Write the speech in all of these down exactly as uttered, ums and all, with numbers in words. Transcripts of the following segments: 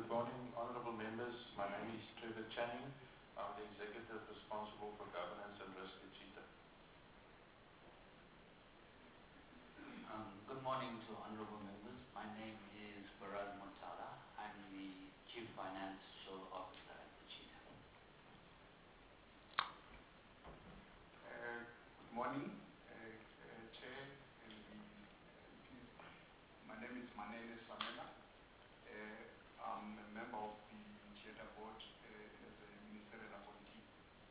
morning, honorable members. My name is Trevor Channing. I'm the executive responsible for governance and risk at Cheetah. Um, good morning to honorable members. My name is Faraz Mutala. I'm the Chief Financial Officer at the Cheetah. Uh, good morning, uh, uh, Chair and the M Ps. My name is Manene Samela. Uh, I'm a member of the Cheetah Board uh, as a ministerial appointee.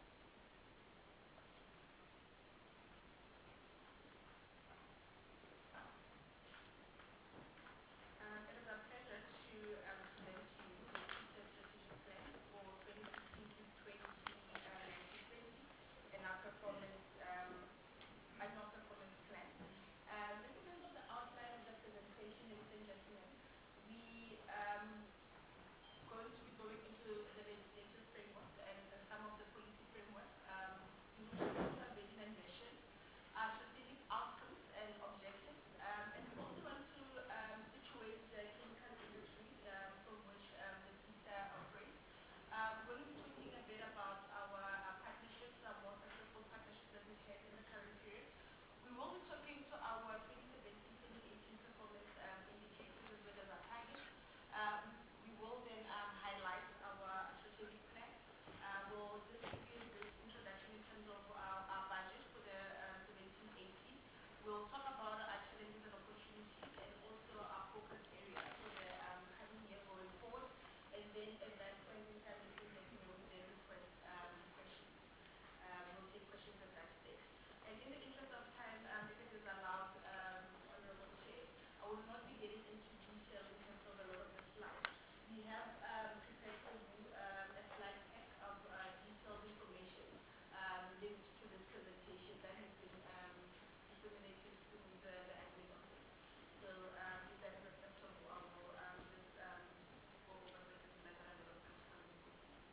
Um, it is a pleasure to um, present to you the Cheetah Strategic Plan for twenty sixteen to twenty twenty and our performance, um, annual performance plan. Um, just in terms of the outline of the presentation, ladies and gentlemen, we um, going to be going into the legislative framework and uh, some of the policy framework. Um, we will look into our vision and mission, our strategic outcomes and objectives, um, and we also want to um, situate the chemical industry um, from which um, the Cheetah operates. Um, we're going to be talking a bit about our, our partnerships, our more successful partnerships that we've had in the current period. We will be talking to our twenty seventeen to twenty eighteen performance um, indicators as well as our targets. Um, we will then um, highlight our strategic plan. Uh, we'll just give you this introduction in terms of our, our budget for the um, seventeen eighteen. We'll talk about our challenges and opportunities and also our focus areas for the um, coming year going forward. And then at that point in time, we can let you know, then request um, questions. Um, we'll take questions at that stage. And in the interest of time, um, if it is allowed, um, Honorable Chair, I will not be getting into detail in terms of a lot of the slides. We have um, prepared for you um, a slide pack of uh, detailed information um, linked to this presentation that has been um, disseminated through the, the admin office. So um, if that is acceptable, I will um, just um, go over the slides that are relevant to the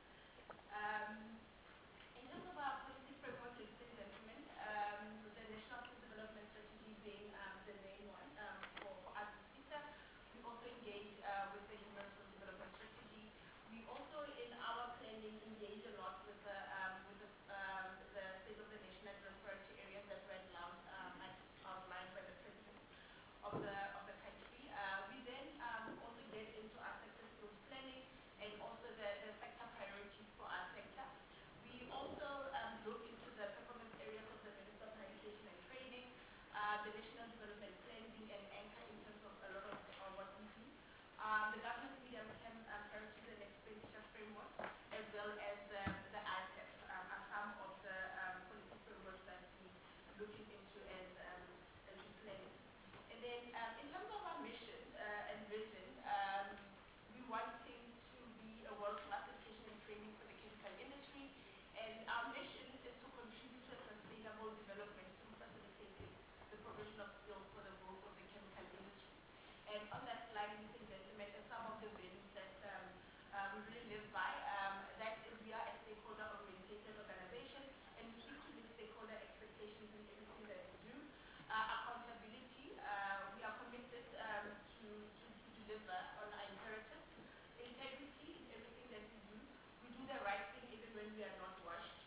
um, in terms of our policy framework, ladies and gentlemen, um, the National Skills Development Strategy being um, the main one um, for, for us at Cheetah. We also engage uh, with the Human Resource Development Strategy. We also, in our planning, engage a lot with the, um, with the, um, the State of the Nation and Prosperity areas that were outlined, um, outlined by the President of the, of the country. Uh, we then um, also get into our sector skills planning and also the, the sector priorities for our sector. We also um, look into the performance areas of the Minister of Higher Education and Training, uh, the National Development Plan being an anchor in terms of a lot of uh, what we do. Um, the government's medium-term um, priorities and expenditure framework, as well as the, the I P E P, um, are some of the um, policy frameworks that we're looking into as, um, as we plan. And then um, in terms of our mission uh, and vision, um, we wanting to be a world-class education and training for the chemical industry. And our mission is to contribute to a sustainable development through facilitating the provision of skills for the growth of the chemical industry. And on that slide, ladies and gentlemen, are some of the values that um, uh, we really live by. Um, that is, we are a stakeholder-oriented organization, and we seek to meet stakeholder expectations in everything that we do. Uh, accountability, uh, we are committed um, to, to, to deliver on our imperatives. Integrity in everything that we do. We do the right thing even when we are not watched.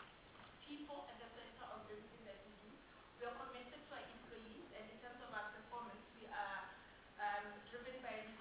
People at the center of everything that we do. We are committed to our employees, and in terms of our performance, we are um, driven by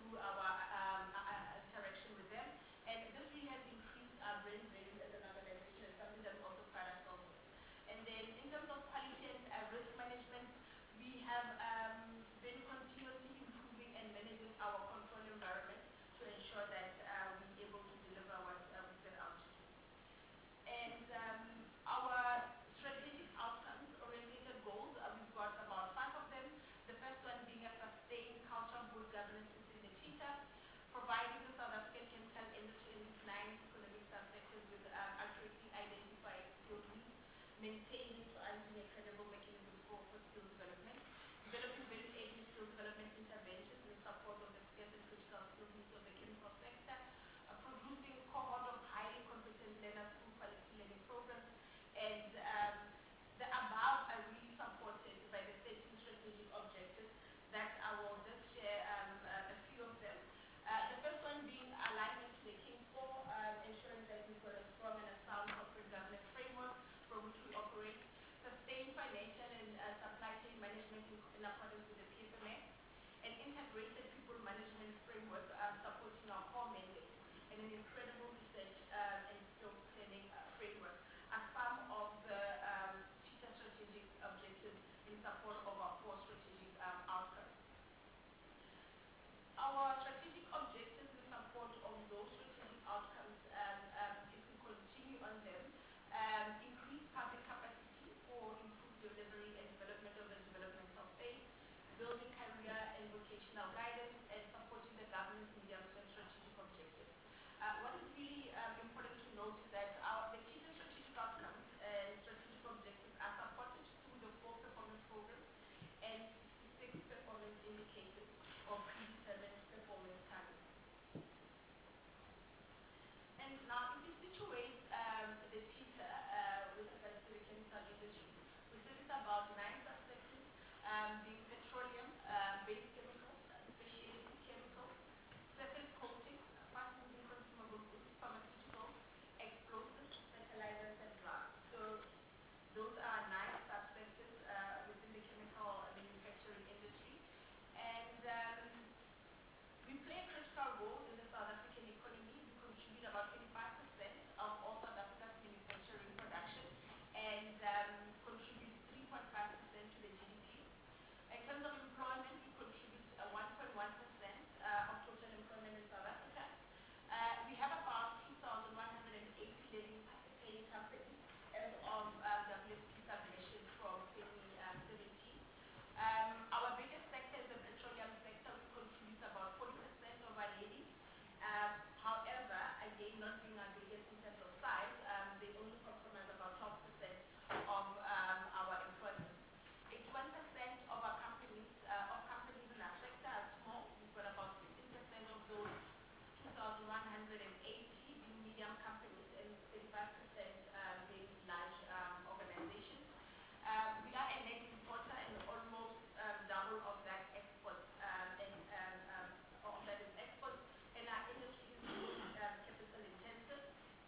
through our um, uh, interaction with them. And this really has increased our brand value as an organization and something that we also pride ourselves with. And then in terms of quality and uh, risk management, we have um, been continuously improving and managing our control environment to ensure that uh, we're able to deliver what uh, we set out to do. And um, our strategic outcomes orientated goals, uh, we've got about five of them. The first one being a sustained culture of good governance within the cheetah, providing the South African chemical industry in its nine economic subsectors with um, accurately identified skilled needs, maintaining to using a credible mechanism for, for skill development, developing value-adding skill development interventions in support of the scarce and critical skills needs of the chemical sector, uh, producing cohort of highly competent learners through quality learning programs, and um, the above are really supported by the thirteen strategic objectives that I will just share um, uh, a few of them. Uh, the first one being alignment to the King four, um, ensuring that we've got a strong and a sound corporate governance framework from which we operate, sustained financial and uh, supply chain management in, in accordance with the P F M S, an integrated people management framework um, supporting our core mandate, and an incredible research um, and skills planning uh, framework are some of the um, cheetah strategic objectives in support of our four strategic um, outcomes. Our strategic objectives in support of those strategic outcomes, um, um, if we continue on them, um, increase public capacity for improved delivery and development of the developmental phase, building career and vocational guidance, and supporting the governance medium-term strategic objectives. Uh, what is really um, important to note is that our, the cheetah strategic outcomes and strategic objectives are supported through the four performance programs and sixty-six performance indicators or predetermined performance targets. And now, if we situate um, the cheetah uh, with regards to the chemical industry, we said it's about nine subsectors, um, being petroleum, uh, base chemicals, uh, specialty chemicals, surface coatings, fast-moving consumable goods, pharmaceuticals, explosives, fertilizers, and drugs. So those are nine subsectors uh, within the chemical manufacturing industry. And um, we play a critical role in the South African economy. We contribute about twenty-five percent of all South Africa's manufacturing production and um, contribute three point five percent to the G D P. In terms of employment, we contribute uh, one point one percent uh, of total employment in South Africa. Uh, we have about two thousand one hundred eighty living paying companies as of um, W S P submission from twenty seventeen. Um, our biggest sector is the petroleum sector. We contribute about forty percent of our ladies. Um, however, again, not being our biggest in terms of size, um, they only comprise about twelve percent of um, our employment. eighty-one percent of our companies, uh, of companies in our sector are small. We've got about sixteen percent of those two thousand one hundred eighty being medium companies and thirty-five percent um, being large um, organizations. Um, we are a net importer and almost um, double of that exports um, and um, um, of that is exports, and our industry is um, capital intensive.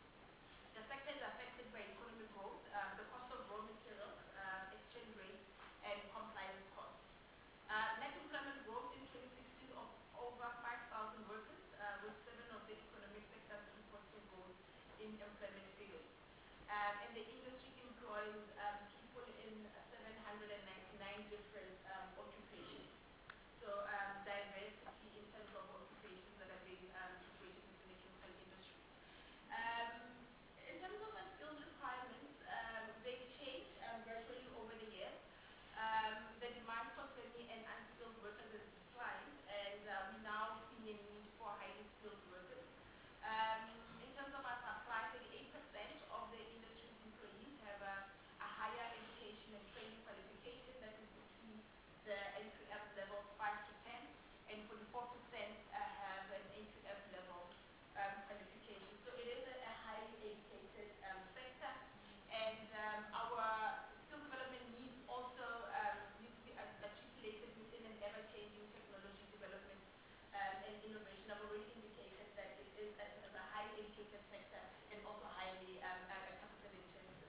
The sector is affected by economic growth, um, the cost of raw materials, uh, exchange rates, and compliance costs. Uh, net employment growth in twenty sixteen of over five thousand workers, uh, with seven of the economic sectors reporting growth in employment figures. Um, and the industry employs um, people in seven hundred ninety-nine different um, occupations. So um, diversity in terms of occupations that are being um, situated within the chemical industry. Um, in terms of our skills requirements, um, they've changed um, gradually over the years. Um, the demand for semi and unskilled workers has declined, and uh, we're now seeing a need for highly skilled workers. Um, in terms of our supply, thirty-eight percent of the industry's employees have a, a higher education and training qualification that is between the entry F levels five to ten, and forty-four percent uh, have an entry F level um, qualification. So it is a, a highly educated um, sector, and um, our skill development needs also um, need to be articulated within an ever-changing technology development um, and innovation. I've already indicated that it is a, as a highly educated sector and also highly um, uh, capital intensive.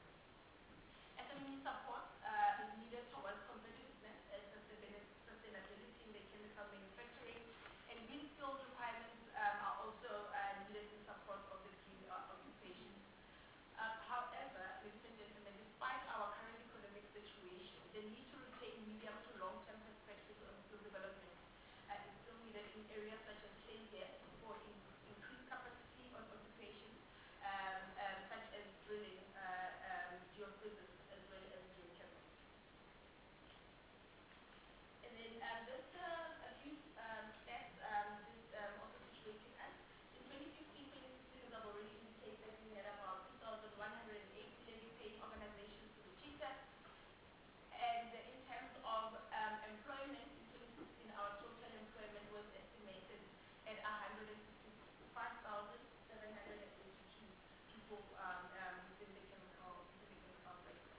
S M E support uh, is needed towards competitiveness and sustainability in the chemical manufacturing, and being skilled areas such as trade gas for in, increased capacity on occupations um, um, such as drilling, uh, um, geophysics, as well as geochemistry. And then um, just uh, a few um, stats um, just um, also situating us. In twenty fifteen twenty sixteen, as I've already indicated, we had about two thousand one hundred eighty levy-paying organizations to the Cheetah. And in terms of um, employment, in twenty sixteen, our total employment was estimated at one hundred sixty-five thousand seven hundred eighty-two people um, um, within the chemical, within the chemical sector.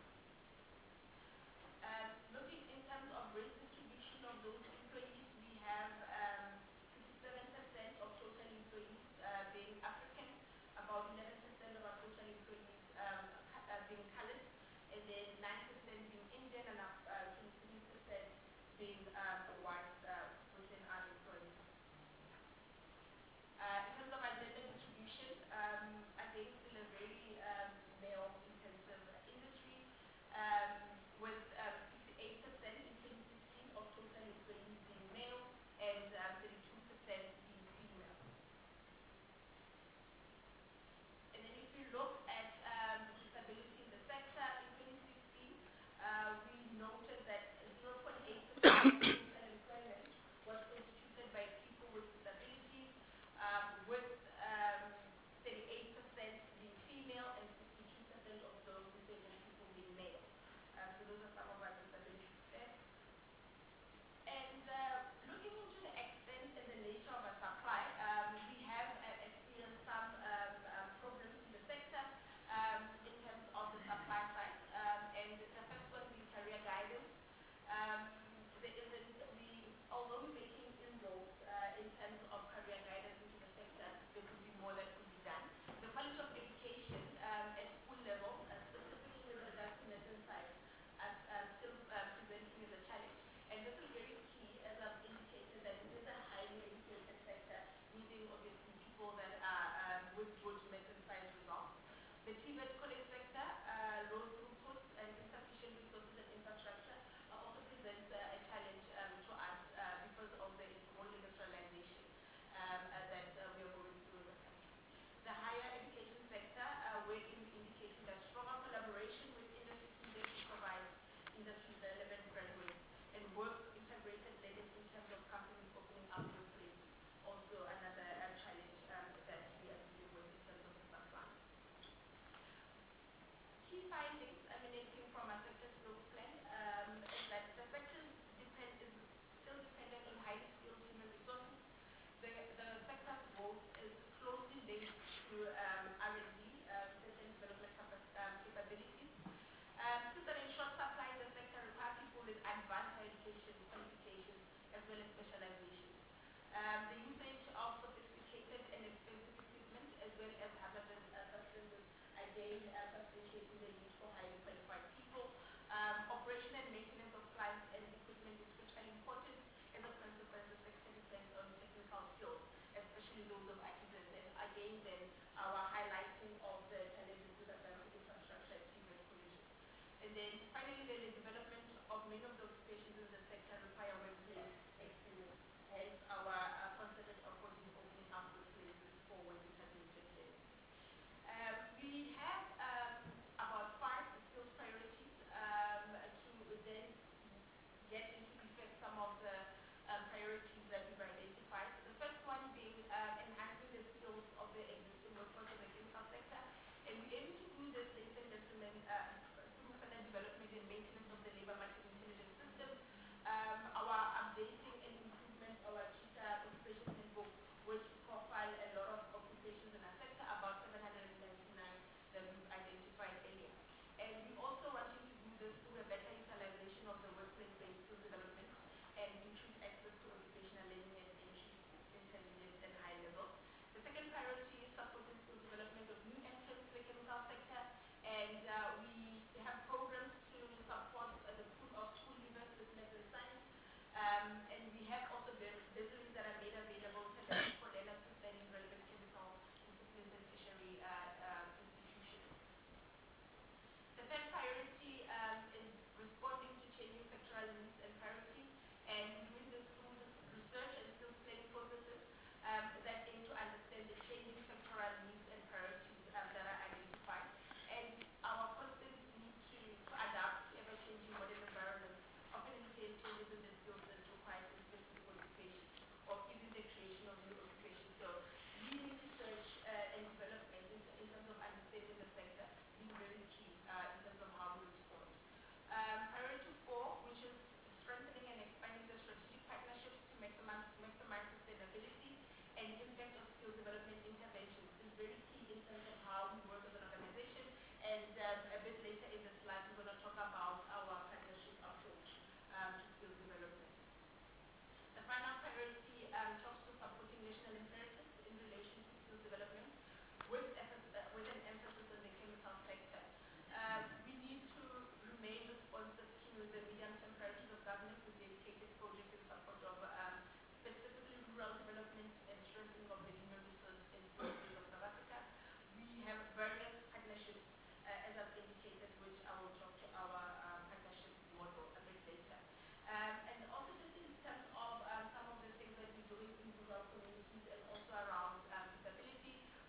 Um, looking in terms of race distribution of those employees, we have um, fifty-seven percent of total employees uh, being African, about eleven percent of our total employees um, uh, being colored, and then nine percent being Indian, and uh, twenty-three percent being um, white uh, within our employees. Uh, in terms of our gender distribution, um, again, still a very um, male-intensive industry, um, with um, sixty-eight percent in twenty sixteen of total employees being male and um, thirty-two percent being female. And then if you look at um, disability in the sector, in twenty sixteen, uh, we noted that zero point eight percent of total employment was constituted by people with disabilities, um, with um, thirty-eight percent being female and sixty-two percent of those disabled people being male. Um, so those are some of our disability stats. And uh, looking into the extent and the nature of our supply, um, we have uh, experienced some um, um, problems in the sector um, in terms of the supply side. Um, and the first one being career guidance. Um, there isn't, we, although we're making inroads uh, in terms of career guidance into the sector, there could be more that could be done. The quality of education um, at school level, uh, specifically with regards to medicine science, as um, still uh, presenting as a challenge. And this is very key, as I've indicated, that it is a highly educated sector, needing obviously people that are um, with good medicine science results. The T V E T college sector, uh, low throughput and insufficient resources and infrastructure uh, also presents uh, a challenge um, to us uh, because of the whole industrialization um, uh, that uh, we are going through in the country. The higher education sector, uh, wherein we indicating that stronger collaboration with industry needed to provide industry relevant graduates and work integrated learning in terms of companies opening up workplaces. Also another uh, challenge um, that we are dealing with in terms of the supply. Key findings emanating from our sector skills plan um, is that the sector depend, is still dependent on highly skilled human resources. The, the sector's growth is closely linked to um, R and D, uh, research and development um, capabilities. Um, since an in short supply, the sector requires people with advanced education, qualifications, as well as specializations. Um, the usage of sophisticated and expensive equipment, as well as hazardous uh, substances, again uh, substantiating the need for highly qualified people. Um, operation and maintenance of plants and equipment is critically important. As a consequence, the sector depends on technical skills, especially those of artisans. And again, then our highlighting of the challenges with advanced infrastructure at T V E T colleges. And then finally, then the development of many of the occupations in the sector require workplace experience. Hence, our uh, concerted effort in opening up workplaces for work intermediate learning. Um, we have um, about five skills priorities um, to then get into effect some of the um, priorities that we've identified. The first one being um, enhancing the skills of the existing workforce of the chemical sector. And we aim to do this, ladies and gentlemen, uh, through further development and maintenance of the labor market intelligence system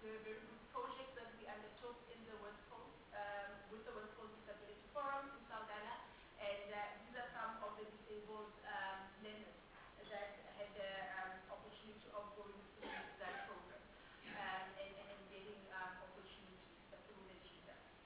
were very good projects that we undertook in the West Coast, um, with the West Coast Disability Forum in Saldanha, and uh, these are some of the disabled um, learners that had the um, opportunity of going through that program um, and, and, and getting um, opportunities through the G S A P.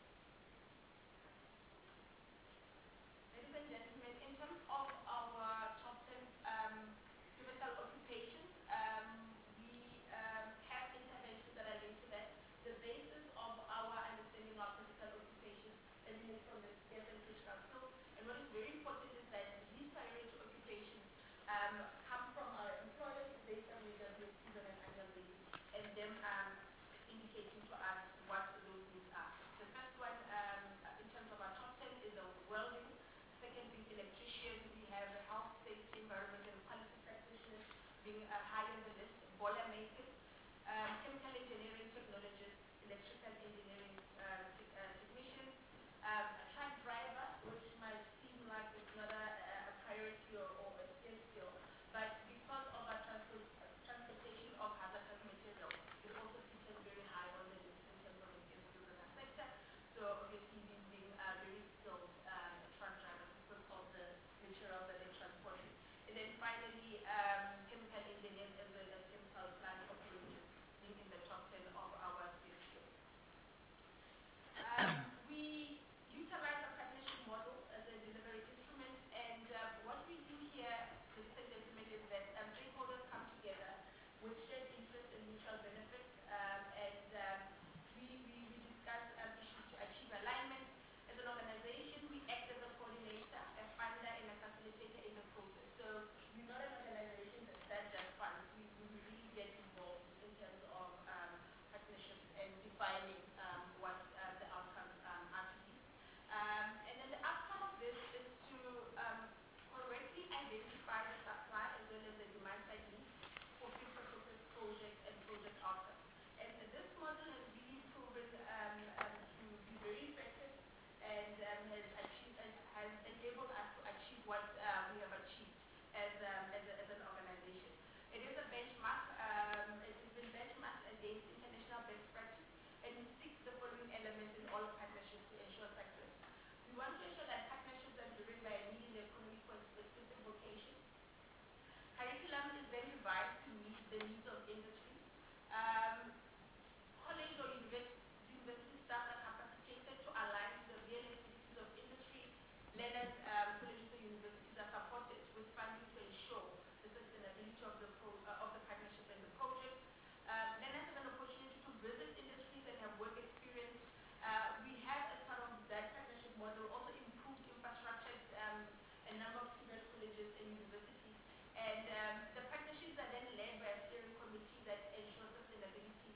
Ladies and gentlemen, in terms of our top ten um, pivotal occupations, um, we um, have interventions that are linked to that. The basis of our understanding of pivotal occupations emanates from the scarce and critical skills. And what is very important is that these priority occupations um, come from our employers based on their W S Ps on an annual basis, and them um, indicating to us what those needs are. The first one, um, in terms of our top ten, is a welding. Second being electrician. We have health, safety, environment, and quality practitioners being uh, high on the list. Boiler makers, um, chemical engineering technologists, electrical engineering uh, te uh, technicians, um, a truck driver, which might seem like it's not a, a priority or, or a scarce skill, but because of our transport, uh, transportation of hazardous materials, it also features very high on the list in terms of the scarce skills in our sector. So obviously these being uh, very skilled um, truck drivers because of the materials that they're transporting. And then finally, um, chemical engineers as well as chemical plant operators being in the top ten of our scarce skills. Um, we utilize a partnership model as a delivery instrument, and uh, what we do here, ladies and gentlemen, is that um, stakeholders come together with shared interests and mutual benefits, um, and um, we, we, we discuss um, issues to achieve alignment. As an organization, we act as a coordinator, a funder, and a facilitator in the process. So we're not an organization that, that just funds. We, we really get involved in terms of um, partnerships and defining um, what uh, the outcomes um, are to be. Um, and then the outcome of this is to um, correctly identify the supply as well as the demand side needs for fit-for-purpose projects and project outcomes. And this model has really proven um, um, to be very effective and um, has achieved has, has enabled us to achieve what uh, we have achieved as, um, as, a, as an organization. It is a benchmark. Um, it has been benchmarked against international best practice, and we seek the following elements in all partnerships to ensure success. We want to ensure that partnerships are driven by a need in the economy for a specific vocation. Curriculum is then revised to meet the needs of industry. Um, college or university, university staff are capacitated to align to the real activities of industry. Learners, um, colleges or universities are supported with funding to ensure the sustainability of the, pro, uh, of the partnership and the project. Uh, learners have an opportunity to visit industries and have work experience. Uh, we have, as part of that partnership model, also improved infrastructure at um, a number of T V E T colleges and universities. And um, the partnerships are then led by a steering committee that ensures sustainability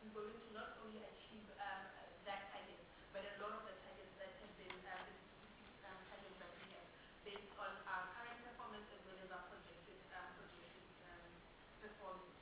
we're going to not only achieve um, that target, but a lot of the targets that have been, uh, the sixty-six um, targets that we have, based on our current performance as well as our projected, um, projected um, performance.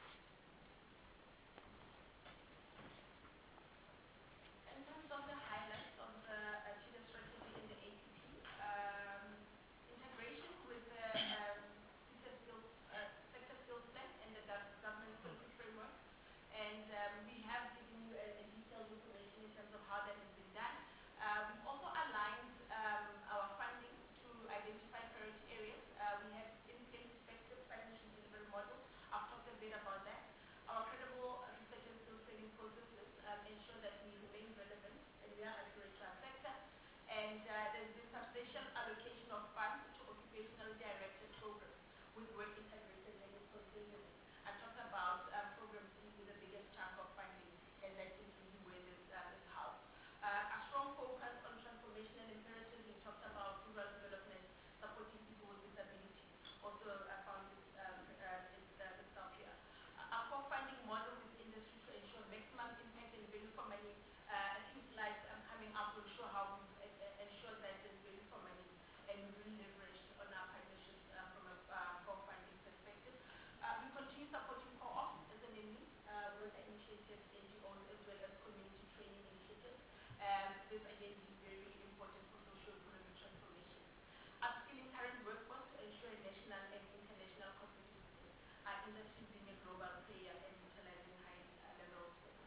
In terms of the highlights of the uh, T D strategy in the A P P, um, integration with the um, sector skills, uh, sector skills plan and the gov governance policy framework. And um, we have given you a, a detailed information in terms of how that has been done. Uh, we've also aligned um, our funding to identify priority areas. Uh, we have in-place effective financial delivery model. I've talked a bit about that. Our credible research and skills training processes um, ensure that we remain relevant and we are accurate to our sector. And uh, there's been substantial allocation of funds to occupationally directed programs with work integrated learning continuity. I talked about uh, programs with the biggest chunk of funding, and that is really where this, uh, this helps. Uh, a strong focus on transformational imperatives. We talked about rural development, supporting people with disabilities. Also, I found this, um, uh, its, uh, itself here. A core funding model with industry to ensure maximum impact and value for money. Uh, a few slides um, coming up will show how we've uh, ensured that there's value for money and we've really leveraged on our partnerships uh, from a uh, core funding perspective. Uh, we continue supporting co-ops as an enemy, uh, work initiatives, N G Os, as well as community training initiatives. Um, this again is very important for socio-economic transformation. Upskilling current workforce to ensure national and international competitiveness. Our industry being a global player and utilizing high uh, level of skills.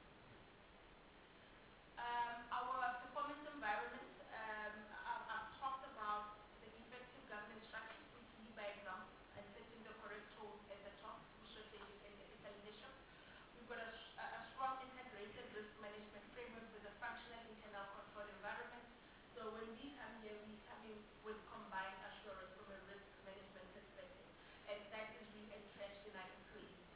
Um, our performance environment, um, I've, I've talked about the effective governance structures, which lead by example, and setting the correct tone at the top, strategic and ethical leadership. We've got a, a strong integrated risk management framework with a functional internal control environment. So when we come here, we come in with combined assurance from a risk management perspective. And that is really entrenched in our employees.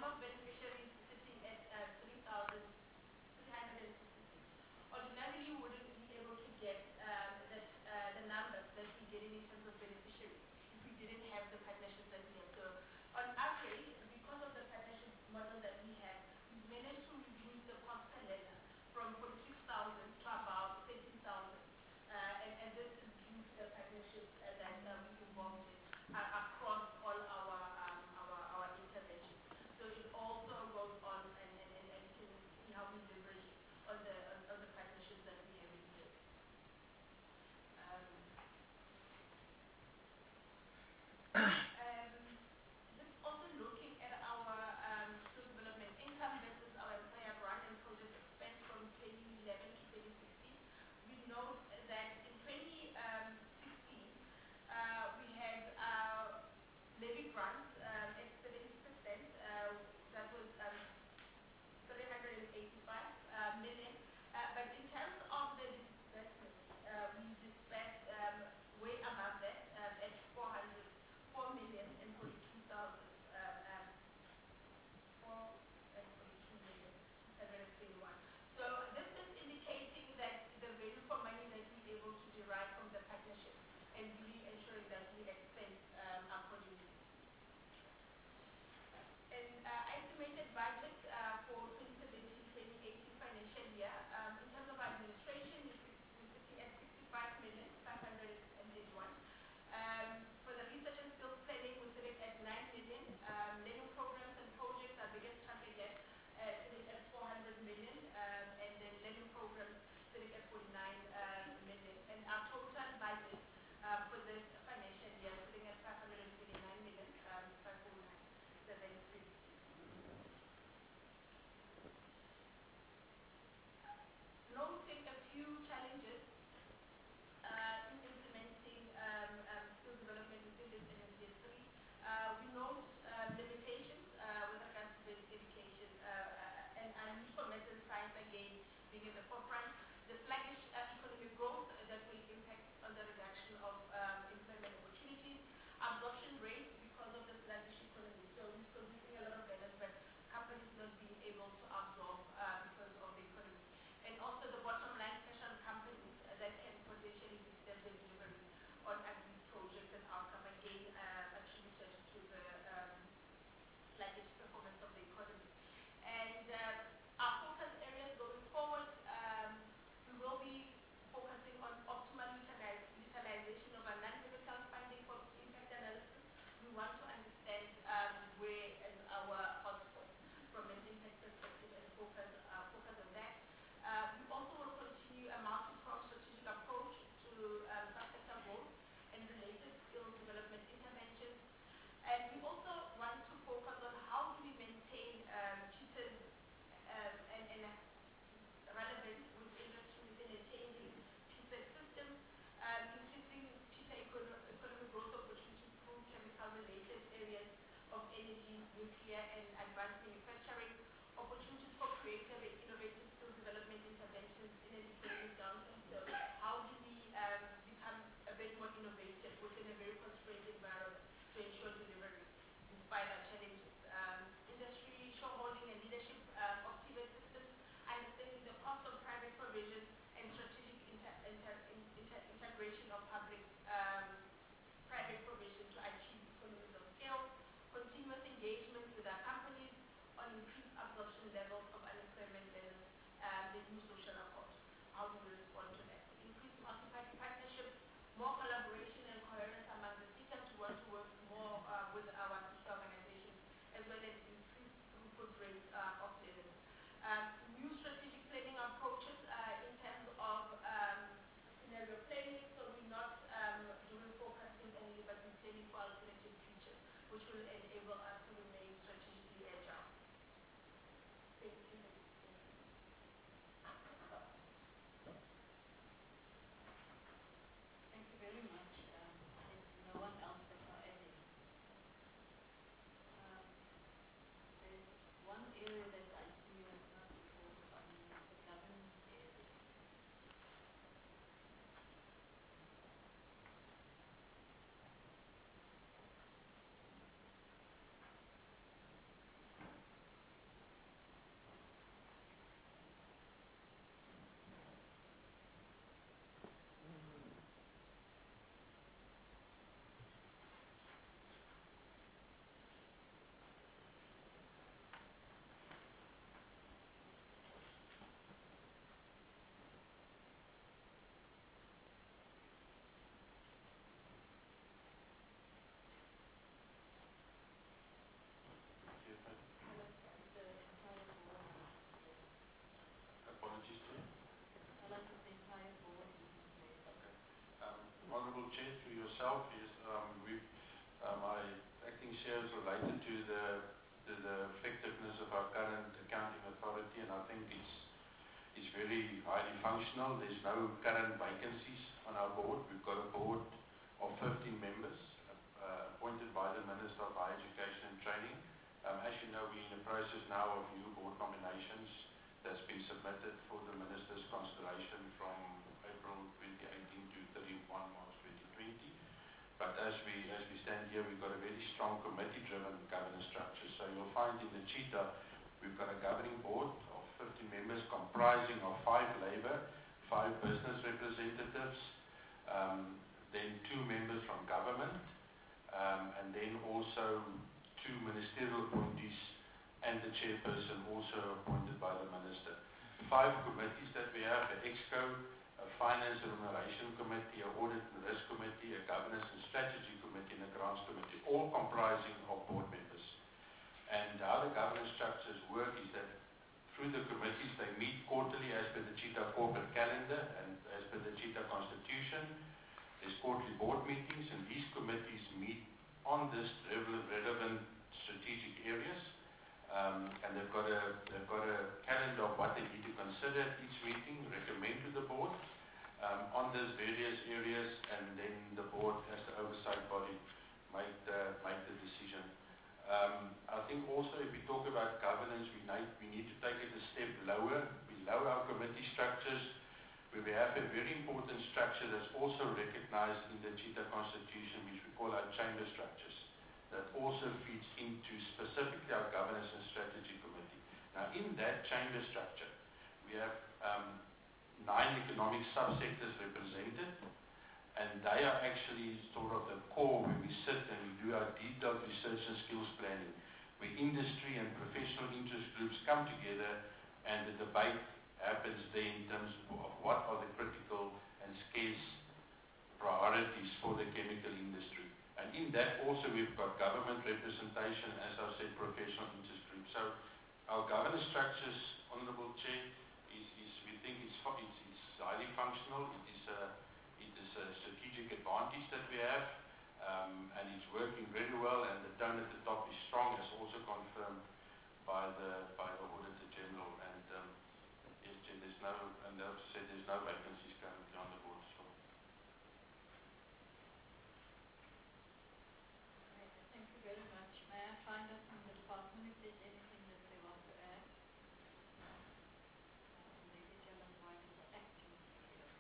number of beneficiaries sitting at uh, three thousand three hundred sixty-six. Ordinarily, we wouldn't be able to get um, that, uh, the numbers that we're getting in terms of beneficiaries if we didn't have the partnerships that we have. So, on average, because of the partnership model that we have, we've managed to reduce the cost per letter from forty-six thousand to about thirteen thousand. Uh, and, and this is due to the partnerships uh, that uh, we've involved in uh, across all our, um, our our interventions. So it also goes on, and, and, and, and you can see how we leverage on the on, on the partnerships that we have in place. Um, um, just also looking at our um, skill development income versus our employer grant and project expense from twenty eleven to twenty sixteen, we note that in twenty sixteen uh, we had our levy grants um, at seventy percent. Uh, that was um, three hundred eighty-five uh, million. Uh, but in terms of the disbursement, uh, we disbursed um, way above that um, at four hundred, four million and forty-two thousand. Um, um, four and forty-two million, six hundred twenty-one. So this is indicating that the value for money that we're able to derive from the partnership and really ensuring that we expense um, accordingly. An uh, estimated budget uh, for twenty seventeen twenty eighteen financial year, um, in terms of administration, we're sitting at sixty-five million five hundred eighty-one. Um, for the research and skills planning, we're sitting at nine million. Um, learning programs and projects, our biggest chunk again, uh, sitting at four hundred million, um, and then learning programs sitting at forty-nine uh, million. And our total budget uh, for this financial year sitting at five hundred twenty-nine million, um, five oh nine seven three six. Noting a few challenges uh, in implementing um, um, skill development within this N S D S three. Uh, we note uh, limitations uh, with regards to basic education uh, and our need for math and science again being in the forefront. The sluggish uh, economic growth uh, that will impact on the reduction of um, employment opportunities, absorption rate because of the sluggish economy. So we're producing a lot of balance, but companies not being able to absorb uh, because of the economy. And also the bottom line pressure on companies uh, that can potentially disturb the delivery on agreed projects and outcome, again uh, attributed to the um, sluggish performance of the economy. And uh, our focus areas going forward, um, we will be focusing on optimal utilize, utilization of our non-clinical funding for impact analysis. We want to understand um, where is our hotspots from an impact perspective and focus, uh, focus on that. Uh, we also will continue a multi-pronged strategic approach to um, subsector goals and related skills development interventions. And we also want to focus on how do we maintain um, Peter's um, and, and relevance with industry within a changing Peter system, um, increasing Peter econo economic growth opportunities through chemical-related areas of energy, nuclear, and advanced manufacturing, opportunities for creative and innovative skill development interventions in an economic downturn. So how do we um, become a bit more innovative within a very constrained environment to ensure delivery despite our challenges? Um, industry, shareholding, and leadership um, of T V systems, understanding the cost of private provision and strategic inter inter inter integration of public um, private provision to achieve economies of scale, continuous engagement with our companies on increased absorption levels of unemployment levels, um, the new social accord. How do we respond to that? Increased multi-party partnerships, more collaboration and coherence among the sector to want to work more uh, with our sister organizations, as well as increased throughput rates uh, of learners. Um, new strategic planning approaches uh, in terms of um, scenario planning, so we're not um, doing forecasting only, but we're planning for alternative futures, which will enable us to remain strategically agile. Thank you. Thank you very much. Um, there's no one else that are adding. Um, there's one area that I see you have not reported on, is the governance area. Honourable Chair, through yourself, is um, we, uh, my acting chair is related to the to the effectiveness of our current accounting authority, and I think it's it's very highly functional. There's no current vacancies on our board. We've got a board of fifteen members uh, appointed by the Minister of Higher Education and Training. Um, as you know, we're in the process now of new board nominations that's been submitted for the Minister's consideration from April twenty eighteen to thirty-first March twenty twenty. But as we as we stand here, we've got a very strong committee-driven governance structure. So you'll find in the Cheetah, we've got a governing board of fifteen members comprising of five labour, five business representatives, um, then two members from government, um, and then also two ministerial appointees and the chairperson also appointed by the minister. Five committees that we have, the EXCO, a Finance and Remuneration Committee, a Audit and Risk Committee, a Governance and Strategy Committee, and a Grants Committee, all comprising of board members. And how the governance structures work is that through the committees, they meet quarterly as per the Cheetah corporate calendar and as per the Cheetah constitution. There's quarterly board meetings, and these committees meet on this relevant strategic areas. Um, and they've got a they've got a calendar of what they need to consider at each meeting, recommend to the board um, on those various areas, and then the board, as the oversight body, make the make the decision. Um, I think also if we talk about governance, we need we need to take it a step lower, below our committee structures, where we have a very important structure that's also recognized in the Cheetah Constitution, which we call our chamber structures. That also feeds into specifically our Governance and Strategy Committee. Now, in that chamber structure, we have um, nine economic subsectors represented, and they are actually sort of the core where we sit and we do our detailed research and skills planning, where industry and professional interest groups come together and the debate happens there in terms of what are the critical and scarce priorities for the chemical industry. And in that also we've got government representation, as I said, professional interest groups. So our governance structures, Honourable Chair, is, is we think it's, it's, it's highly functional. It is a it is a strategic advantage that we have, um, and it's working very well. And the tone at the top is strong, as also confirmed by the by the Auditor General. And um, yes, Chair, there's no, and I've said there's no vacancies currently on the board. So. Thank you very much. May I find out from the department if there's anything that they want to add? Uh, maybe tell us why there's an acting C E O.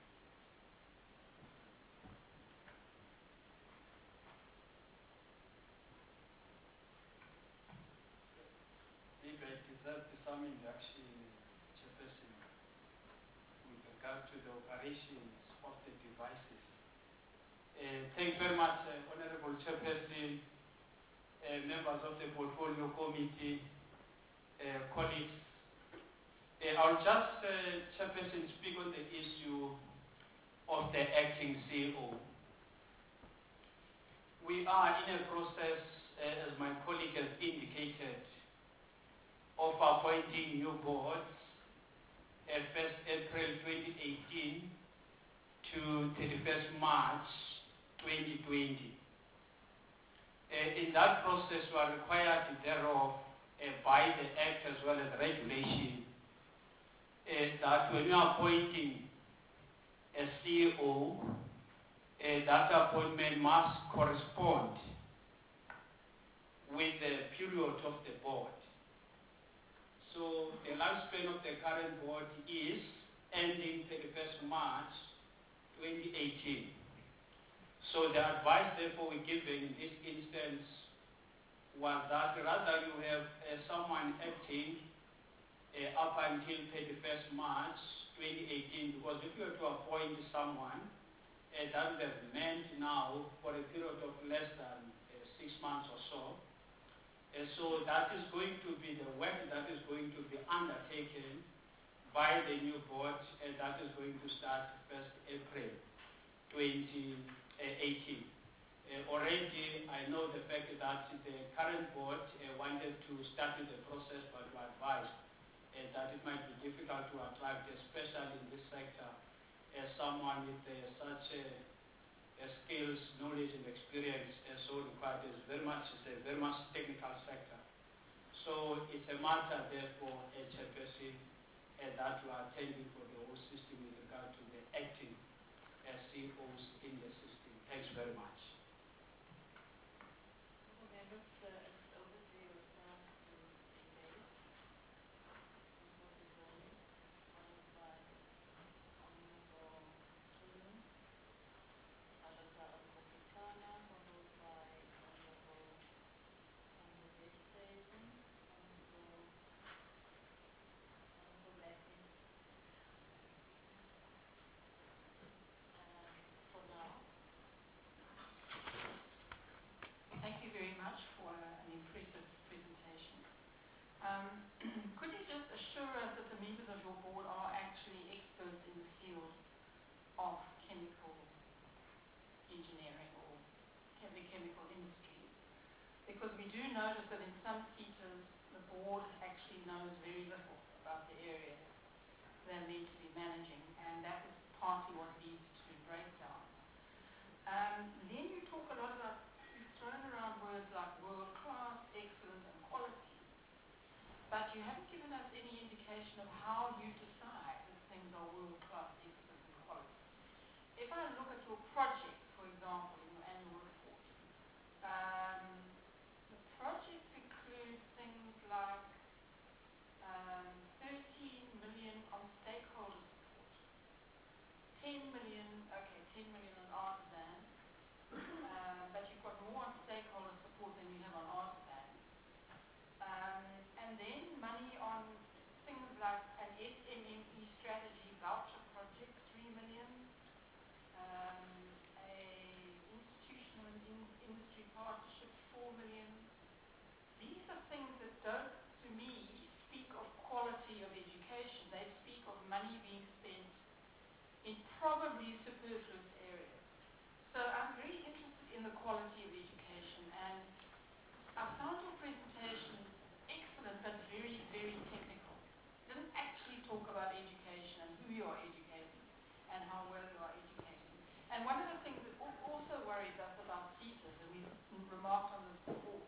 If I deserve some induction, Chairperson, with regard to the operations of the devices. Uh, thanks very much, uh, Honourable Chairperson, uh, members of the Portfolio Committee, uh, colleagues. Uh, I'll just, uh, Chairperson, speak on the issue of the acting C E O. We are in a process, uh, as my colleague has indicated, of appointing new boards at first April twenty eighteen to thirty-first March twenty twenty. Uh, in that process, we are required thereof uh, by the Act as well as regulation uh, that when you are appointing a C E O, uh, that appointment must correspond with the period of the board. So the lifespan of the current board is ending thirty-first March twenty eighteen. So the advice therefore we given in this instance was that rather you have uh, someone acting uh, up until thirty-first March twenty eighteen, because if you were to appoint someone, uh, that would have meant now for a period of less than uh, six months or so. Uh, so that is going to be the work that is going to be undertaken by the new board, and uh, that is going to start first April twenty eighteen. Uh, already, I know the fact that the current board uh, wanted to start with the process, but were advised uh, that it might be difficult to attract, especially in this sector, uh, someone with uh, such a, a uh, skills, knowledge and experience as so required. It's very much, it's a very much technical sector. So it's a matter therefore, a chairperson, uh, that you are attending for the whole system with regard to the acting as C E Os in the system. Thanks very much. Honourable members, uh, it's over to yourselves to engage. Honourable Zoli, followed by Honourable Zulu, Alata Alkopitana, followed by Honourable Honourable Westhuizen, Honourable Honourable Blackie. Um, for now, Thank you very much for an impressive presentation. Um, could you just assure us that the members of your board are actually experts in the field of chemical engineering or chem- the chemical industries? Because we do notice that in some seaters, the board actually knows very little about the areas they're meant to be managing, and that is partly what leads to breakdowns. Um, then you talk a lot about, you've thrown around words like world-class, excellent, and quality, but you haven't given us any indication of how you decide that things are world-class, excellent, and quality. If I look at your projects, for example, in your annual report, um, the projects include things like um, thirteen million on stakeholder support, ten million, okay, ten million on artisans, um, but you've got more on stakeholder support than you have on artisans. Um, and then money on things like an S M M E strategy voucher project, three million, um, a institutional and in industry partnerships, four million. These are things that don't, to me, speak of quality of education. They speak of money being spent in probably superfluous areas. So I'm very interested in the quality of education, and I found your presentation excellent but very, very technical. It didn't actually talk about education and who you are educating and how well you are educating. And one of the things that also worries us about CETAs, and we've remarked on this before,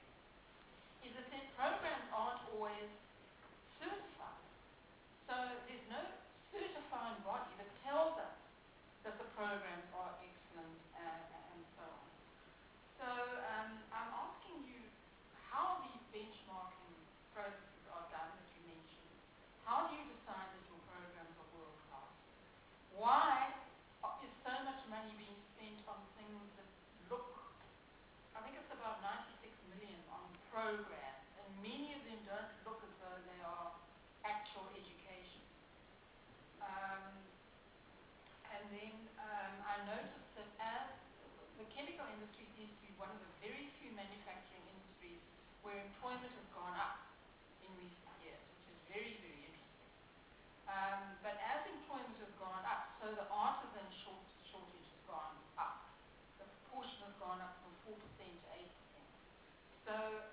is that their programs aren't always certified. So there's no certifying body that tells us that the programs are excellent and, and so on. So um, I'm asking you how these benchmarking processes are done that you mentioned. How do you decide that your programs are world class? Why is so much money being spent on things that look, I think it's about ninety-six million on programs, and many of them don't look as though they are actual education. Um, and then um, I noticed that as the chemical industry seems to be one of the very few manufacturing industries where employment has gone up in recent years, which is very, very interesting. Um, but as employment has gone up, so the artisan short, shortage has gone up. The proportion has gone up from four percent to eight percent. So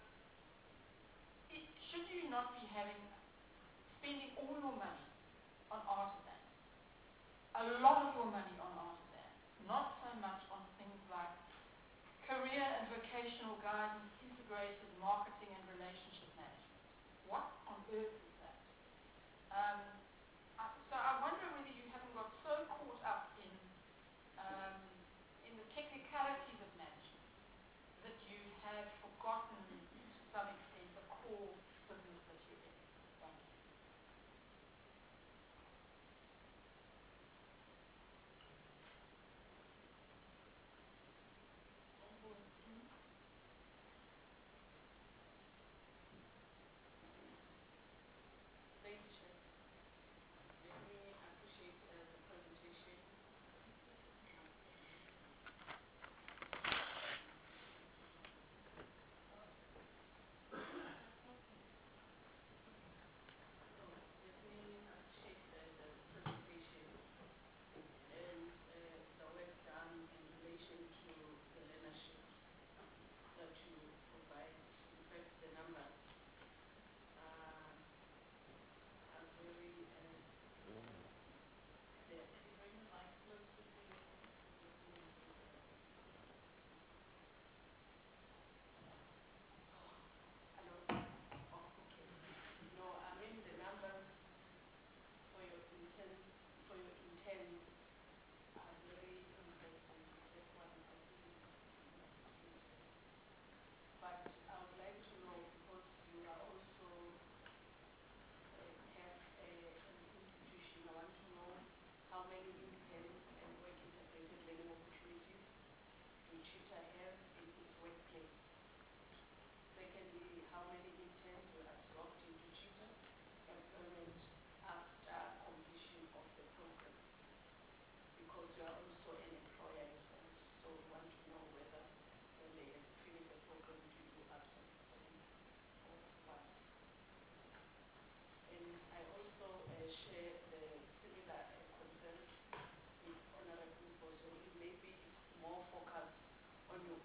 it, should you not be having, spending all your money on artisans, a lot of your money on artisans, not so much on things like career and vocational guidance, integrated marketing and relationship management? What on earth is that? Um, I, so I wonder whether you haven't got so caught up in um, in the technicalities of management that you have forgotten to some extent the core business that you're in. Thank you. Honourable Ntuli. Thank you, Chair.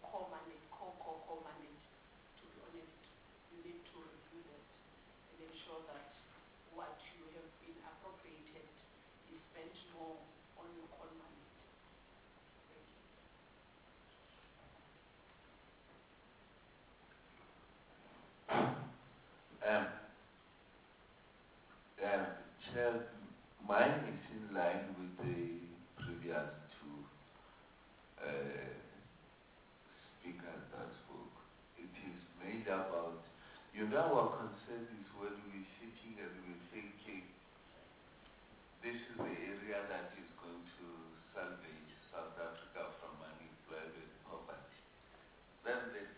core mandate, core, core, core mandate, to be honest. You need to review that and ensure that what you have been appropriated is spent more on your core mandate. Thank you. Um, um, Chair, mine is in line with the previous two uh, speakers that spoke. It is made about, you know, our concern is when we're sitting and we're thinking, this is the area that is going to salvage South Africa from unemployment poverty. Then the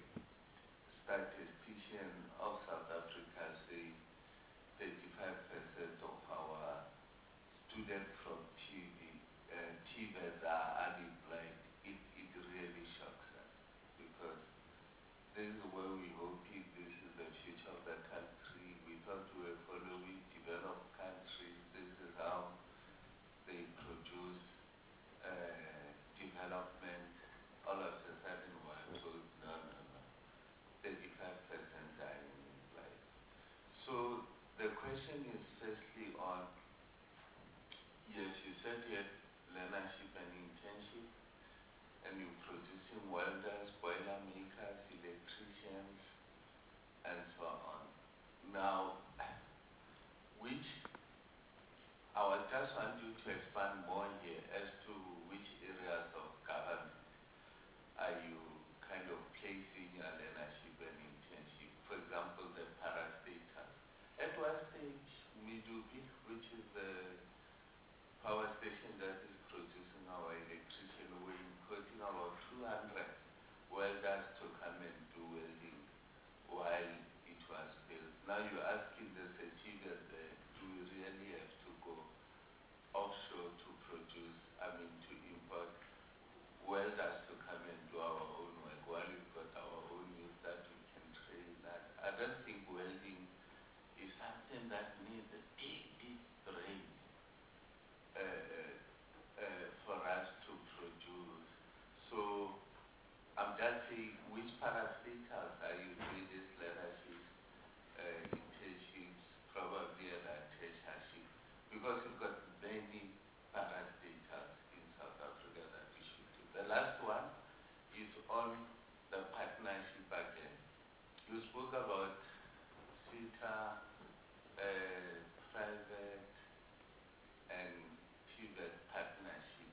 statistician of South Africa say thirty-five percent of our students from T V, uh, T V E T are unemployed. It, it really shocks us because this is where we hoping this is the future of the country. We thought we were following developed countries. This is how they produce uh, development. All of a sudden we're told, no, no, no. thirty-five percent are unemployed. So the question is firstly on, yes, you said you had learnership and internship, and you're producing welders, boiler makers, electricians, and so on. Now, which, I would just want you to expand more here as to which areas of government are you kind of placing your learnership and internship. For example, the parastatals. At what stage, Medupi, which is the power station that is producing our electricity, we're importing about two hundred welders to come and do welding while it was built. Now you're asking the certificate there, do we really have to go offshore to produce, I mean to import welders to come and do our own work while we've got our own youth that we can train that? I don't think welding is something that needs a big, big brain uh, uh, for us to produce. So I'm just saying, which parastatals are you doing this leadership, uh, internships, probably an attachment? Because you've got many parastatals in South Africa that you should do. The last one is on the partnership again. You spoke about SETA, uh, private, and T V E T partnership.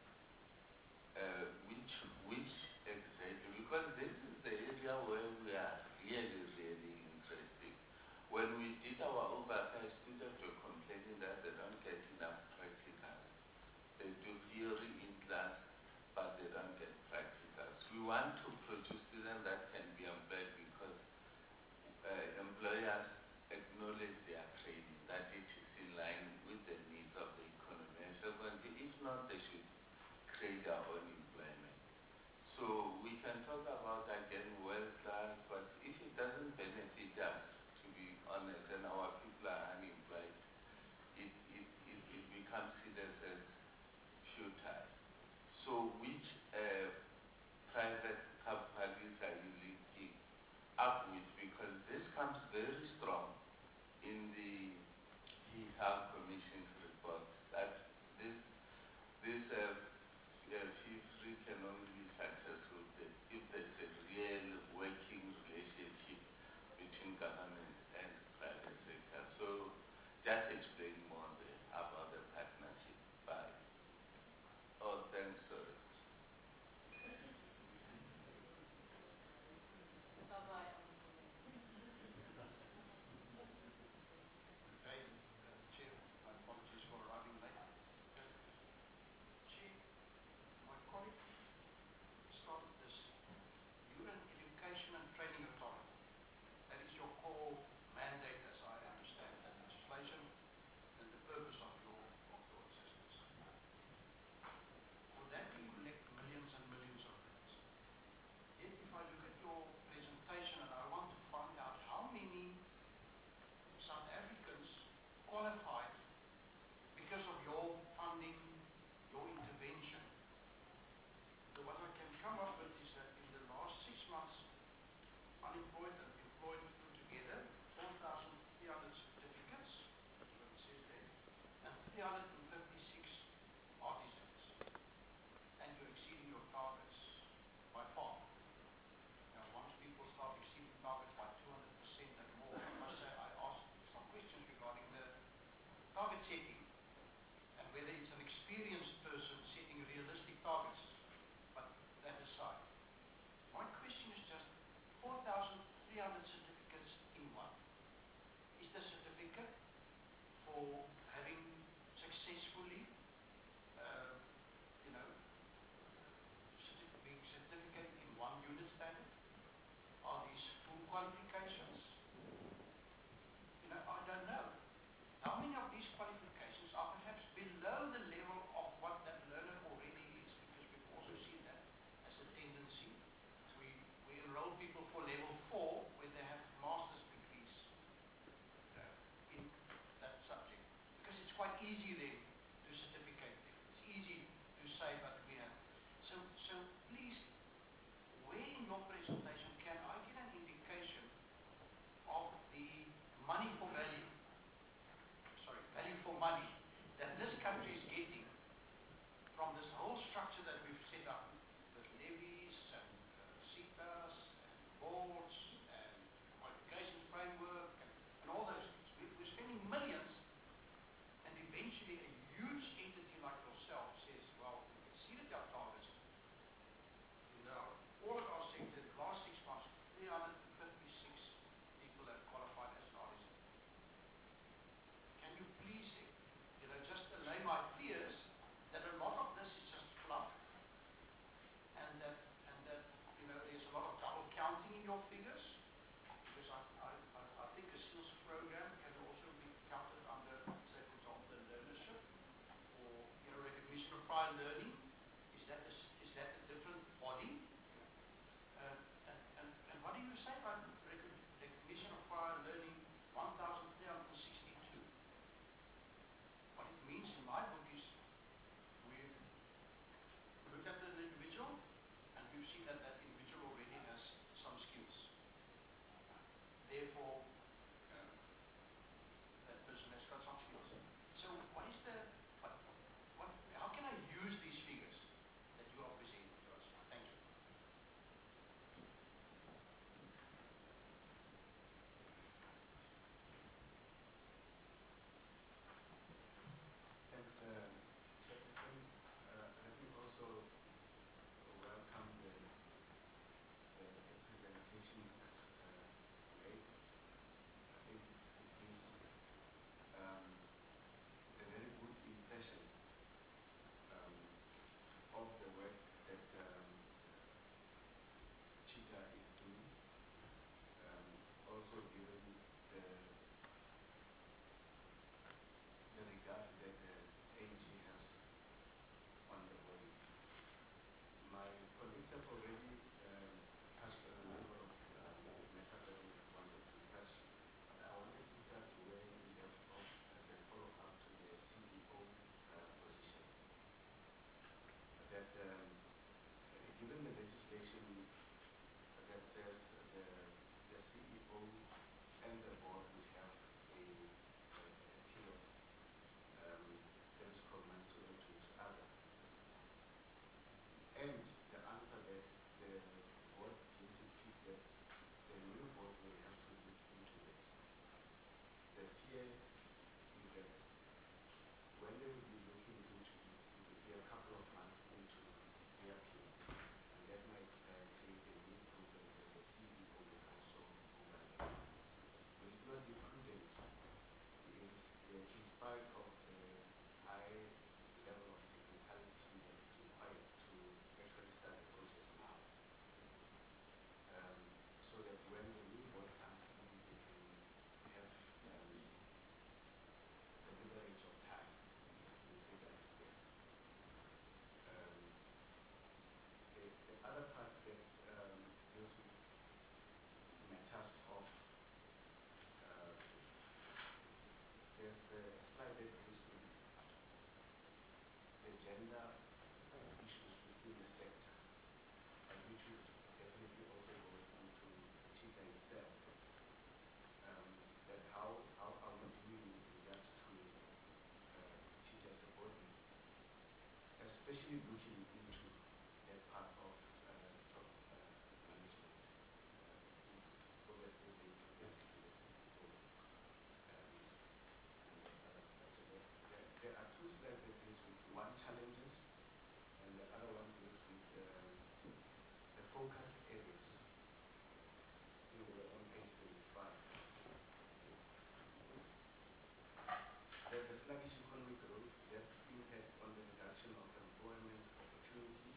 Uh, which, which exactly? Because this is the area where we are really, really interested. When we did our oversight, students were complaining that they don't get enough practicals. They do theory in class, but they don't get practicals. We want to produce students that can be employed because uh, employers acknowledge their training, that it is in line with the needs of the economy. And secondly, if not, they should create their own employment. So we can talk about again world class, but if it doesn't benefit us, to be honest, and our people are unemployed, it, it, it, it becomes seen as futile. So which uh, private three hundred fifty-six artisans and you're exceeding your targets by far. Now, once people start exceeding targets by two hundred percent and more, I must say I asked some questions regarding the target setting and whether it's an experienced person setting realistic targets. But that aside, my question is just four thousand three hundred certificates in one. Is the certificate for having successfully, uh, you know, certif being certificate in one unit standard? Are these full qualifications? You know, I don't know. How many of these qualifications are perhaps below the level of what that learner already is? Because we've also seen that as a tendency. We, we enroll people for level four where they have master's degrees uh, in that subject. Because it's quite easy then to certificate them. It's easy to say, but we have. So, so please, where in your presentation can I get an indication of the money for value, sorry, value for money that this country is getting from this whole structure that we've set up with levies and uh, SITAs and boards and qualification framework and, and all those things. We, we're spending millions, and eventually a huge entity like yourself says, well, we exceeded our targets. You know, all of our sector, the last six months, three hundred fifty-six people have qualified as an artisan. Can you please, you know, just allay my fears that a lot of this is just fluff, and that, and that, you know, there's a lot of double counting in your figures, because I, I, I, I think a skills program can also be counted under, say, for example, the learnership, or, you know, recognition of prior learning. Is that a, is that a different body? Uh, and, and, and what do you say about recognition of prior learning one thousand three hundred sixty-two? What it means in my book is we've looked at the individual and we've seen that that individual already has some skills. Therefore, uh, that person has got some skills. So what is the, what, what, how can I use these figures that you are presenting to us? Thank you. Thanks, uh, Chairperson. Uh, let me also welcome the, the, the presentation that uh, made. I think it gives um, a very good impression um, of the work that um, Cheetah is doing. Um, also given the, the regard that the A G has on the body. My colleagues have already um, touched on a number of um, matters that we wanted to touch, but I wanted to start where we left off as a follow-up to the C E O uh, position. That um, given the legislation that says the, the C E O and the board would have a, a, a period um, that is commensurate to each other. And the answer that the board deemed it fit that the new board will have to look into this. The fear is that when they will be looking into it, it will be a couple of months into their period. And that might uh, create a new problem that the C E O will also overlay. Will it not be prudent if, uh, in spite of the high level of technicality that is required to actually start the process now, um, so that when the new board comes in, they can have um, the leverage of time with regard to this. Um, the, the other part that um, deals with matters of uh, there's a slide that deals with the gender issues within the sector, and which would definitely also goes into Cheetah itself. Um, that how, how are we doing with regards to uh, teaching especially looking into that part of uh, top uh, management. Uh, obviously, they invest in the people um, and the other stuff. So there, there, there are two slides that deals with one challenges and the other one deals with um, the focus areas. I think we're on page twenty-five. There's a sluggish economic growth that's impact on the reduction of employment opportunities,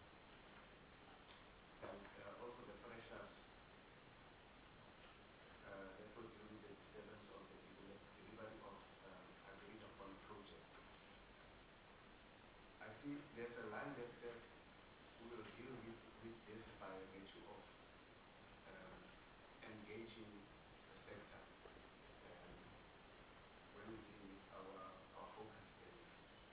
and uh, also the pressures uh, that will deal with the disturbance of the develop, delivery of um, agreed upon projects. I see there's a line that says we will deal with, with this by virtue of um, engaging the sector um, when we deal with our, our focus areas.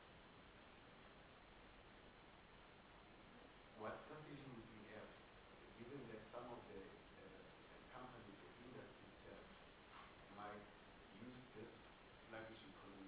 What strategy would we have, given that some of the uh, companies, the industry itself, might use this sluggish economy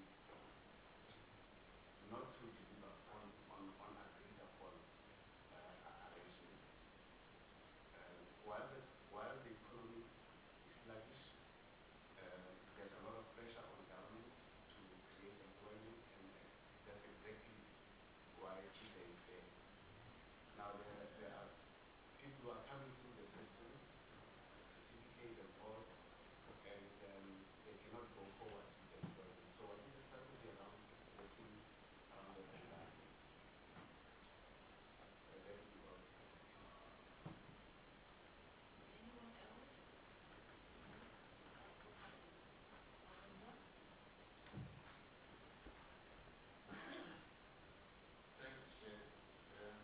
not to deliver on, on, on agreed upon uh, arrangements. Um, while, the, while the economy is sluggish, um, there's a lot of pressure on government to create employment, and uh, that's exactly why TIFA is there. Now, there, there are people who are coming through the system, certificate and all, and um, they cannot go forward with employment. So what is the strategy around working around that line? Uh, that would be all. Anyone else? Alvin? Thanks, Chair. Uh,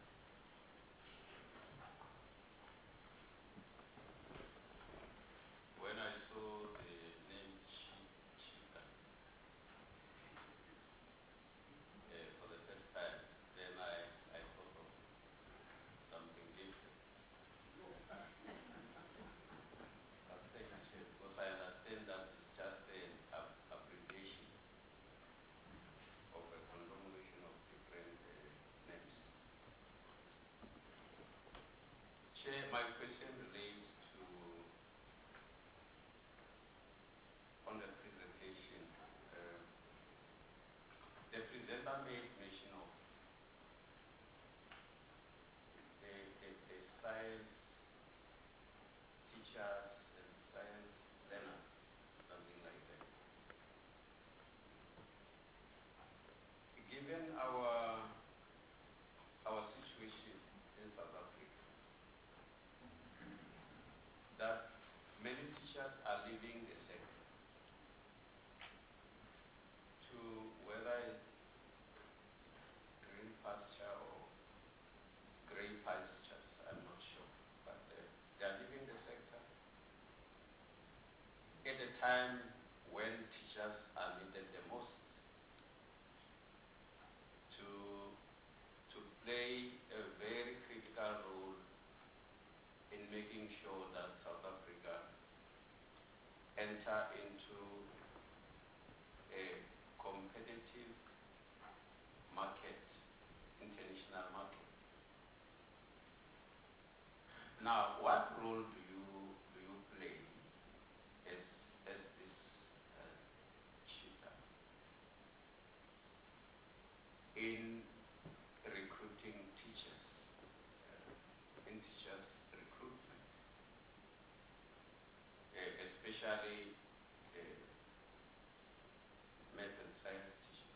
when I saw the name Chi- Chita uh, for the first time, then I, I thought of something different. But thanks, Chair, because I understand that it's just an ab- abbreviation of a conglomeration of different uh, names. Chair, my question relates to, on the presentation, uh, the presenter made mention of the, the, the science teachers and science learners, something like that. Given our, our situation in South Africa, that many teachers are leaving the sector to whether it's green pasture or grey pastures, I'm not sure. But uh, they are leaving the sector at a time when teachers are needed the most to, to play a very critical role in making sure that South Africa enter into a competitive market, international market. Now, what role do you do you play as as this uh, tutor in recruiting teachers, uh, in teachers recruitment, uh, especially uh, math and science teachers?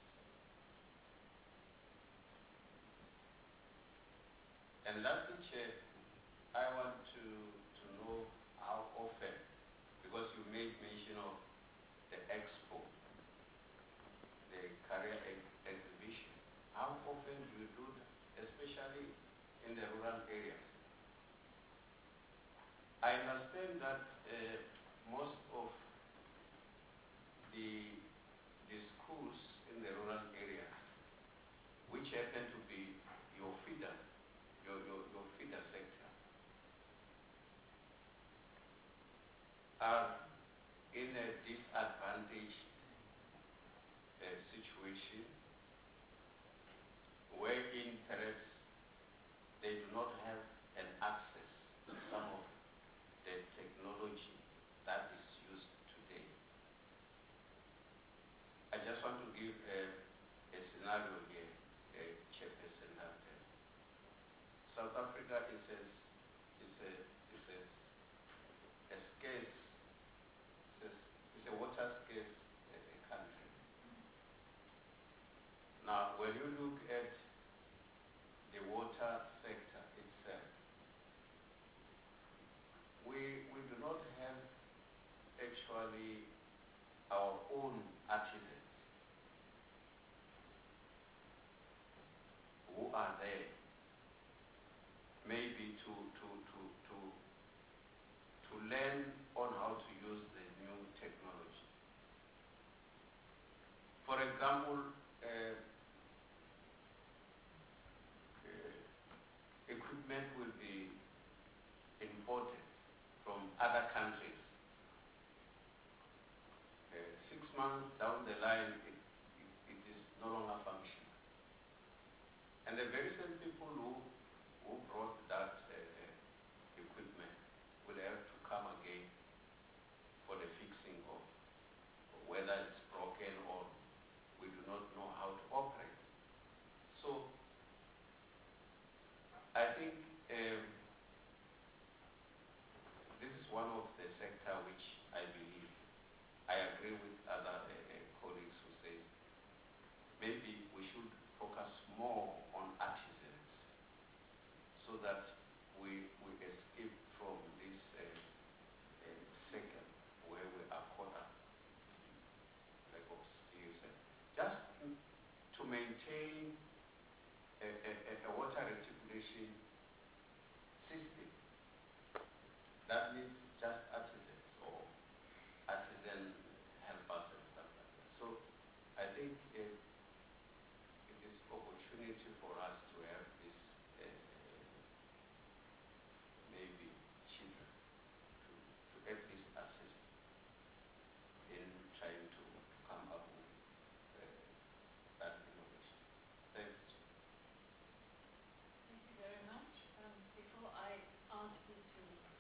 And lastly, Chair, I want to, to know how often, because you made mention of the expo, the career ex exhibition, how often do you do that, especially in the rural areas? I understand that uh, most of the, the schools in the rural areas, which happen to be your feeder, your, your, your feeder sector, are in a disadvantaged uh, situation wherein perhaps they do not have an access to some of the technology that is used today. I just want to give a, a scenario here, a Chairperson. That uh, South Africa is a, is a, is a, a scarce, is a, is a water scarce uh, country. Now, when you look at the water sector itself, we, we do not have actually our own artisans who are there maybe to, to, to, to, to learn on how to use the new technology. For example, uh, uh, equipment will be imported from other countries. Uh, six months down the line, it, it, it is no longer functional. And the very same people who, who brought that uh, uh, equipment will have to come again for the fixing of whether it's broken or we do not know how to operate. So I think um, this is one of the sector which I believe, I agree with other uh, uh, colleagues who say maybe we should focus more on artisans so that we, we escape from this uh, uh, second where we are caught up, like of skills. Just to maintain a, a, a water reticulation system, that means just artisans or artisan helpers and stuff like that. So I think uh, it is opportunity for us to have this uh, maybe children to, to at least assist in trying to, to come up with uh, that innovation. Thanks. Thank you very much. Um, before I ask you to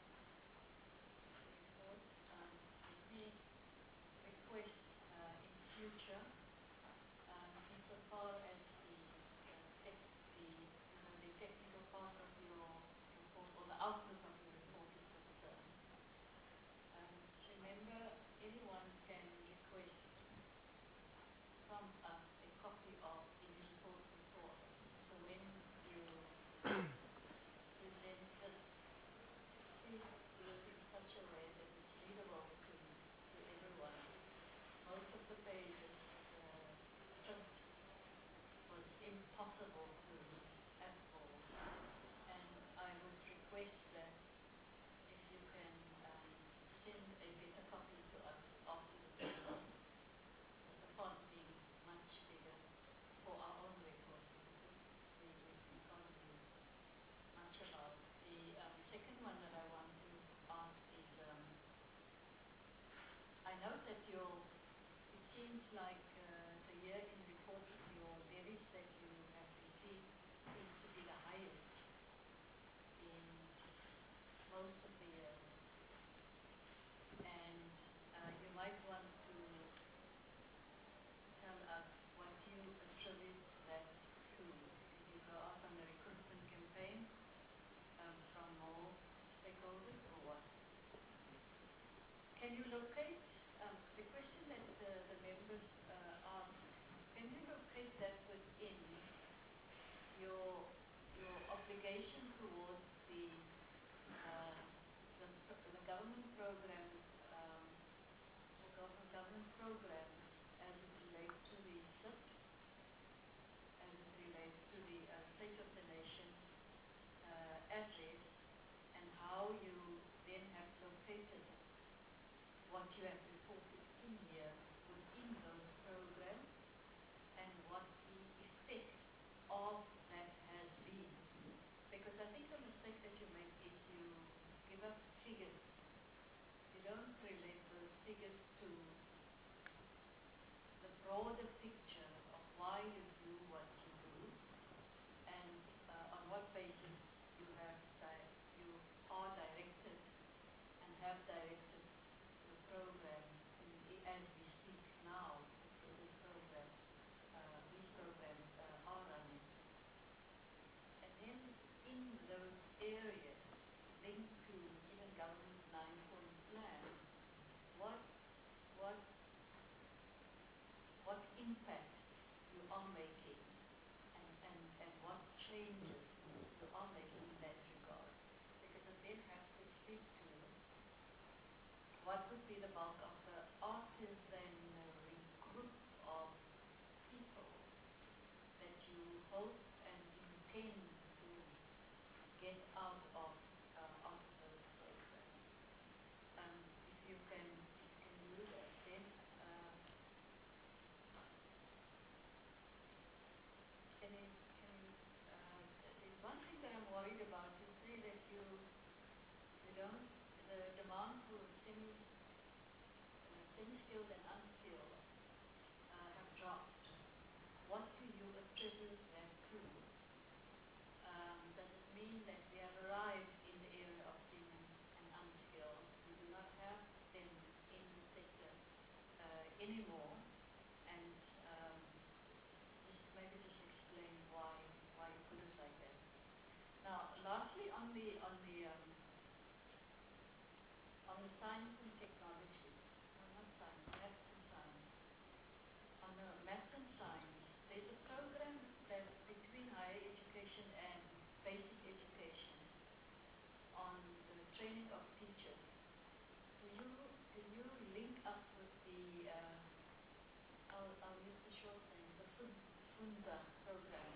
report, um, let me request uh, in future, um, insofar as the, uh, tech, the, you know, the technical part of your report or the outlook of your report is concerned, um, remember anyone can request from us a copy of the report before us. So when you present this, please do it in such a way that it's readable to, to everyone. Most of the pages, uh, print was impossible to read at all. And I would request that if you can um, send a better copy to us after the meeting, with the font being much bigger for our own records, because we, we, we can't do much about it. The um, second one that I want to ask is, um, I note that your, it seems like uh, the year-end report, your levies that you have received seems to be the highest in most of the years. And uh, you might want to tell us what you attribute that to. Did you go out on a recruitment campaign um, from more stakeholders or what? Can you locate, um, the question that uh, the members uh, asked, can you locate that within your, your obligation towards the, uh, the, the government programs, um, or government, government programs as it relates to the S I P, as it relates to the uh, State of the Nation uh, address, and how you then have located what you have reported in here within those programs, and what the effect of that has been. Because I think the mistake that you make is you give us figures. You don't relate those figures to the broader picture of why you do what you do, impact you are making and, and, and what changes you are making in that regard. Because it then has to speak to what would be the bulk of the artisanry group of people that you hope and intend to get out of uh, out of those programs. Um, if you can if you can do that, then uh, can you, can you, uh, there's one thing that I'm worried about. You say that you you don't the demand for semi uh, semi-skilled and unskilled uh, have dropped. What do you attribute that to? Um, does it mean that we have arrived in the area of semi and unskilled? We do not have them in the sector uh, anymore, and um, just maybe just explain why why you put it like that. Now, lastly, on the on the um, on the science and technology, no, not science, maths and science. On the maths and science, there's a program that between higher education and basic education on the training of teachers. Do you do you link up with the uh, I'll, I'll use the short name, the FUNZA program?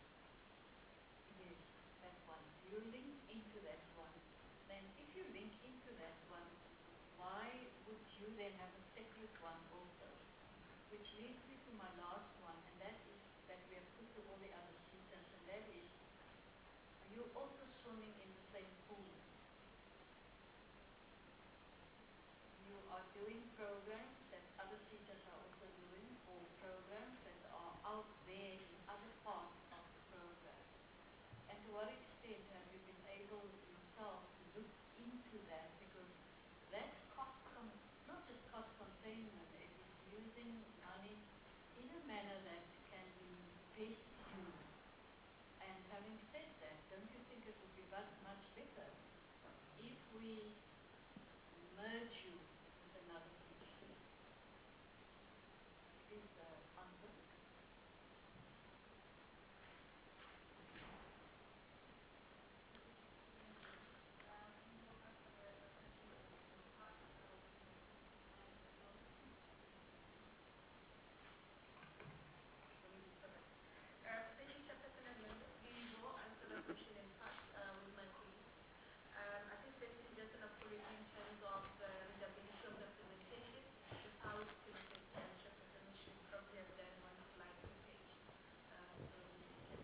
Yes, that one. Do you link into that one? Then if you link into that one, why would you then have a separate one also? Which leads me to my last one, and that is that we have put to all the other seaters, and that is, are you also swimming in the same pool? You are doing programs that other seaters are also doing, or programs that are out there in other parts of the program. And to what extent have you been able yourself to look into that? Because that's cost, con not just cost containment, it is using money in a manner that can be best used. And having said that, don't you think it would be much, much better if we merge you with another system? Please uh, answer. Uh, thank you, Chairperson and members. We will answer the question in part uh, with my colleagues. Um, I think basically just an apology in terms of the readability of the presentation, just how it's printed, and Chairperson should probably have done one slide per page. Um, so we can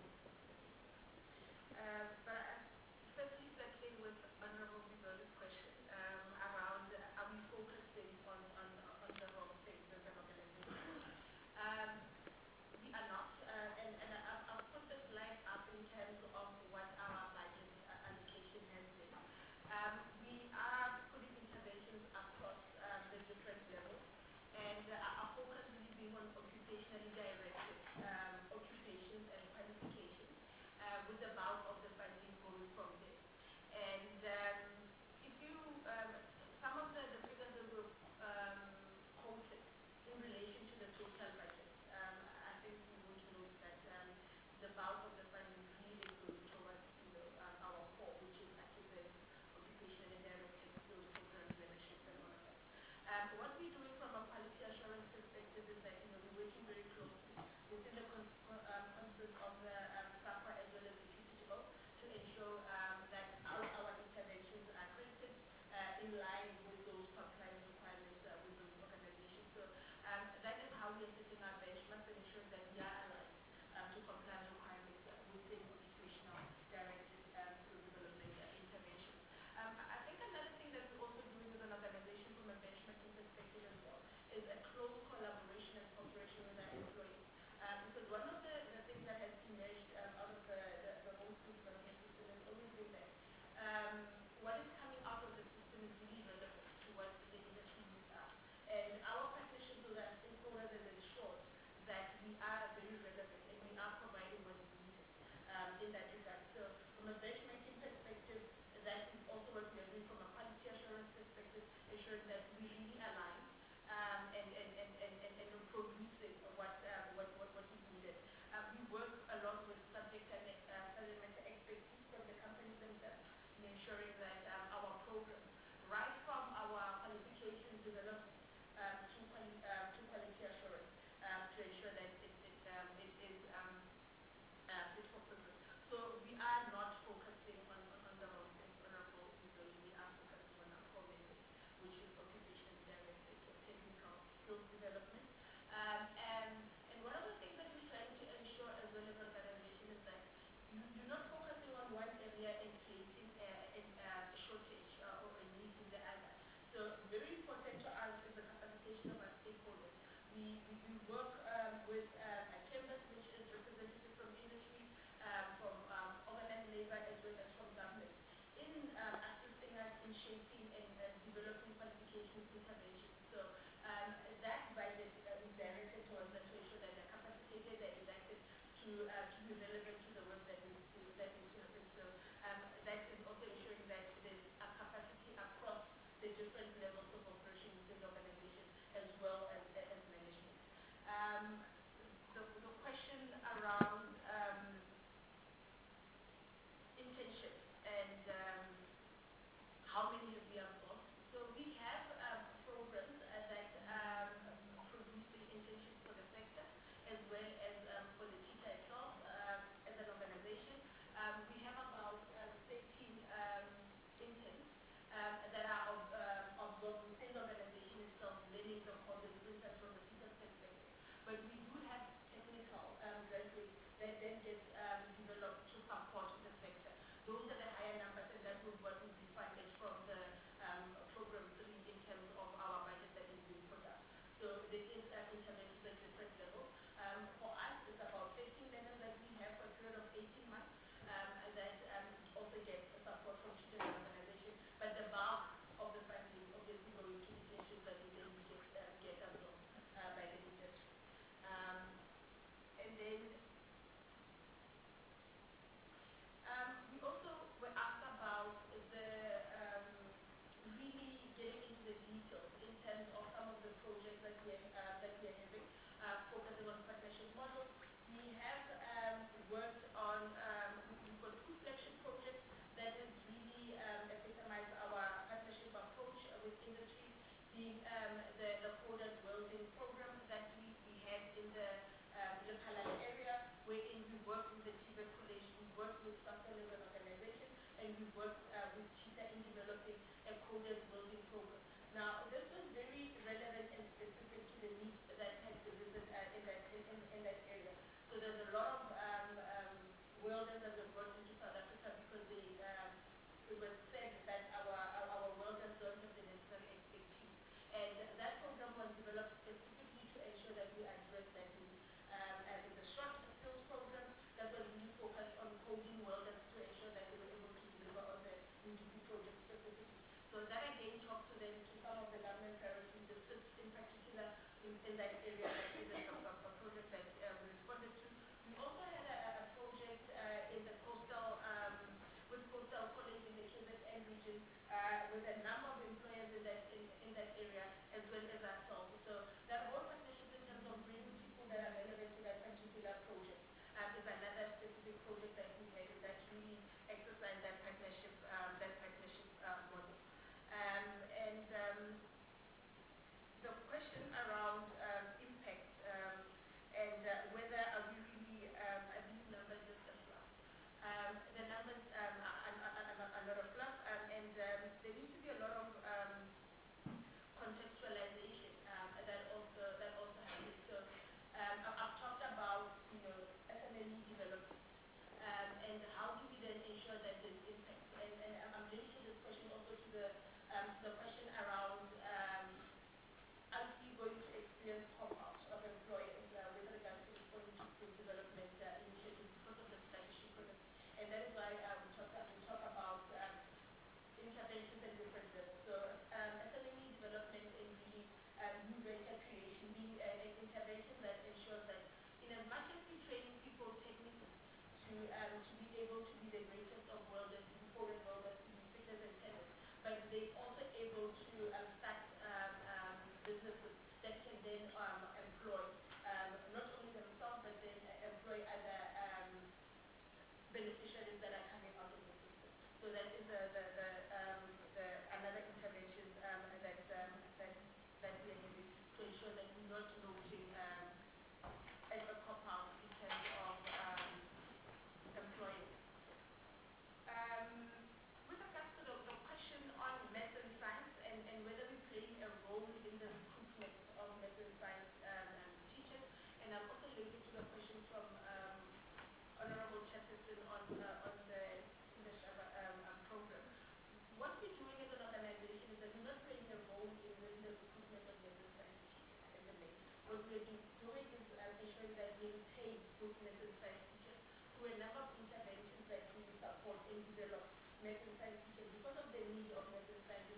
uh, but uh, firstly, circling with Honorable Bibola's question um, around uh, are we focusing on, on, on the wrong things as an organization? Um, We are not, uh, and, and I've, I've put the slide up in terms of what our budget uh, allocation has been. Um, we are putting interventions across um, the different levels, and uh, our focus really being on occupationally directed um, occupations and qualifications, uh, with the bulk of the funding going from there. And um, if you, um, some of the, the figures that were um, quoted in relation to the total budget, um, I think we would note that um, the bulk of the funding really is going towards, you know, um, our core, which is artisans, occupational and directed skills programs, leadership and all of that. Um, what we're doing from a quality assurance perspective is that, you know, we're working very closely within the con um, concept of the um, SAPA as well as the Q T O to ensure um, that our, our interventions are credited uh, in line with those compliance requirements uh, with those organizations. So um, that is how we are setting our benchmarks and ensuring that we are aligned um, to compliance requirements uh, within occupational directed um, skill development uh, interventions. Um, I think another thing that we're also doing as an organization from a benchmarking perspective as well is a close collaboration and cooperation with our employees. Um, because one of the, the things that has emerged um, out of the, the, the whole skill development system has always been that um, what is coming out of the system is really relevant to what the industry needs are. And our partnerships with our stakeholders has ensured that we are very relevant and we are providing what is needed um, in that regard. So from a benchmarking perspective, that is also what we are doing from a quality assurance perspective, ensuring that we really align um, and, and, and, and, and, and producing what um, shaping and uh, developing qualifications interventions. So um, that budget uh, is directed towards that to ensure that they're capacitated, they're elected to uh, to be relevant to the work that needs to that needs to happen. So um, that is also ensuring that there's a capacity across the different levels of operation within the organization as well as as management. Um, the, the question around um, internships and um, how many have we absorbed? So we have um, programs uh, that um, produce the internships for the sector as well as um, for the teacher itself uh, as an organization. Um, we have about uh, thirteen um, interns um, that are of, um, absorbed within the organization itself, learning the courses insights from the teacher's perspective. But we do have technical um, graduates that then get um, developed to support the sector. Those are the higher numbers, and that was what would be funded from the um, program three in terms of our budget that is being put up. So there is uh, interventions at different levels. Um, for us, it's about fifteen learners that we have for a period of eighteen months um, that um, also get support from teachers and organization. But the bulk of the funding obviously going to internships that we then get, uh, get absorbed uh, by the industry. Um, and then Um, we also were asked about the um, really getting into the details in terms of some of the projects that we are, uh, that we are having, uh, focusing on partnership models. We have um, worked on, um, we've got two flagship projects that has really um, epitomized our partnership approach with industries, being um, the, the Coded Welding program that we, we had in the um, Lephalale area, wherein we work with the Tibet College, we work with Sasol as an organization, and we work uh, with TITA in developing a coded welding program. Now, this was very relevant and specific to the needs that had arisen uh, in, that, in, in, in that area. So there's a lot of um, um, welders that were brought into South Africa because they, um, it was said that our, our, our welders don't have the necessary expertise. And that program was developed specifically to ensure that we address that need. Um, and it's a short skills program that was really focused on coding welders to ensure that they were able to deliver on the U D P project specifically. So that again talks to them to some of the government priorities, the S I Ps in particular in, in that area. That is a, a, a project that uh, we responded to. We also had a, a project uh, in the coastal, um, with Coastal College in the K Z N region, uh, with a number of employers in that in, in that area, as well as ourselves. So that whole partnership in terms of bringing people that are relevant to that particular project um, is another specific project that we had, and that really exercised that partnership, um, that partnership uh, model. Um, and um, the question around um, impact um, and uh, whether are we really um, are these numbers just a fluff? Um, the numbers um, are, are, are, are not a fluff, um, and um, there needs to be a lot of um, contextualization um, that also that also happens. So um, I- I've talked about you know S M E development um, and how do we then ensure that there's impact. And, and I'm linking this question also to the um, to the question around um, are we going to experience pop-out of employers uh, with regards to responding to skills development uh, initiatives because of the flagship project. And that is why uh, we talk we talk about um, interventions at different levels. So um, S M E development and really um, new venture creation being uh, an intervention that ensures that in as much as we train people technically to um, to be able to be the greatest of welders, to be coded welders, to be fitters and tellers, but they're also able to um, start um, um, businesses that can then um, employ um, not only themselves but then uh, employ other um, beneficiaries that are coming out of the system. So that is the, the, the, um, the another intervention um, that, um, that that we are having to ensure that we're not noting um, a, a cop-out in terms of um, employing. Um, with regards to the, the question on math and science and, and whether we play a role in the recruitment of math and science um, um, teachers, and I'm also linking to the question from um, Honorable Chatterton on, uh, on the Leadership um, um, program. What we're doing as an organization is that we're not playing a role in the, in the recruitment of math and science teachers as a main. What we're do, doing is uh, ensuring that we retain good math and science teachers through a number of interventions that we support and develop math and science teachers because of the need of math and science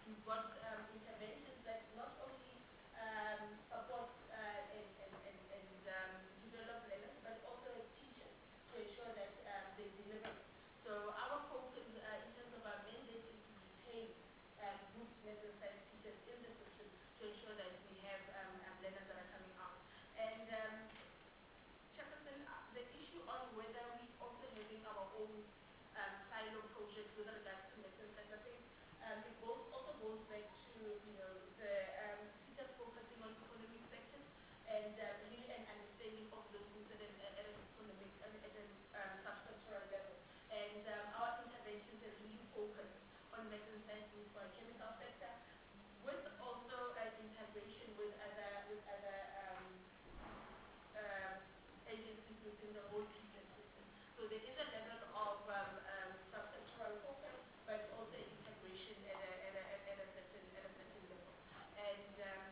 we've got um, interventions that not only um, support uh, and, and, and, and um, develop learners, but also teachers to ensure that um, they deliver. So our focus uh, in terms of our mandate is to retain um, good maths and science teachers in the system to ensure that we have um, um, learners that are coming out. And um, Chairperson, uh, the issue on whether we also having our own um, silo projects with regards to maths and science, I think um, it goes, also goes back to you know the um, teachers focusing on economic sectors and uh, really an understanding of those things at an, at an economic at an um, substructural level. And um, our interventions have really focused on maths and science for our chemical sector, with also an integration with other with other um, um, agencies within the whole P P E system. So there is a level of um, um, subsectoral focus, but also integration at a, at a, at a certain at a certain level. And um,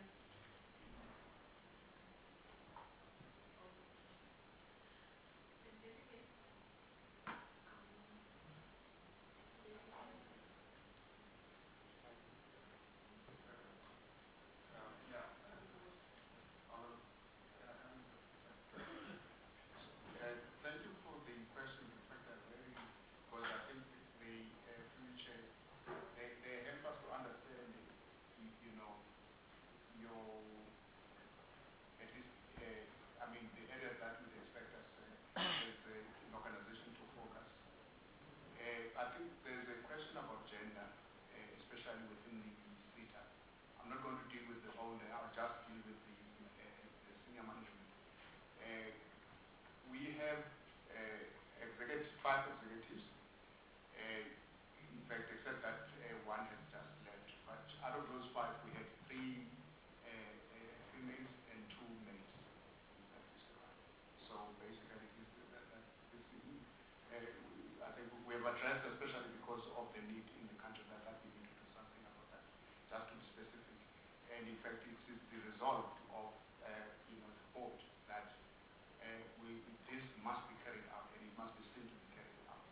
Um, yeah. Honorable, uh, um, uh, thank you for the questions. In fact, they're very, because I think the uh, future, they, they help us to understand, you, you know, your, at least, uh, I mean, the areas that you'd expect us uh, as uh, an organization to focus. Uh, I think there's a question about gender, uh, especially within the SETA. I'm not going to deal with the whole, I'll just deal with the, uh, the senior management. Uh, we have uh, executive, five executives, uh, in fact, except that uh, one has just left. But out of those five, we have three uh, uh, females and two males. So basically, this, that, that, this, uh, I think we have addressed, especially because of the need in the country, that, that we need to do something about that, just to be specific. And in fact, it is the result of uh, you know, the board that uh, we, this must be carried out, and it must be seen to be carried out.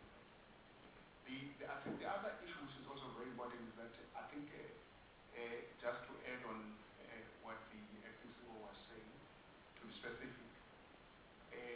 The, the, I think the other issue which is also very important is that I think, uh, uh, just to add on uh, what the acting C E O was saying, to be specific, uh,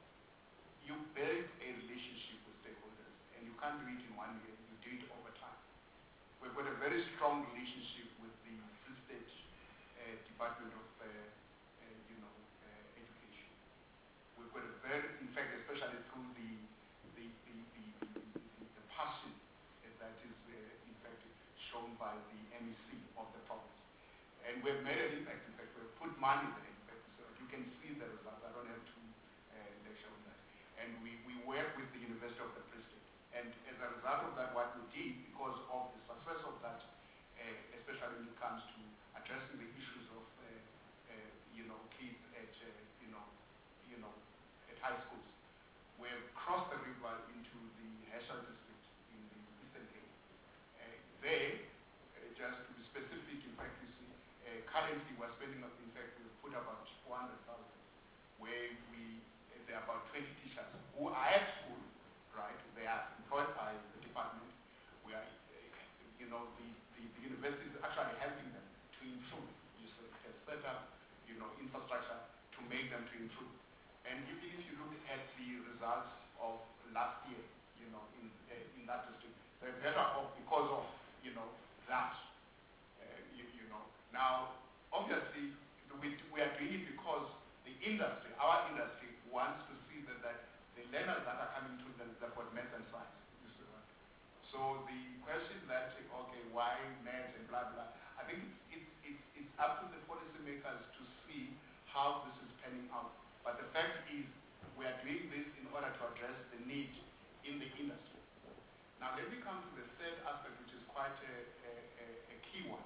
you build a relationship with stakeholders, and you can't do it in one year, you do it over time. We've got a very strong relationship with the Free State uh, Department of uh, uh, you know, uh, Education. We've got a very, in fact, especially through the the, the, the, the, the passion that is uh, in fact shown by the M E C of the province. And we've made an impact, in fact, we've put money there, in fact, so you can see the results. I don't have to uh, lecture on that. And we, we work with the University of the Free State. And as a result of that, what we did, because of the success of that, uh, especially when it comes to addressing the issues of, uh, uh, you know, kids at, uh, you know, you know, at high schools, we've crossed the river into the Herschel district in the Eastern Cape. Uh, there, uh, just to be specific, in fact, you see, uh, currently we're spending, in fact, we've put about four hundred thousand, where we, uh, there are about twenty teachers who are at school, right? They are employed by the department. We are, uh, you know, the, the, the university is actually helping them to improve. You see, it has set up, you know, infrastructure to make them to improve. And even if you look at the results of last year, you know, in uh, in that district, they're better off because of, you know, that. Uh, you, you know, now obviously we we are doing it because the industry, our industry, wants to see that, that the learners that are coming to them, they've got maths and science. You see that? So the question that, okay, why maths and blah blah, I think it's it's it's, it's up to the policymakers to see how this is panning out. But the fact is, we are doing this in order to address the need in the industry. Now let me come to the third aspect, which is quite a, a, a, a key one: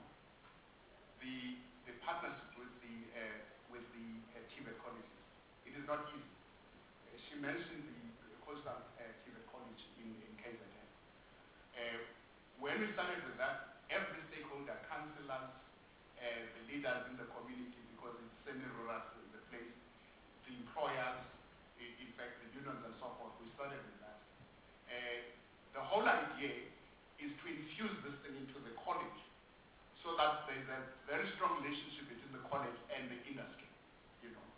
the the partnership with the uh, with the uh, T V E T colleges. It is not easy. Uh, she mentioned the, the Coastal uh, T V E T College in, in K Z N. Uh, when we started with that, every stakeholder, councillors, uh, the leaders in the community, because it's semi-rural, the place, the employers, in, in fact, the unions and so forth, we started with that. Uh, the whole idea is to infuse this thing into the college so that there's a very strong relationship between the college and the industry, you know.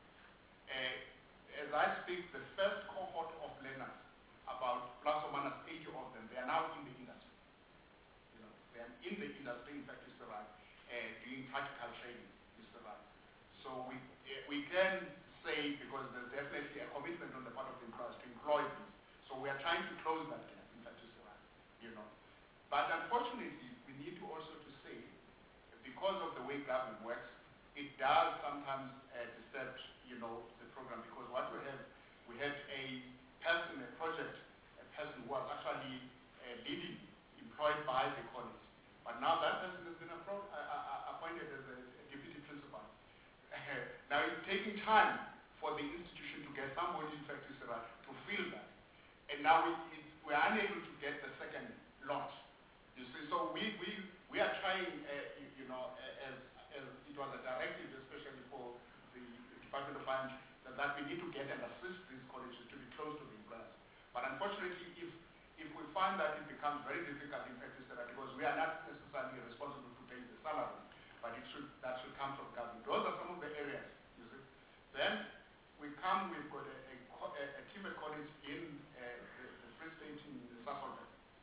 Uh, as I speak, the first cohort of learners, about plus or minus eighty of them, they are now in the industry. You know, they are in the industry, in fact, Mister Right, uh, doing practical training, Mister Right. So we, uh, we can say, because there's definitely a commitment on the part of the employers to employ these. So we are trying to close that gap, in fact, Mister Right, you know. But unfortunately, we need to also to say, because of the way government works, it does sometimes uh, disturb, you know, the program, because what we have, we had a person, a project, a person who was actually uh, leading, employed by the college. But now that person has been appro- uh, uh, appointed as a, a deputy principal. Now it's taking time for the institution to get somebody, in fact, to fill that. And now we, it, we are unable to get the second lot. You see, so we, we, we are trying, uh, you, you know, uh, as, as it was a directive, especially for the Department of Finance, that, that we need to get and assist these colleges to be close to the employers. But unfortunately, if, if we find that it becomes very difficult, in fact, because we are not necessarily responsible to pay the salary, but it should, that should come from government. Those are some of the areas, you see. Then we come, we've got a, a, a, a T V E T college in uh, the, the Free State in Sasol,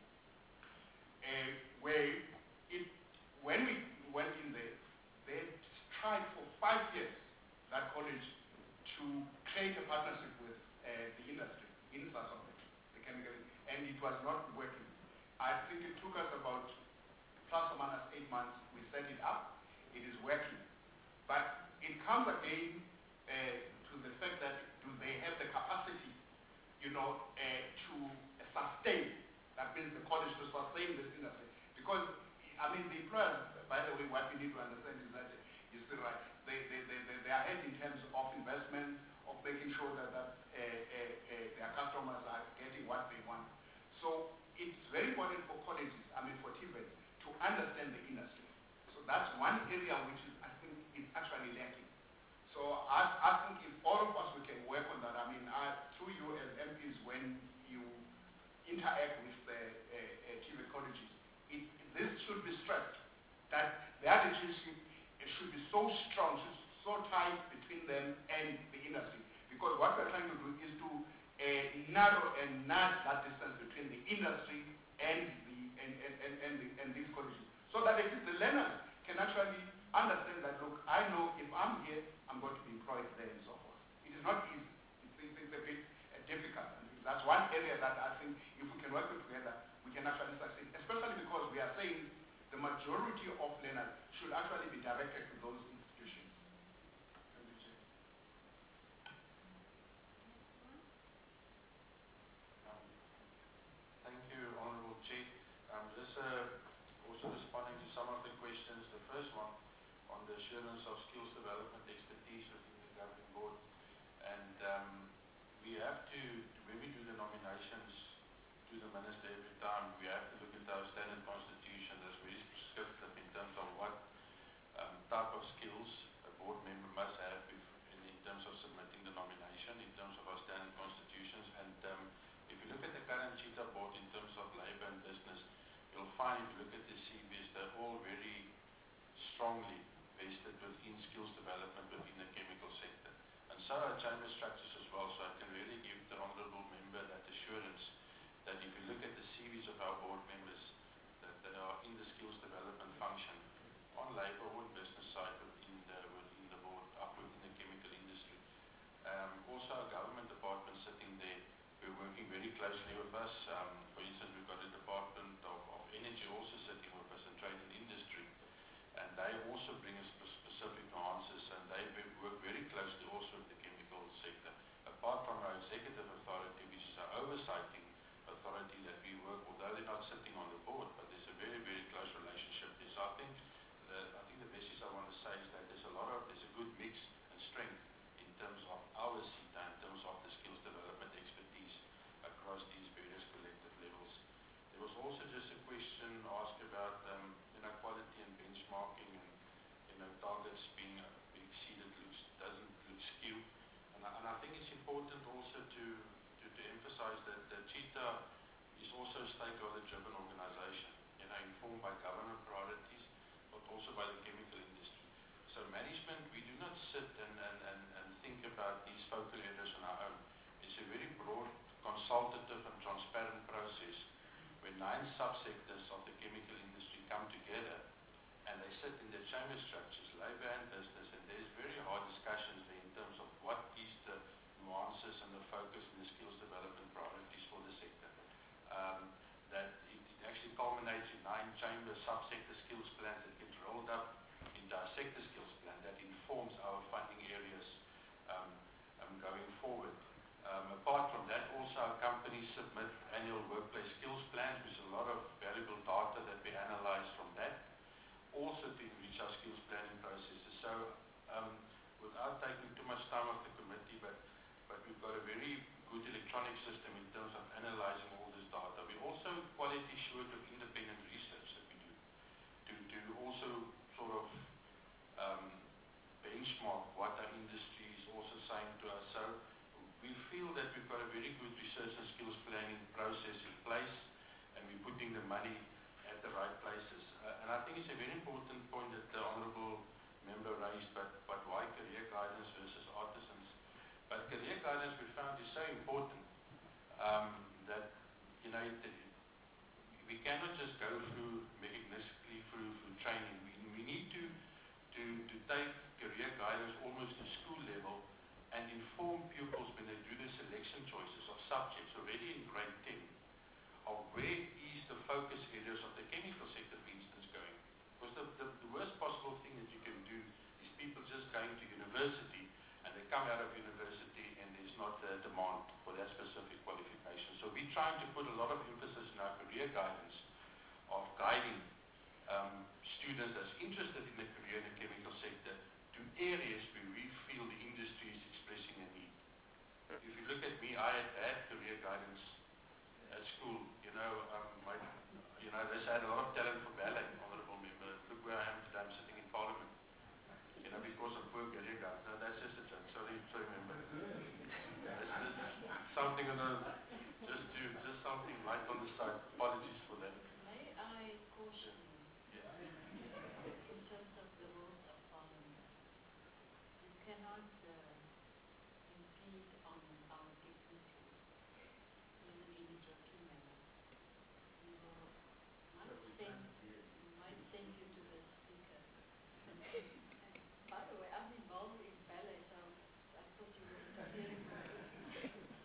uh, where it, when we went in there, they tried for five years, that college, to create a partnership with uh, the industry in Sasol, the chemical, and it was not working. I think it took us about plus or minus eight months. We set it up. It is working. But it comes again uh, to the fact that do they have the capacity, you know, uh, to sustain, that means the college to sustain this industry. Because, I mean, the employers, by the way, what we need to understand is that, you see, right, they, they, they, they, they are ahead in terms of investment, of making sure that, that uh, uh, uh, their customers are getting what they want. So it's very important for colleges, I mean, for T V E T, to understand the industry. So that's one area which is, I think, is actually lacking. So I, I think if all of us we can work on that, I mean, I, through you as M Ps, when you interact with the uh, uh, T V E T colleges, it, this should be stressed, that the relationship it should be so strong, should be so tight between them and the industry. Because what we're trying to do is to uh, narrow and nudge that distance between the industry and the and, and, and, and, the, and these colleges. So that at least the learners can actually understand that, look, I know if I'm here, I'm going to be employed there and so forth. It is not easy. It's, it's, it's a bit uh, difficult. And that's one area that I think if we can work together, we can actually succeed. Especially because we are saying the majority of learners should actually be directed to those institutions. Um, thank you, Honorable Chair. Um, just uh, also responding to some of the questions. The first one on the assurance of skills development expertise within the governing board. And um, we have to, when we do the nominations to the minister every time, we have to look at our standard constitution that's very prescriptive in terms of what um, type of skills a board member must have if, in, in terms of submitting the nomination, in terms of our standard constitutions. And um, if you look at the current Cheetah board in terms of labor and business, you'll find if you look at the C Vs, they're all very strongly vested within skills development within the chemical sector. And so are chamber structures as well, so I can really give the honourable member that assurance that if you look at the C Vs of our board members, that they are in the skills development function on labour or business side within the, within the board, up within the chemical industry. Um, also our government department sitting there, we're working very closely with us. Um, for instance, we've got a department of, of energy also sitting with us in trade and industry. And they also bring us specific answers, and they work very closely also with the chemical sector. Apart from our executive authority, which is our oversighting authority that we work, although they're not sitting on the board, but there's a very, very close relationship there. So I think the, I think the message I want to say is that there's a lot of, there's a good mix and strength in terms of our CETA, in terms of the skills development expertise across these various collective levels. There was also just a question asked about um, inequality and benchmarking, and you know, targets being, uh, being exceeded looks, doesn't look skewed. And I, and I think it's important also to, to, to emphasize that, that Cheetah is also a stakeholder-driven organization, you know, informed by government priorities, but also by the chemical industry. So management, we do not sit and, and, and, and think about these focal areas on our own. It's a very broad, consultative and transparent process where nine subsectors of the chemical industry come together and they sit in the chamber structures, labor and business, and there's very hard discussions there in terms of what is the nuances and the focus and the skills development priorities for the sector. Um, that it, it actually culminates in nine chamber subsector skills plans that get rolled up into our sector skills plan that informs our funding areas um, um, going forward. Um, apart from that, also our companies submit annual workplace skills plans, with a lot of valuable data that we analyze from that, also to enrich our skills planning processes. So um, without taking too much time of the committee, but, but we've got a very good electronic system in terms of analyzing all this data. We also quality assured with independent research that we do, to, to also sort of um, benchmark what our industry is also saying to us. So we feel that we've got a very good research and skills planning process in place, and we're putting the money at the right places. Uh, and I think it's a very important point that the Honourable Member raised, but, but why career guidance versus artisans? But career guidance we found is so important um, that, you know, it, we cannot just go through mechanistically through, through training. We, we need to, to, to take career guidance almost to school level and inform pupils when they do the selection choices of subjects already in grade ten of where is the focus areas of the chemical sector, for instance, going. Because the, the, the worst possible thing that you can do is people just going to university and they come out of university and there's not the demand for that specific qualification. So we're trying to put a lot of emphasis in our career guidance of guiding um, students that's interested in the career in the chemical sector to areas where we feel the industry is expressing a need. If you look at me, I had bad career guidance at school. You know, um, my, you know, they had a lot of talent for ballet, Honourable Member. Look where I am today, I'm sitting in Parliament. You know, because of poor career guidance. No, that's just a joke. Sorry, sorry, Member. That's just something on the, just to, just something light on the side. Apologies for that. May I caution you, Yeah. in terms of the rules of Parliament, you cannot uh, impede on our dignity in an introductory manner. We will, might send, we might send you to the speaker. And, and by the way, I'm involved in ballet, so I thought you were interfering with me.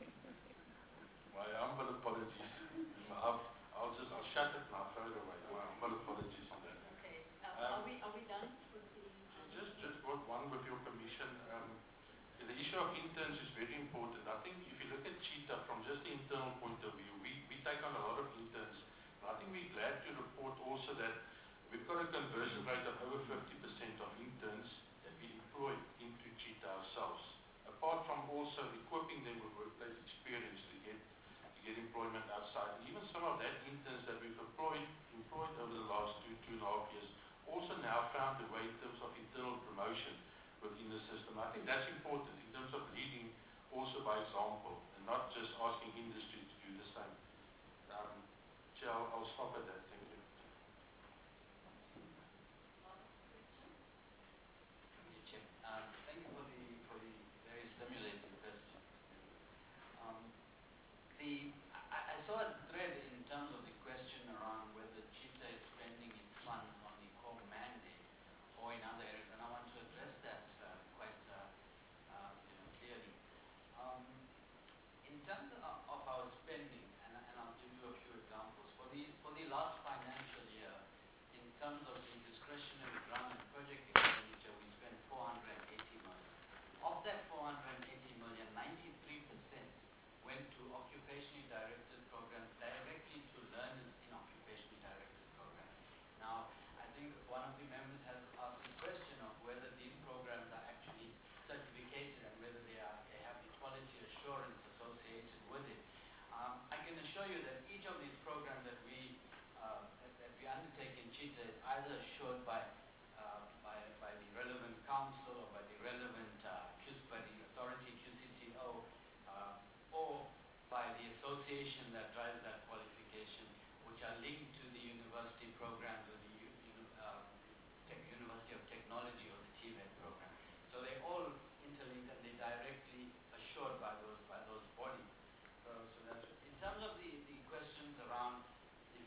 My humble apologies. I'll, I'll just, I'll shut it now, throw it away. My humble apologies on that. Okay, now Um, are we are we done with the? Just, just one, one with your permission. Um, the issue of interns is very important. I think if you look at Cheetah from just the internal point of view, we, we take on a lot of interns. And I think we're glad to report also that we've got a conversion rate of over fifty percent of interns that we employ into Cheetah ourselves. Apart from also equipping them with workplace experience to get to get employment outside. And even some of that interns that we've employed employed over the last two, two and a half years also now found a way in terms of internal promotion within the system. I think that's important in terms of leading also by example and not just asking industry to do the same. Um, Chair, I'll, I'll stop at that. Thank you. Last question. Thank you, Chair. Um, thank you for the for the very stimulating question. Um, the I, I saw a thread in terms of the question around whether Cheetah is spending its funds on the core mandate or in other areas, and I want to address that uh, quite uh, uh, you know, clearly. Um, in terms of, of our spending, and, and I'll give you a few examples. For the for the last financial year, in terms of the discretionary grant and project expenditure, we spent four hundred eighty million. Of that four hundred eighty million, ninety-three percent went to occupationally directed programs directly to learners in occupationally directed programs. Now, I think one of the members has asked the question of whether these programs are actually certificated and whether they, are, they have the quality assurance associated with it. Um, I can assure you that each of these programs that we uh, that, that we undertake in Cheetah is either assured by uh, by, by the relevant council or by the relevant uh, Q S, by the authority Q C T O, uh, or by the association that drives that qualification, which are linked to the university programs or the u- uni- uh, tech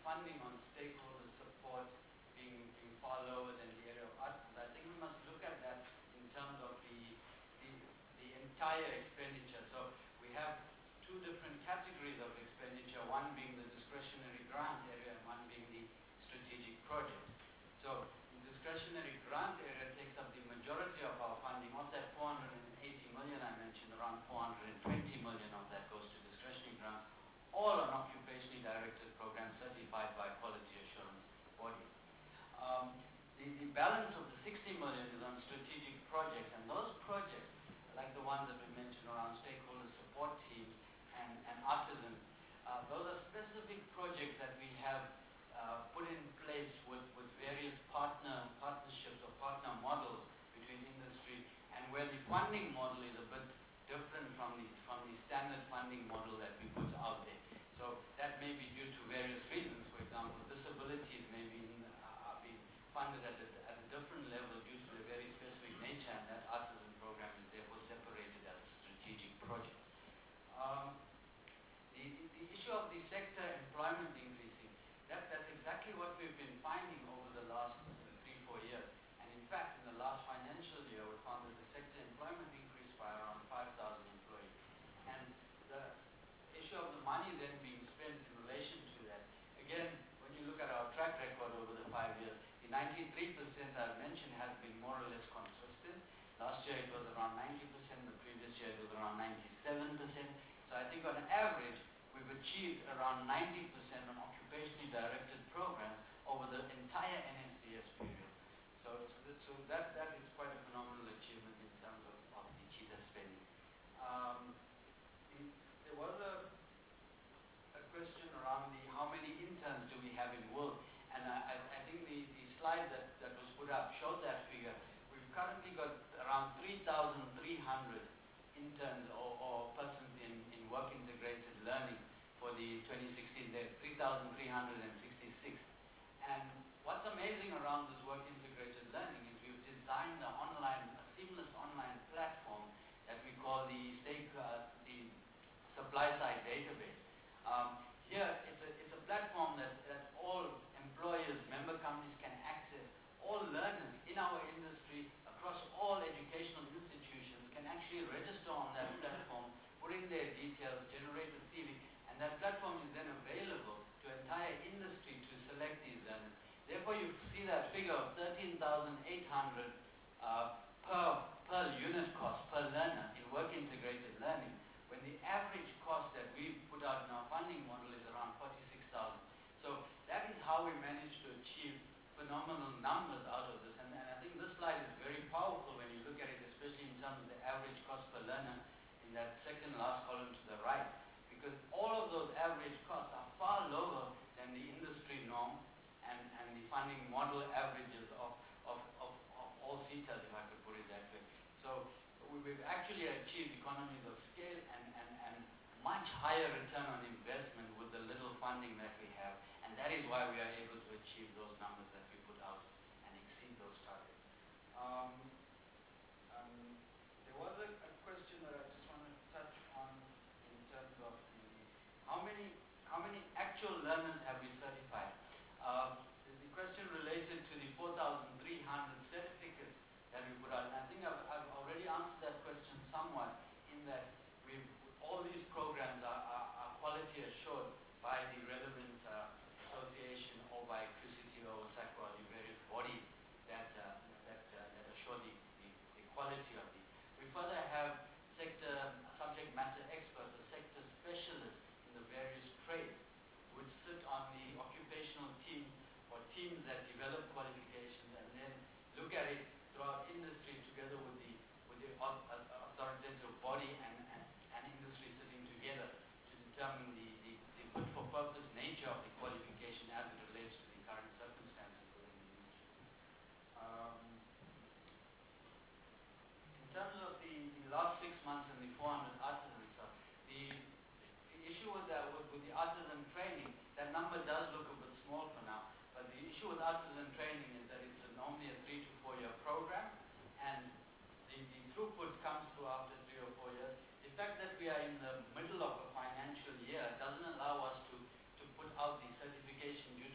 funding on stakeholder support being, being far lower than the area of artisans, I think we must look at that in terms of the, the, the entire expenditure. So we have two different categories of expenditure, one being the discretionary grant area and one being the strategic project. So the discretionary grant area takes up the majority of our funding. Of that four hundred eighty million I mentioned, around four hundred twenty million of that goes to discretionary grants, all on occupationally directed programs certified by quality assurance bodies. Um, the, the balance of the sixty million is on strategic projects, and those projects, like the ones that we mentioned around stakeholder support teams and, and artisans, uh, those are specific projects that we have uh, put in place with, with various partner partnerships or partner models between industry, and where the funding model is a bit different from the, from the standard funding model that we put out there. So that may be due to various reasons. For example, disabilities may be in, uh, are being funded at a, at a different level due to a very specific nature, and that artisan program is therefore separated as a strategic project. Um, the, the issue of the sector employment increasing, that, that's exactly what we've been finding over the last uh, three, four years. And in fact, in the last financial year, we found that the sector employment increased by around five thousand employees. And the issue of the money then being spent in relation to that, again, when you look at our track record over the five years, the ninety-three percent I've mentioned has been more or less consistent. Last year it was around ninety percent, the previous year it was around ninety-seven percent. So I think on average, we've achieved around ninety percent on occupationally directed programs over the entire N S D S period. So, so, that, so that, that is quite a phenomenal achievement in terms of, of the cheetah spending. Um, the, there was a, a question around the how many interns do we have in Wool, and I, I, I think the, the slide that, that was put up showed that figure. We've currently got around three thousand three hundred interns or, or persons in, in work integrated learning for the twenty sixteen, there three thousand three hundred sixty-six. And what's amazing around this work integrated learning is we've designed an online, a seamless online platform that we call the stake, uh, the supply side database. Um, here, it's a, it's a platform that, that all employers, member companies can access. All learners in our industry, across all educational institutions, can actually register on that platform, put in their details, generate a C V, and that platform is then available to entire industry to select these learners. Therefore, you see that figure of thirteen thousand eight hundred uh, per, per unit cost, per learner in work integrated learning, when the average cost that we put out in our funding model is around forty-six thousand. So that is how we managed to achieve phenomenal numbers out of this. And, and I think this slide is very powerful when you look at it, especially in terms of the average cost per learner in that second last column to the right, because all of those average costs are far lower than the industry norm and, and the funding model averages of, of, of, of all C E T As, if I could put it that way. So we've actually achieved economies of scale and, and, and much higher return on investment with the little funding that we have, and that is why we are able to achieve those numbers that we put out and exceed those targets. Um, um, there was a, a question that I just want to touch on in terms of the how many how many actual learners have we certified. Uh, the, the question related to the four thousand three hundred certificates that we put out, and I think I've, I've already answered that question somewhat in that we've all these programs are, are, are quality assured by the relevant uh, association or by Q C T O or SACWA, the various bodies that, uh, that, uh, that assure the, the, the quality of these. We further have sector subject matter experts or sector specialists in the various trades which sit on the occupational teams or teams that develop qualifications and then look at it throughout industry together with the, with the authoritative body and, and, and industry sitting together to determine the, the, the fit-for-purpose nature of the qualification as it relates to the current circumstances within the industry. Um, in terms of the, the last six months and the four hundred artisans, uh, the, the issue with, that, with, with the artisan training, that number does look a bit small for now, but the issue with artisan training is that it's a, normally a three to four year program, and the, the throughput comes through after three or four years. The fact that we are in the middle of a financial year doesn't allow us to, to put out the certification due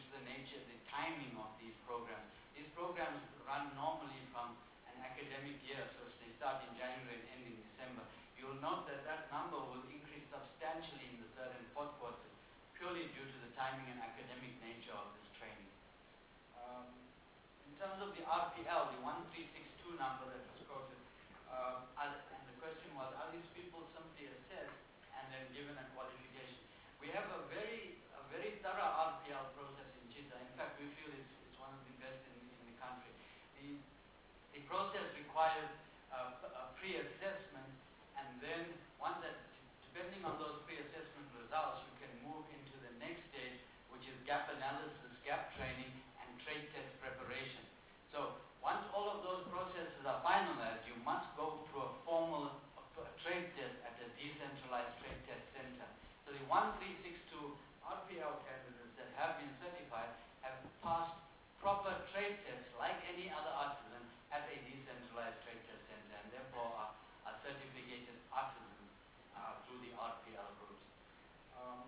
year, so they start in January and end in December. You'll note that that number will increase substantially in the third and fourth quarters, purely due to the timing and academic nature of this training. Um, in terms of the R P L, the one three six two number that was quoted, um, are, and the question was, are these people simply assessed and then given a qualification? We have a very, a very thorough R P L process in Cheetah. In fact, we feel it's, it's one of the best in, in the country. The, the process requires uh, a pre-assessment, and then once that, depending on those pre-assessment results, you can move into the next stage, which is gap analysis, gap training, and trade test preparation. So once all of those processes are finalized, you must go through a formal a trade test at a decentralized trade test center. So the one three six two R P L candidates that have been certified have passed proper trade tests like any other artisan at a decentralized trade test center, and therefore are, are certificated artisans uh, through the R P L route. Um,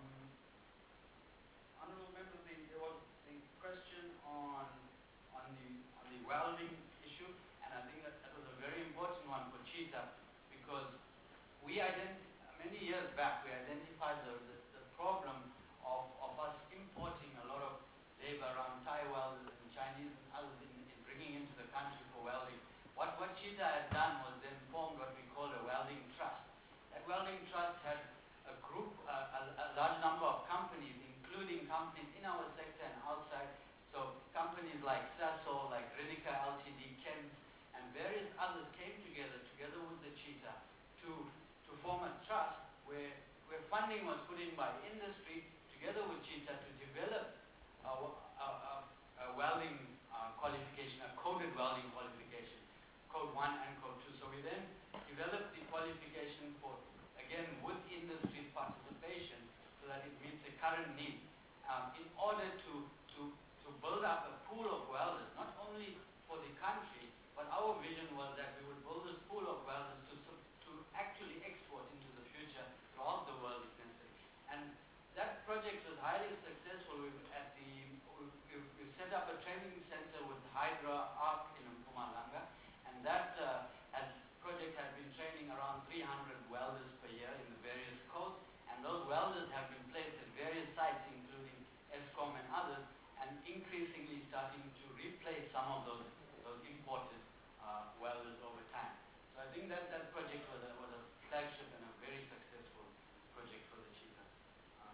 Honorable members, the, there was the question on on the on the welding issue, and I think that, that was a very important one for Cheetah, because we ident many years back we identified the, the, the problem of, of us importing a lot of labor around Thai welders and Chinese and others in, in bringing into the country for welding. What what Cheetah had done was then formed what we call a welding trust. That welding trust had a group, uh, a, a large number of companies, including companies in our sector and outside. So companies like Sasol, like Rinica L T D, Kent, and various others came together, together with the Cheetah, to, to form a trust where, where funding was put in by industry, together with Cheetah, to develop a, a, a, a welding uh, qualification, a coded welding qualification, code one and code two. So we then developed the qualification for, again, with industry participation, so that it meets the current need, um, in order to, to, to build up a pool of welders, not only for the country, but our vision was that we would build this pool of welders to, to actually export into the future throughout the world, if necessary. And that project was highly successful. We've, at the, we've, we've set up a training center with Hydra Arc in Mpumalanga, and that uh, has, project has been training around three hundred welders per year in the various codes, and those welders have been placed at various sites, including ESCOM and others, and increasingly starting to replace some of those, those imported uh, welders over time. So I think that that project was a, was a flagship and a very successful project for the Cheetah. Um,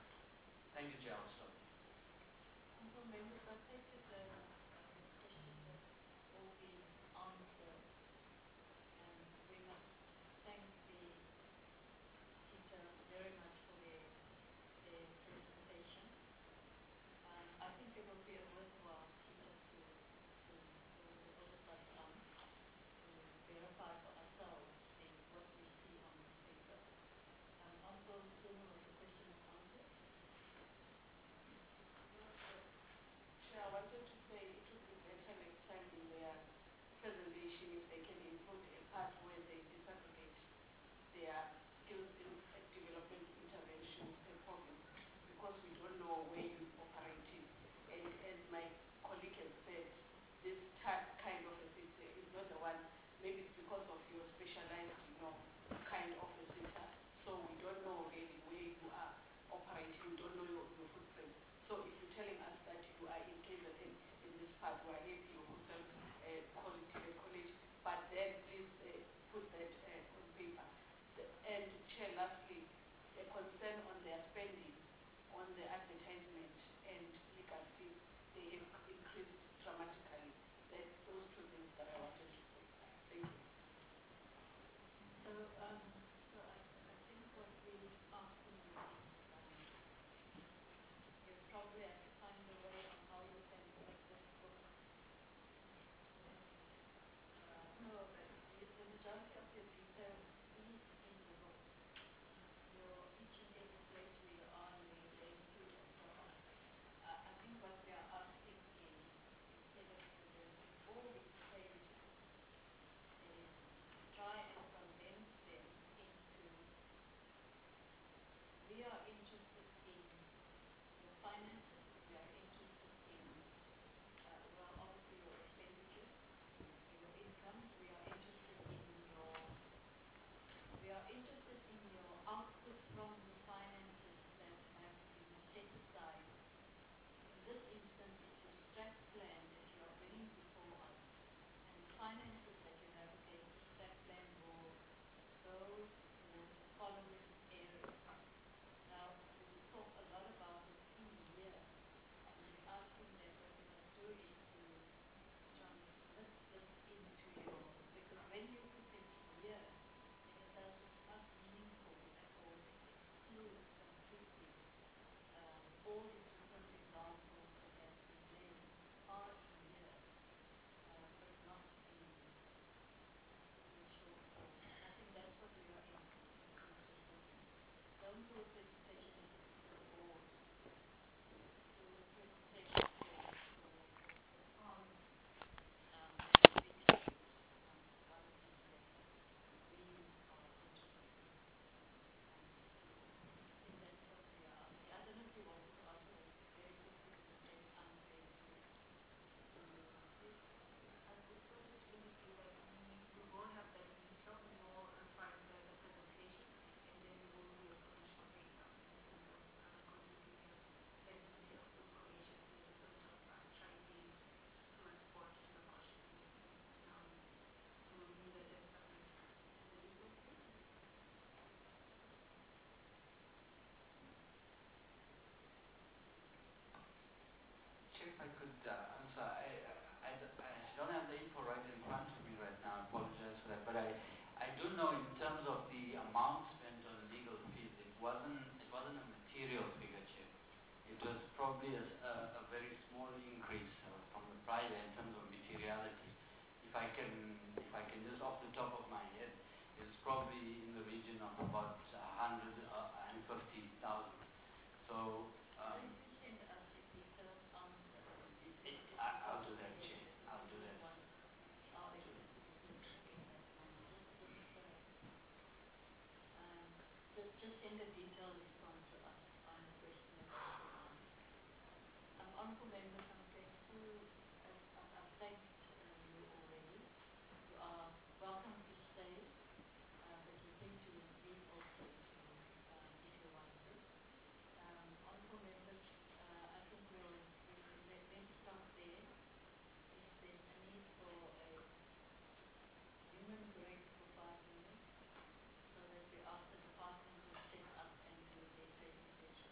thank you, Chair. I'll stop. Honourable members, I take it the uh, questions probably a, s- a- a very small increase uh, from the prior in terms of materiality. If I can, if I can just off the top of my head, it's probably in the region of about a hundred uh, and fifty thousand. So um, Can you send us a detailed answer? it, I, I'll do that, Chair. I'll do that. Want our expertise to get that number. Just, uh, um, just, just send a detailed response to us on the question that you asked. Um, honourable members, I'm going to, I've, I've I've thanked uh, you already. You are welcome to stay, uh, but you can to leave also if you, um, if you want to. Um, honourable members, uh, I think we'll, we'll let, let's stop there. If there's a need for a human break for five minutes, so that we ask the department to set up and do their presentation.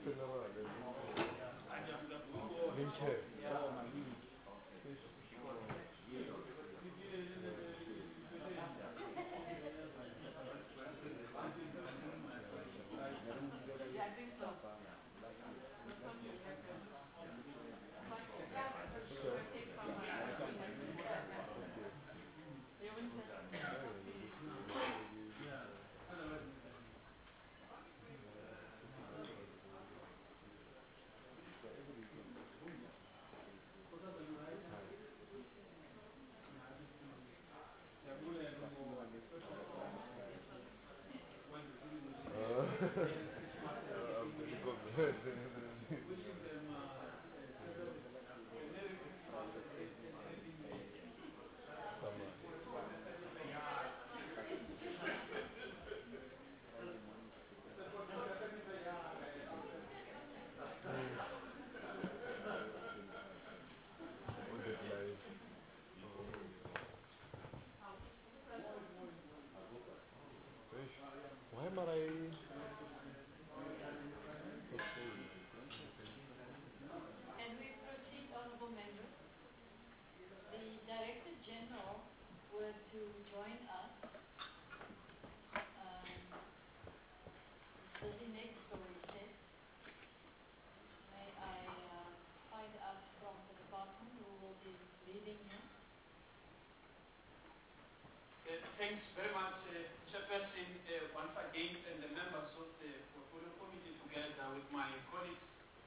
Yeah, I think so. That's what you reckon. But yeah, because we were take from uh, you wouldn't say. Why am I? Can we proceed, honorable members? The Director General were to join us. Um, busy next door, he said. May I uh, find out from the department who will be leading you? Uh, thanks very much, uh, Chairperson, uh, once again, and the members of the portfolio committee together with my colleagues.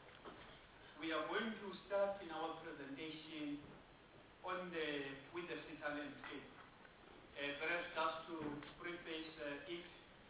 We are going to start in our presentation on the with the SETA landscape. Uh, perhaps just to preface uh, it,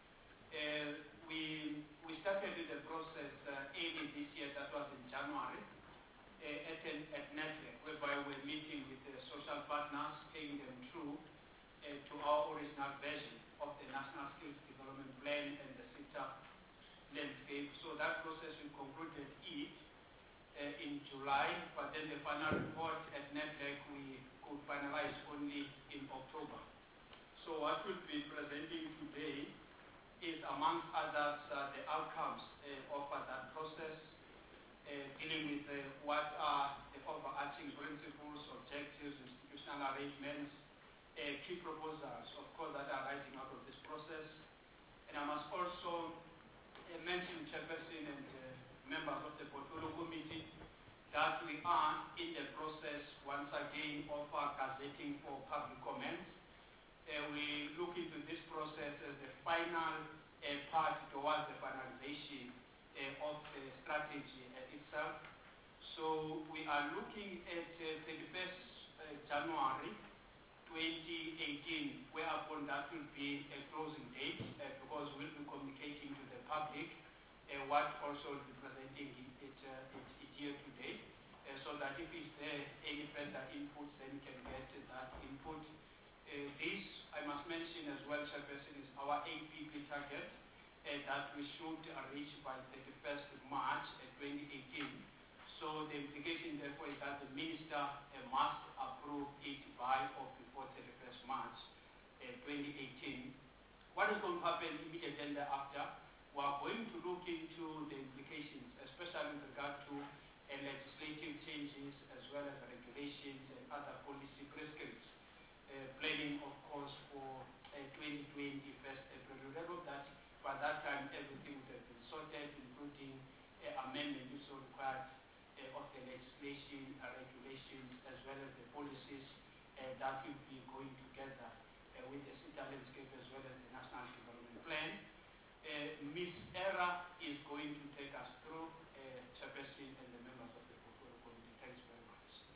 uh, we we started with the process uh, early this year. That was in January uh, at an, at NETLEC, whereby we're meeting with the social partners, taking them through uh, to our original version of the National Skills Development Plan and the SETA landscape. So that process we concluded it uh, in July, but then the final report at NETLEC we could finalize only in October. So what we'll be presenting today is, amongst others, uh, the outcomes uh, of uh, that process, uh, dealing with uh, what are the overarching principles, objectives, institutional arrangements, uh, key proposals, of course, that are arising out of this process. And I must also uh, mention, Chairperson and uh, members of the Portfolio Committee, that we are in the process, once again, of uh, gazetting for public comments. Uh, we look into this process as the final uh, part towards the finalization uh, of the strategy uh, itself. So we are looking at uh, thirty-first uh, January twenty eighteen, whereupon that will be a closing date, uh, because we'll be communicating to the public uh, what also will be presenting it, it, uh, it, it here today, uh, so that if is there any further inputs, then we can get that input. Uh, this, I must mention as well, Chairperson, is our A P P target uh, that we should uh, reach by thirty-first March uh, twenty eighteen. So the implication, therefore, is that the Minister uh, must approve it by or before thirty-first March uh, twenty eighteen. What is going to happen immediately thereafter? We are going to look into the implications, especially with regard to uh, legislative changes as well as regulations and other policy prescripts. Uh, planning, of course, for uh, twenty twenty, first April. We hope that by that time everything would have been sorted, including uh, amendment if so required uh, of the legislation, uh, regulations, as well as the policies uh, that will be going together uh, with the SETA landscape as well as the National Development Plan. Uh, Miz Era is going to take us through, uh, Chairperson and the members of the Portfolio Committee. Thanks very much.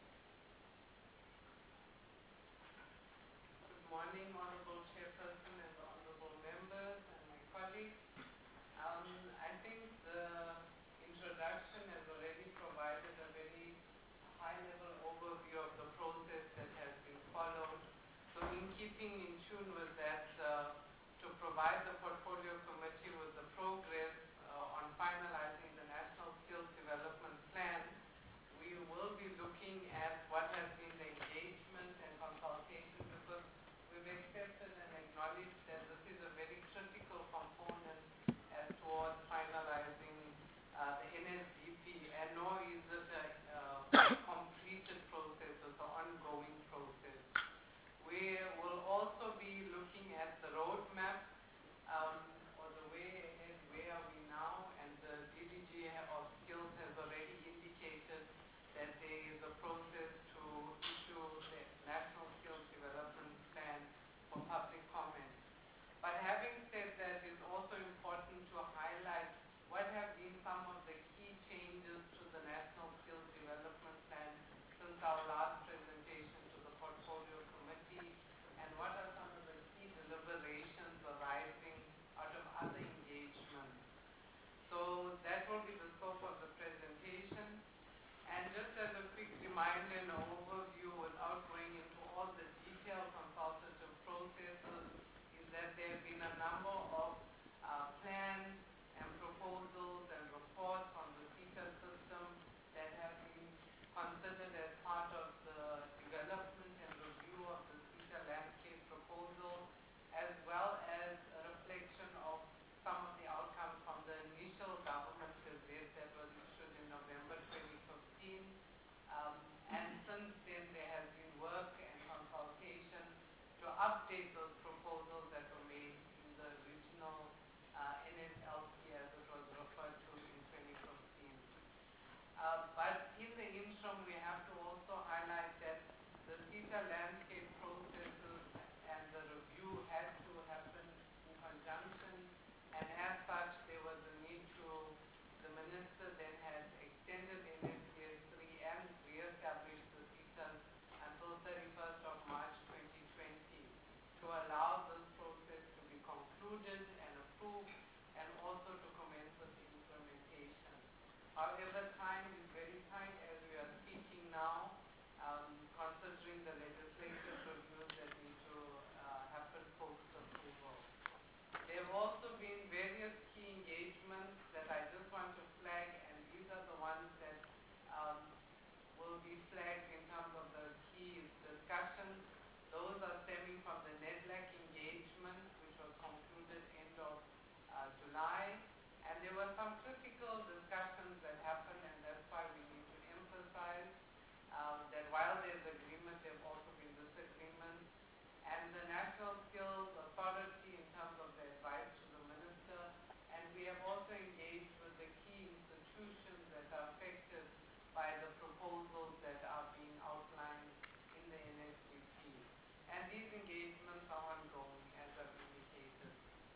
Good morning, Honorable Chairperson and honorable members and my colleagues. Um, I think the introduction has already provided a very high-level overview of the process that has been followed. So in keeping in tune with that, uh, to provide the Portfolio Committee with the progress uh, on finalizing the National Skills Development Plan, we will be looking at what has been the engagement and consultation, because we've accepted and acknowledged that this is a very critical component as towards finalizing uh, the N mind an overview without going into all the detailed consultative processes is that there have been a number of uh, plans and proposals and reports on the CETA system that have been considered as part of the development and review of the CETA landscape proposal, as well as a reflection of some of the outcomes from the initial government gazette that was issued in November twenty fifteen. Um, and since then, there has been work and consultation to update those proposals that were made in the original uh, N S L P as it was referred to in twenty fifteen. Uh, but in the interim, we have to also highlight that the CETA landscape processes and the review had to happen in conjunction, and as such, there was a need to, the minister then had extended N S C S three and re-established the CETAs until thirty-first of March twenty twenty to allow this process to be concluded and approved, and also to commence with the implementation. However, time is very tight as we are speaking now, um, considering the legislative reviews that need to uh, happen post-approval. There have also been various key engagements that I just want to flag, and these are the ones that um, will be flagged in terms of the key discussions. Those are stemming from the NEDLAC engagement, which was concluded end of uh, July. And there were some critical discussions that happened, and that's why we need to emphasize um, that while there's agreement, there have also been disagreements. And the National Skills Authority, in terms of the advice to the minister, and we have also engaged with the key institutions that are affected by the proposals that are being outlined in the N S D P. And these engagements are ongoing, as I've indicated.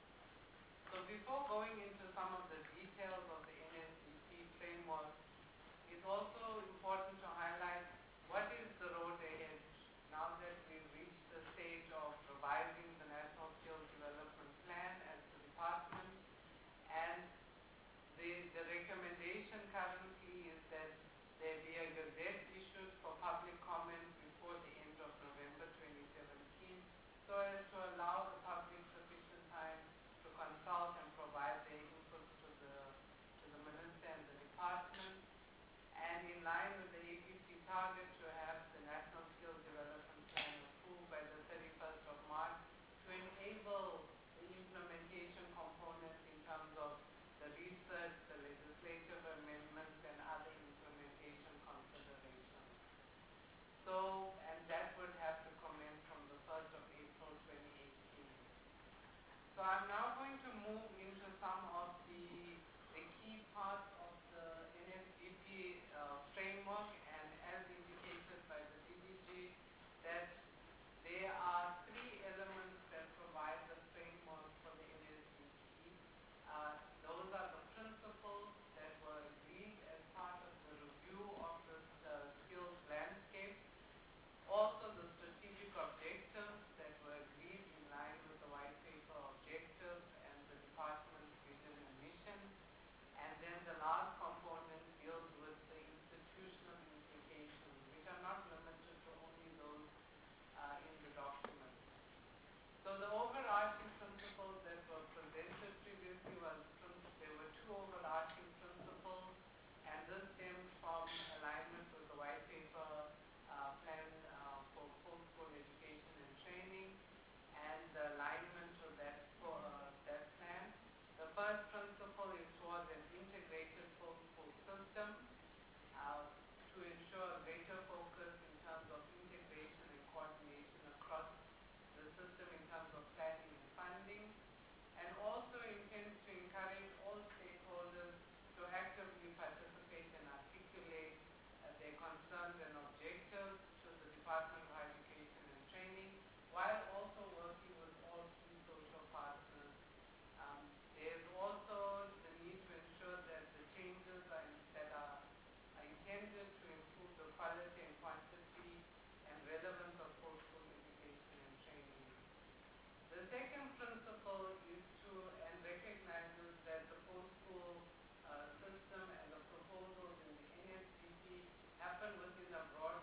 So before going into some of the details of the N S D P framework, it's also important to highlight what is the road ahead now that we've reached the stage of revising the National Skills Development Plan as the department. And the, the recommendation currently is that there be a gazette issued for public comment before the end of November twenty seventeen, so as to allow the public sufficient time to consult and provide their inputs to the, to the minister and the department. And in line with the A P C target to have the National Skills Development Plan approved by the thirty-first of March to enable the implementation component in terms of the research, the legislative amendments, and other implementation considerations. So, and that would have to commence from the first of April twenty eighteen. So I'm now going to move into some of the, the key parts of the N S D P uh, framework, and as indicated by the D D G, that there are three elements that provide the framework for the N S D P. Uh, those are the principles that were agreed as part of the review of the uh, skills landscape, also the strategic objectives that were agreed in line with the white paper objectives and the department's vision and mission, and then the last component deals with the institutional implications, which are not limited to only those uh, in the document. So the overarching principles that were presented previously was, there were two overarching principles, and this stems from alignment with the white paper uh, plan uh, for post-school education and training, and the alignment to that, uh, that plan. The first principle is towards an integrated post-school system uh, to ensure greater focus in terms of integration and coordination across the system in terms of planning and funding, and also intends to encourage all stakeholders to actively participate and articulate uh, their concerns and objectives to the Department of Education and Training, while also working with all key social partners. Um, there's also the need to ensure that the changes are, that are, are intended to improve the quality and quantity and relevance of post-school education and training. The second principle is to, and recognizes that the post-school uh, system and the proposals in the N S D P happen within a broad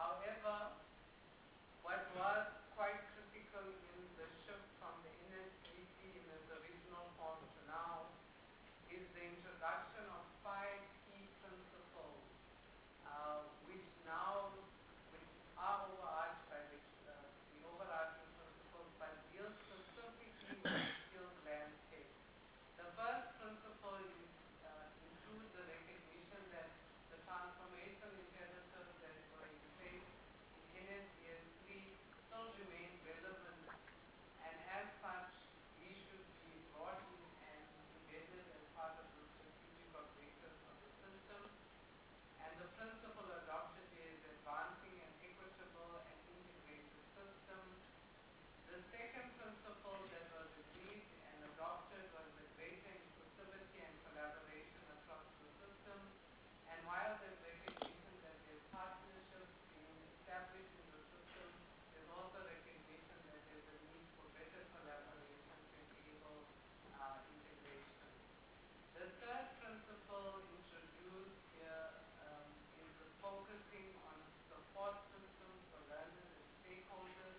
However, what was quite critical in the shift from the N S B T in its original form to now is the introduction of five key principles, uh, which now which are overarched by the, uh, the overarching principles, but deal specifically with the skills landscape. The first principle is, uh, includes the recognition that the transformation imperatives that were in place in N S B S three still remain relevant, and as such, we should be brought in and embedded as part of the strategic objectives of the system. And the principle adopted is advancing an equitable and integrated system. The second principle that was agreed and adopted was the greater inclusivity and collaboration across the system. And while there's recognition that there's partnerships being established in the system, there's also recognition that there's a need for better collaboration to enable uh, integration. The third principle introduced here um, is the focusing on support systems for learners and stakeholders.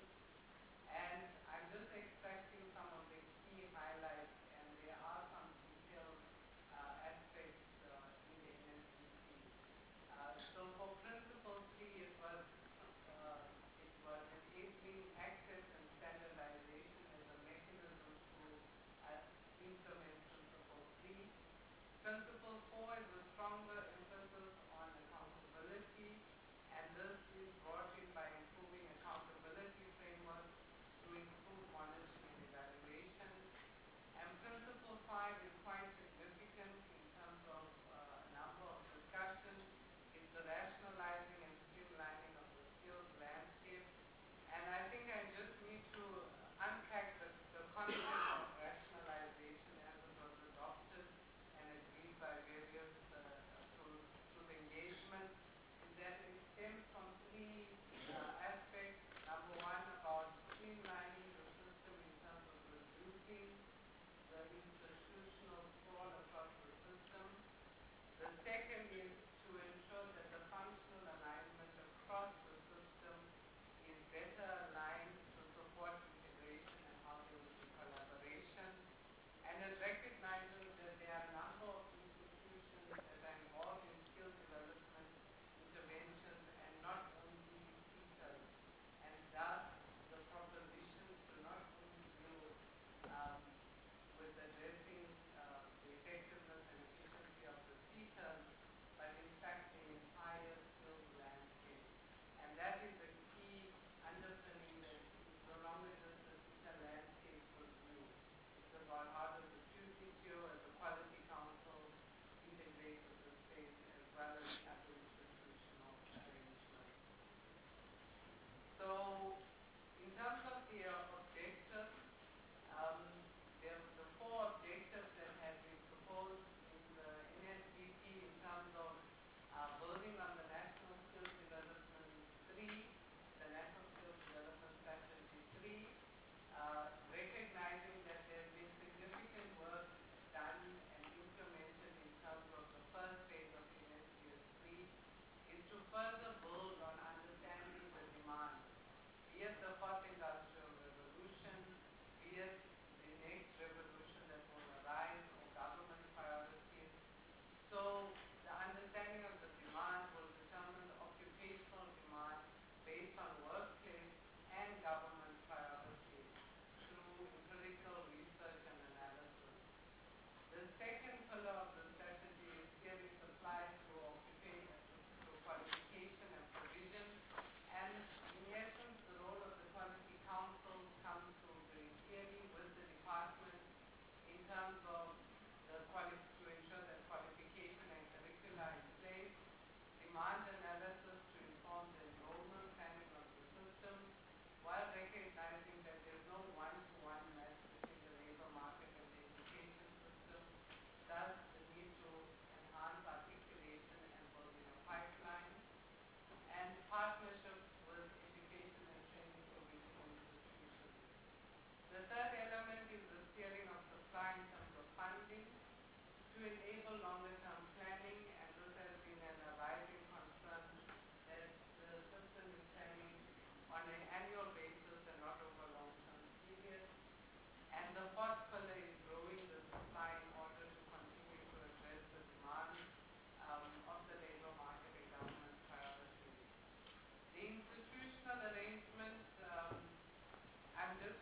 And I'm just extracting some of the key highlights, and there are some detailed uh, aspects uh, in the N S B T. Uh, so for principle three, it was uh, it was enabling access and standardization as a mechanism to uh, implement principle three. Principle four is a stronger emphasis on accountability, and this is brought in by improving accountability frameworks to improve monitoring and evaluation. And principle five is quite significant in terms of uh, a number of discussions. It's the rationalizing and streamlining of the skills landscape. And I think I just need to unpack the, the concept of rationalization as it was adopted and agreed by various uh, through, through the engagement, is that it stems from three uh, aspects. Number one, about streamlining the system in terms of reducing the institutional sprawl across the system. The second is to ensure that the functional alignment across the system is better aligned to support integration and how there will be collaboration. And it recognizes that there are a number of institutions that are involved in skill development interventions and not only seekers. And thus, the propositions do not only deal um, with addressing uh, the effectiveness and efficiency of the seekers, but in fact the entire skills landscape. And that is a key underpinning that it's no longer just a seeker landscape review. It's about how does the Q C T O and the Quality Council integrate with the space as well as other institutional arrangements. So, in terms of the uh, objectives, um, there are the four objectives that have been proposed in the N S B T in terms of uh, building on the National Skills Development three, the National Skills Development Strategy three, uh, recognizing that there has been significant work done and implemented in terms of the first phase of N S B S three, is to further build on understanding the demand, be it the fourth industrial revolution, be it the next revolution that will arise, or government priorities. So the understanding of the demand will determine the occupational demand based on workplace and government priorities through empirical research and analysis. The second pillar of the strategy is steering supply through occupation, through qualification and provision. And in essence, the role of the Quality Council comes through very clearly with the department in terms of the quali to ensure that qualification and curricula in place, demand analysis to inform the enrollment planning of the system, while recognizing that there's no one-to-one match between the labor market and the education system, thus the need to enhance articulation and building a pipeline, and partnerships with education and training provision institutions. The third element is the steering of supply in terms of funding to enable longer-term planning, and this has been an arising concern that the system is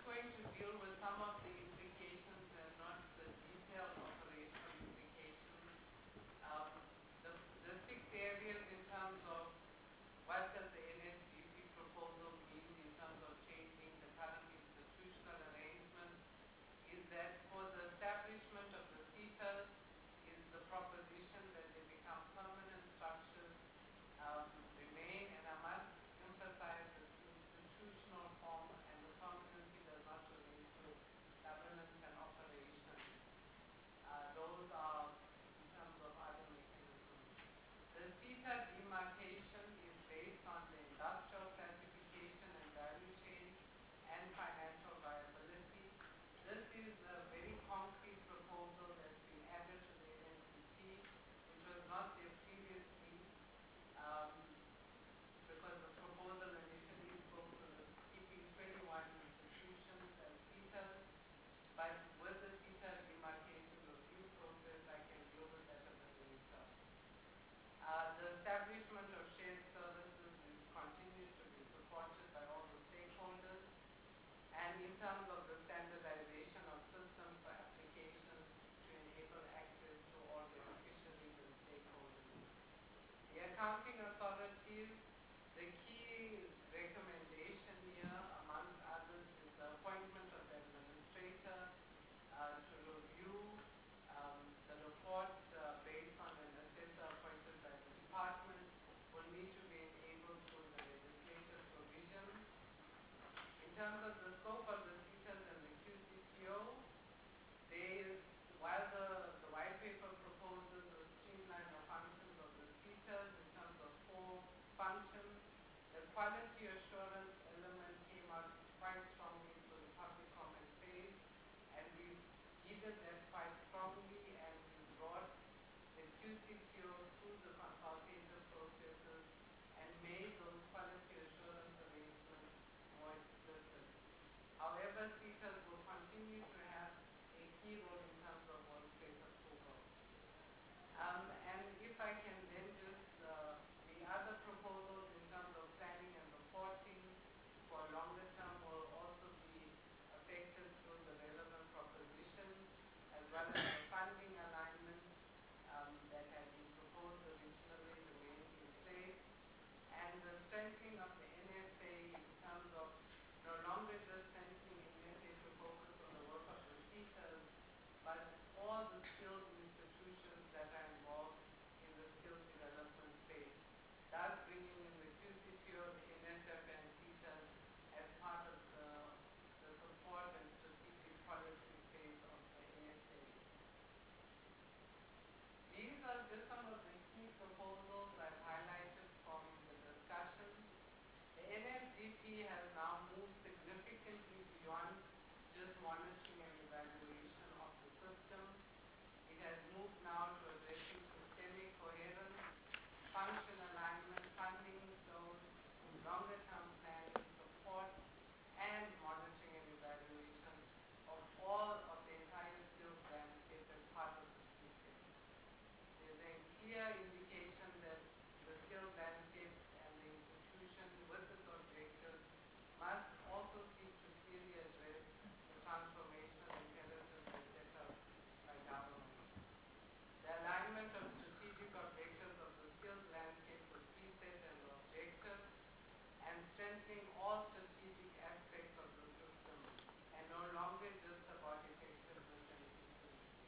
going to deal with some of the implications and not the detailed operational implications. Um, the, the six areas in terms of what does the N S D P proposal mean in terms of changing the current institutional arrangement is that for the establishment of the SETAs is the proposition that they become permanent structures, um, remain, and I must emphasize the institutional form, and the permanency does not relate to governance and operations. Uh, those are in terms of other mechanisms. The SETA demarcation is based on the industrial classification and value chain and financial viability. This is a very concrete proposal that's been added to the N S D P, which was not there previously, um, because the proposal initially spoke to the keeping twenty-one institutions as SETAs, but with the SETA demarcation review process, I can deal with that a bit later. Uh, the establishment of shared services is, continues to be supported by all the stakeholders, and in terms of the standardization of systems for applications to enable access to all beneficiaries and stakeholders. The accounting authorities, the key recommendation here, amongst others, is the appointment of the administrator uh, to review um, the report uh, based on an assessor appointed by the department, will need to be enabled through the legislative provisions. In terms of the scope of the SETAs and the Q C T O, there is, while the, the white paper proposes a streamline the functions of the SETAs in terms of four functions, the quality assurance element came out quite strongly through the public comment phase, and we needed that quite strongly, and we brought the Q C T O through the consultative processes and made those quality assurance arrangements more explicit. However, SETAs will continue to have a key role in terms of workplace approval. Um, and if I can then just, uh, the other proposals in terms of planning and reporting for longer term will also be affected through the relevant propositions, as well as the funding alignment um, that had been proposed originally remains in place, and the strengthening of the N S A in terms of no longer just strengthening N S A to focus on the work of the SETAs, but all the skilled institutions that are involved in the skills development space, thus bringing in the Q C T O, the N S F, and SETAs as part of the, the support and strategic policy space of the N S A. These are just some of the key proposals I've highlighted from the discussion. The N S D P has now moved significantly beyond just monitoring and evaluation of the system. It has moved now to addressing systemic coherence, function alignment, funding flows, longer term planning, support, and monitoring and evaluation of all of the entire skills landscape as part of the C P I C. There's a clear indication that the skills landscape and the institution with its objectives must also seek to clearly address the transformational imperatives as set out by government. The alignment of strategic objectives of the skills landscape with preset and objectives, and strengthening all strategic aspects of the system, and no longer just about effectiveness and efficiency.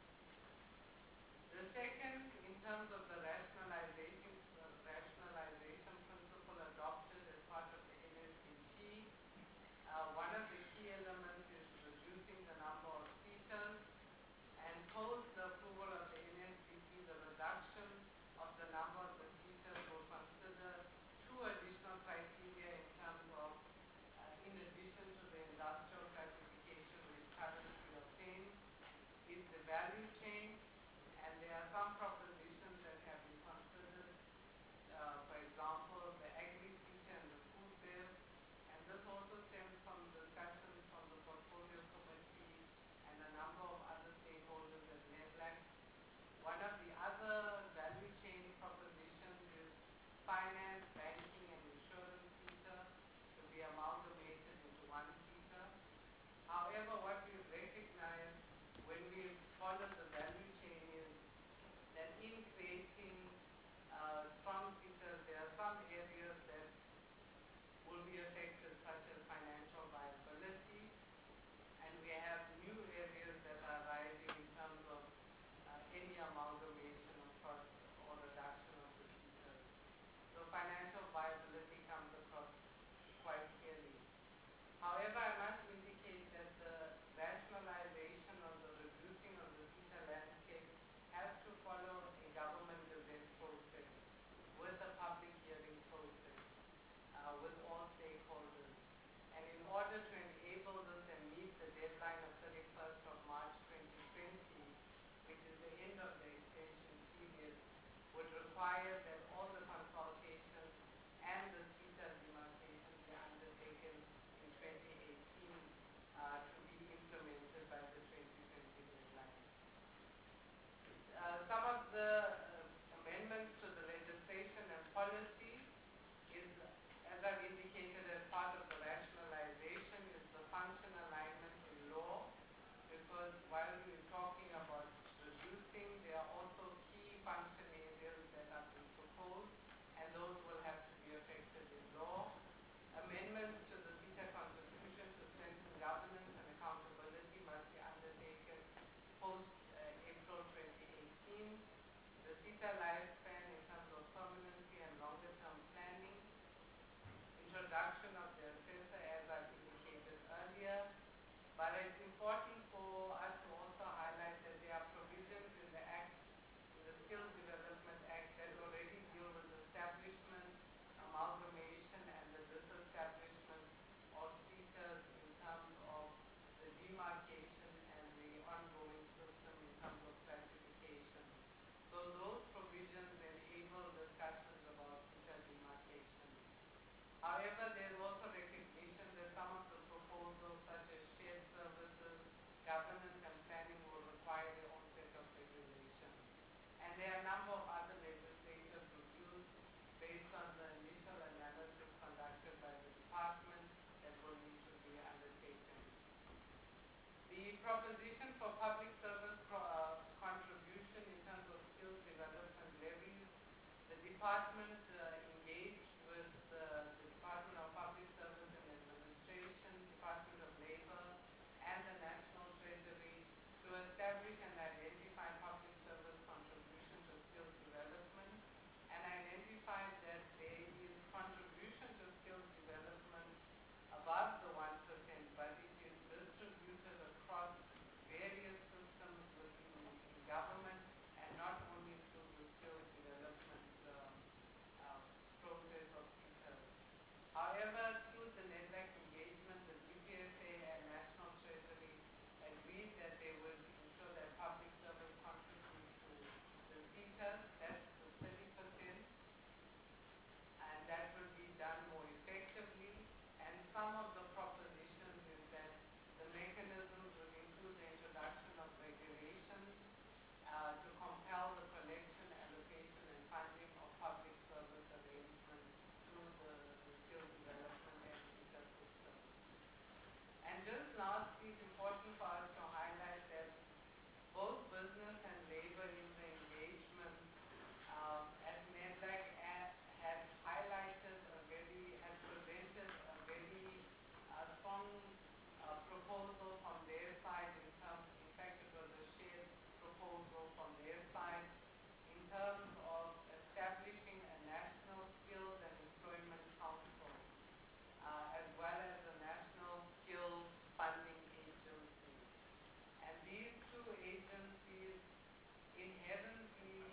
The second, in terms of the rationalization, uh, rationalization principle adopted as part of the N S D P, uh, one of the key elements is reducing the number of SETAs, and post the approval of the N S D P, the reduction of the number of the SETAs will consider two additional criteria in terms of, uh, in addition to the industrial classification which currently obtains, is the value chain, and there are some propositions that have been considered, uh, for example, the agri-SETA and the food bev, and this also stems from discussions from the portfolio committee and a number of other stakeholders at NEDLAC. One of the other value chain propositions is finance, banking, and insurance SETA to be amalgamated into one SETA. required that all the consultations and the CETA demarcation be undertaken in twenty eighteen uh, to be implemented by the twenty twenty deadline. Uh, some of the uh, amendments to the legislation and policies is, as I've indicated, as part of the rationalization, is the function alignment in law, because while we're talking about reducing, there are also key function areas that have been proposed, and those will have to be affected in law. Amendments to the CETA Constitution to strengthen governance and accountability must be undertaken post uh, April twenty eighteen. The CETA lifespan in terms of permanency and longer term planning. Introduction of the assessor, as I've indicated earlier. But it's important for us to also highlight that there are provisions in the Act, in the Skills Development Act, that already deal with establishment, amalgamation, and the disestablishment of CETAs in terms of the demarcation and the ongoing system in terms of classification. So those provisions enable discussions about CETA demarcation. However, there is also recognition that some of the proposals, such as shared services, governance, and planning, will require their own set of regulations. And there are a number of other legislative reviews based on the initial analysis conducted by the department that will need to be undertaken. The proposition for public service pro uh, contribution in terms of skills development levies, the department uh, engaged with uh, the Department of Public Service and Administration, Department of Labor, and the National Treasury to establish and identify public service contribution to skills development, and identified that there is contribution to skills development above the one percent, but it is distributed across various systems within the government and not only through the skills development um, uh, process of CETAs. However, through the NEDLAC engagement, the D P S A and National Treasury agreed that they would ensure that public service contribute to the CETAs, that's the thirty percent, and that will be done more effectively. And some of the propositions is that the mechanisms will include the introduction of regulations uh, to compel the collection, allocation, and funding of public service arrangements through the, the skills development and CETA system. And just lastly, it's important for us to highlight that both business and labor in the engagement um, at NEDLAC had highlighted a very, had presented a very uh, strong uh, proposal from their side in terms, in fact it was a shared proposal from their side in terms of establishing a national skills and employment council uh, as well as a national skills funding agency. And these two agencies inherently,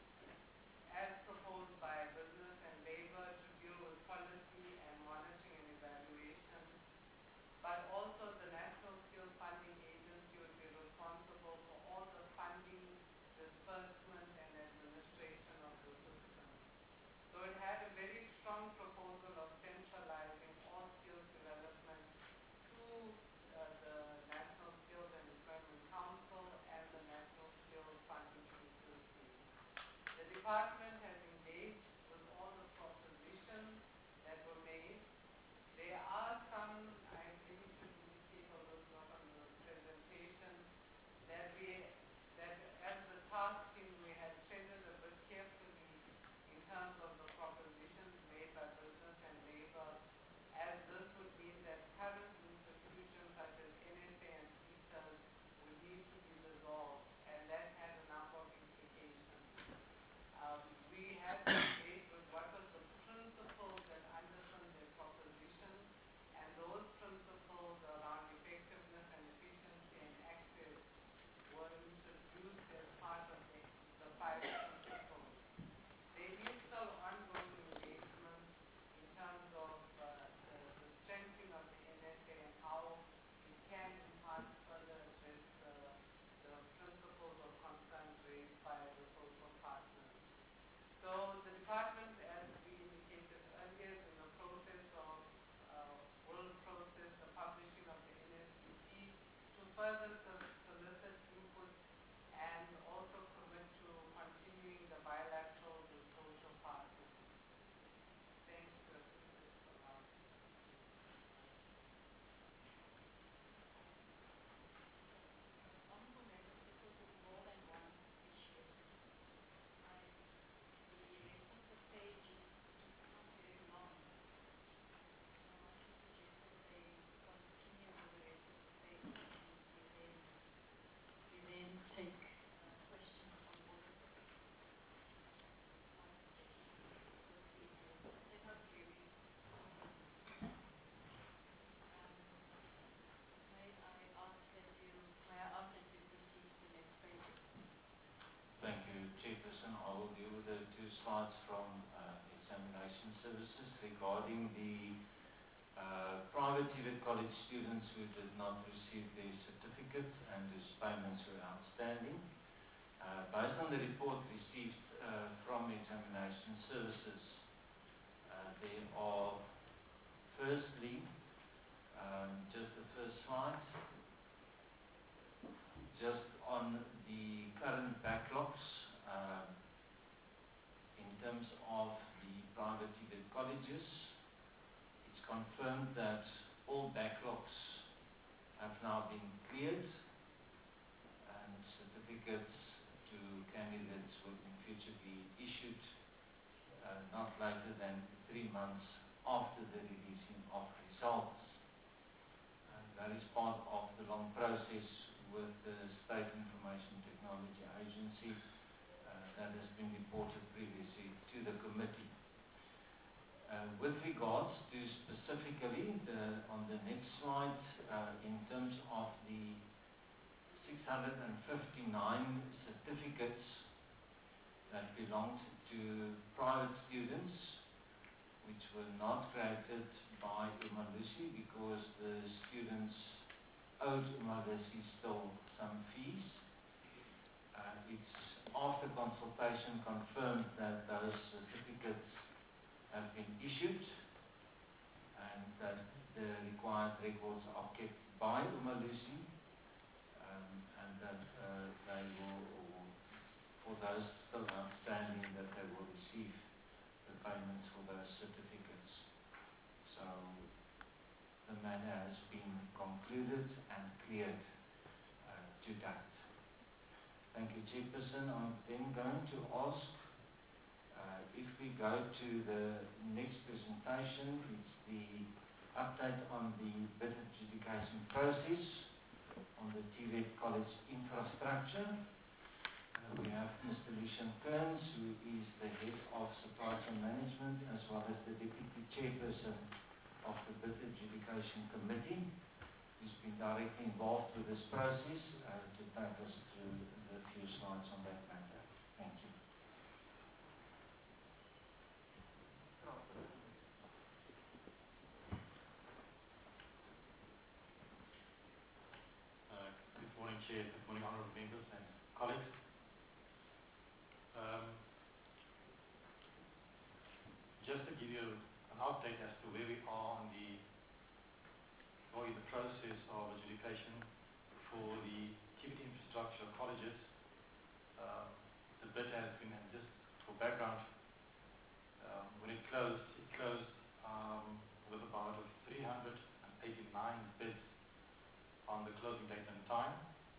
as proposed by business and labor, to deal with policy and monitoring and evaluation, but also the National Skills Funding Agency would be responsible for all the funding, disbursement, and administration of the system. So it had a very strong proposal of centralizing all skills development to uh, the National Skills and Employment Council and the National Skills Funding Agency. The department has engaged with all the propositions that were made. There are some, I think you should indicate all those not on the presentation, that we, that as the task team we had treasured a bit carefully in terms of the propositions made by business and labor, as this would mean that current institutions such as N S A and CETAs would need to be dissolved, and that had a number of implications. Um, we further so- solicit input and also commit to continuing the bilateral with social partners. Thanks to assist us allowed. Honorable members, because it's more than one issue, I, the rest of the page is not very long. So I want to suggest that they continue with the rest of the page and we then, we then take uh, questions on all of it. That's my suggestion. So it's easier. They're not very long. Um, may I ask that you, may I ask that you proceed to the next page? Thank you, Chairperson. I will deal with the two slides from uh, examination services regarding the uh, private T V E T college students who did not receive their certificate and whose payments were outstanding. Uh, based on the report received uh, from examination services, uh, there are firstly, um, just the first slide, just on the current backlogs uh, in terms of the private T V E T colleges. It's confirmed that all backlogs have now been cleared and certificates to candidates will in future be issued uh, not later than three months after the releasing of results. And that is part of the long process with the State Information Technology Agency uh, that has been reported previously to the committee. Uh, with regards to specifically the, on the next slide, uh, in terms of the six hundred fifty-nine certificates that belonged to private students which were not granted by Umalusi because the students owed Umalusi still some fees. Uh, it's after consultation confirmed that those certificates have been issued and that the required records are kept by Umalusi um, and that uh, they will, or for those still outstanding, that they will receive the payments for those certificates. So the matter has been concluded and cleared uh, to date. Thank you, Chairperson. I'm then going to ask uh, if we go to the next presentation, it's the update on the bid adjudication process on the T V E T college infrastructure. Uh, we have Mister Lucian Kearns, who is the head of supply chain management, as well as the deputy chairperson of the bid adjudication committee, who's been directly involved with this process uh, to take us through the few slides on that matter. Thank you. Uh, Good morning, Chair. Good morning, honourable members and colleagues. Um, just to give you an update as to where we are on the, or in the process of adjudication for the T V E T infrastructure colleges. Uh, the bid has been, and just for background, um, when it closed, it closed um, with about three hundred eighty-nine bids on the closing date and time.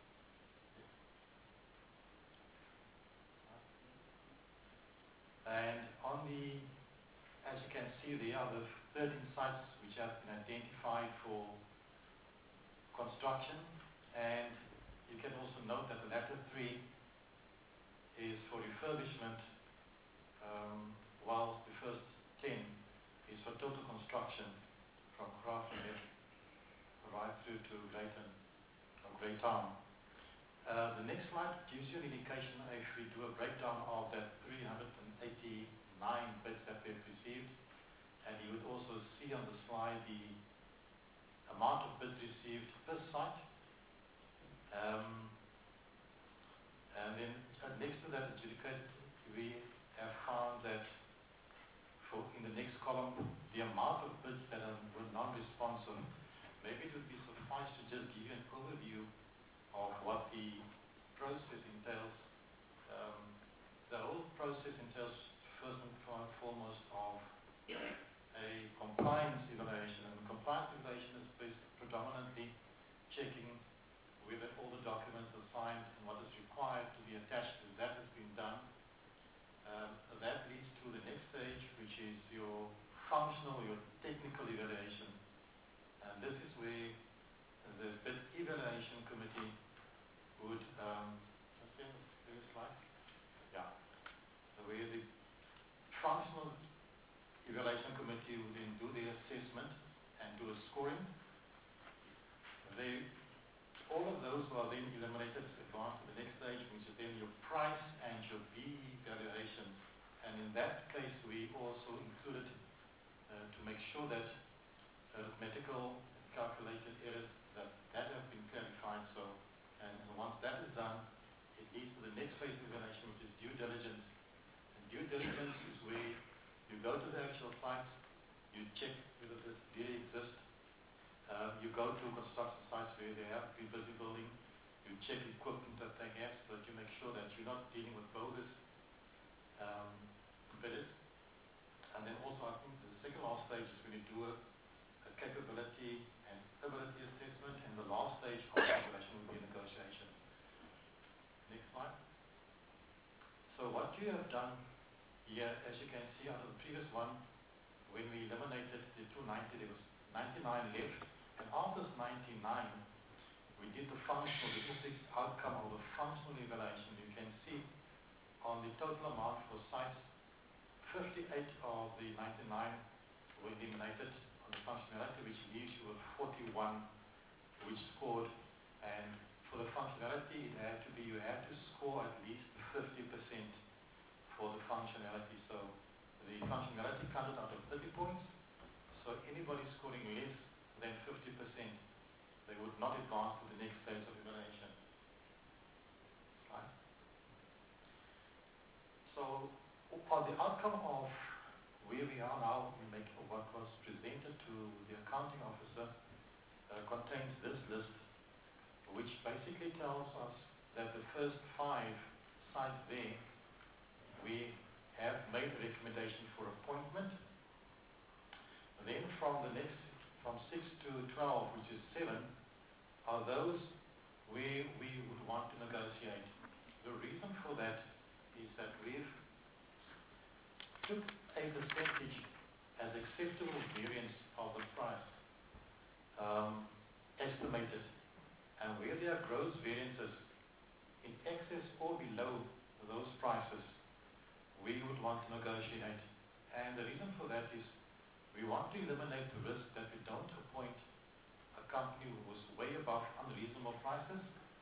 And on the, as you can see, there are the thirteen sites which have been identified for construction, and you can also note that the latter three is for refurbishment, um, whilst the first ten is for total construction from Grafenberg right through to Greyton or Greytown. Uh, the next slide gives you an indication if we do a breakdown of that three hundred eighty-nine bids that we've received, and you would also see on the slide the amount of bids received per site. Um, and then uh, next to that adjudicated, we have found that for in the next column, the amount of bids that are, were non-responsive. Maybe it would be suffice to just give you an overview of what the process entails. Um, the whole process entails first and foremost of a compliance evaluation, and compliance evaluation is based predominantly checking whether all the documents are signed and what is required to be attached to that has been done. Um, that leads to the next stage, which is your functional, your technical evaluation. And this is where the bid evaluation committee would, um, let's see on the previous slide. Yeah. Where the functional evaluation committee would then do the assessment and do a scoring. They, all of those are then eliminated, advance to the next stage, which is then your price and your B valuation. And in that case, we also included uh, to make sure that arithmetical calculated errors that, that have been clarified. So, and, and once that is done, it leads to the next phase of evaluation, which is due diligence. And due diligence is where you go to the actual sites, you check whether this really exists. Um, you go to construction sites where they have been busy building, you check equipment that they have so that you make sure that you're not dealing with bogus um, bidders. And then also I think the second last stage is when you do a, a capability and ability assessment, and the last stage of the evaluation will be a negotiation. Next slide. So what you have done here, as you can see out of the previous one, when we eliminated the two ninety, there was ninety-nine left. And after this ninety-nine, we did the functional, this is the outcome of the functional evaluation. You can see on the total amount for sites, fifty-eight of the ninety-nine were eliminated on the functionality, which leaves you with forty-one which scored. And for the functionality, it had to be, you had to score at least fifty percent for the functionality. So the functionality counted out of thirty points. So anybody scoring less than fifty percent, they would not advance to the next stage of evaluation. Slide. So on the outcome of where we are now, we make what was presented to the accounting officer uh, contains this list, which basically tells us that the first five sites there, we have made a recommendation for appointment. Then from the next, from six to twelve, which is seven, are those where we would want to negotiate. The reason for that is that we've took a percentage as acceptable variance of the price, um, estimated, and where there are gross variances in excess or below those prices, we would want to negotiate. And the reason for that is we want to eliminate the risk that we don't appoint a company who was way above unreasonable prices,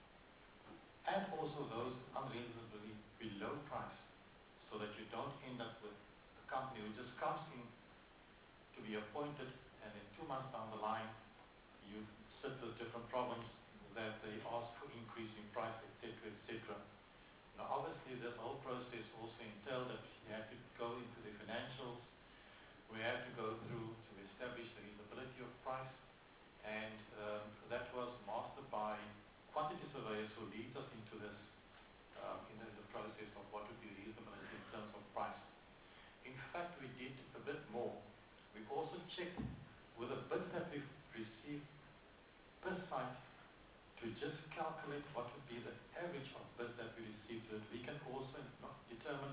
and also those unreasonably below price, so that you don't end up with a company who just comes in to be appointed, and in two months down the line, you sit with different problems that they ask for increase in price, et cetera, et cetera. Now, obviously, this whole process also entailed that you had to go into the financials. We had to go through to establish the reasonability of price, and um, that was mastered by quantity surveyors who lead us into this, um, in the, the process of what would be reasonability in terms of price. In fact, we did a bit more. We also checked with the bids that we've received per site to just calculate what would be the average of bids that we received, so that we can also determine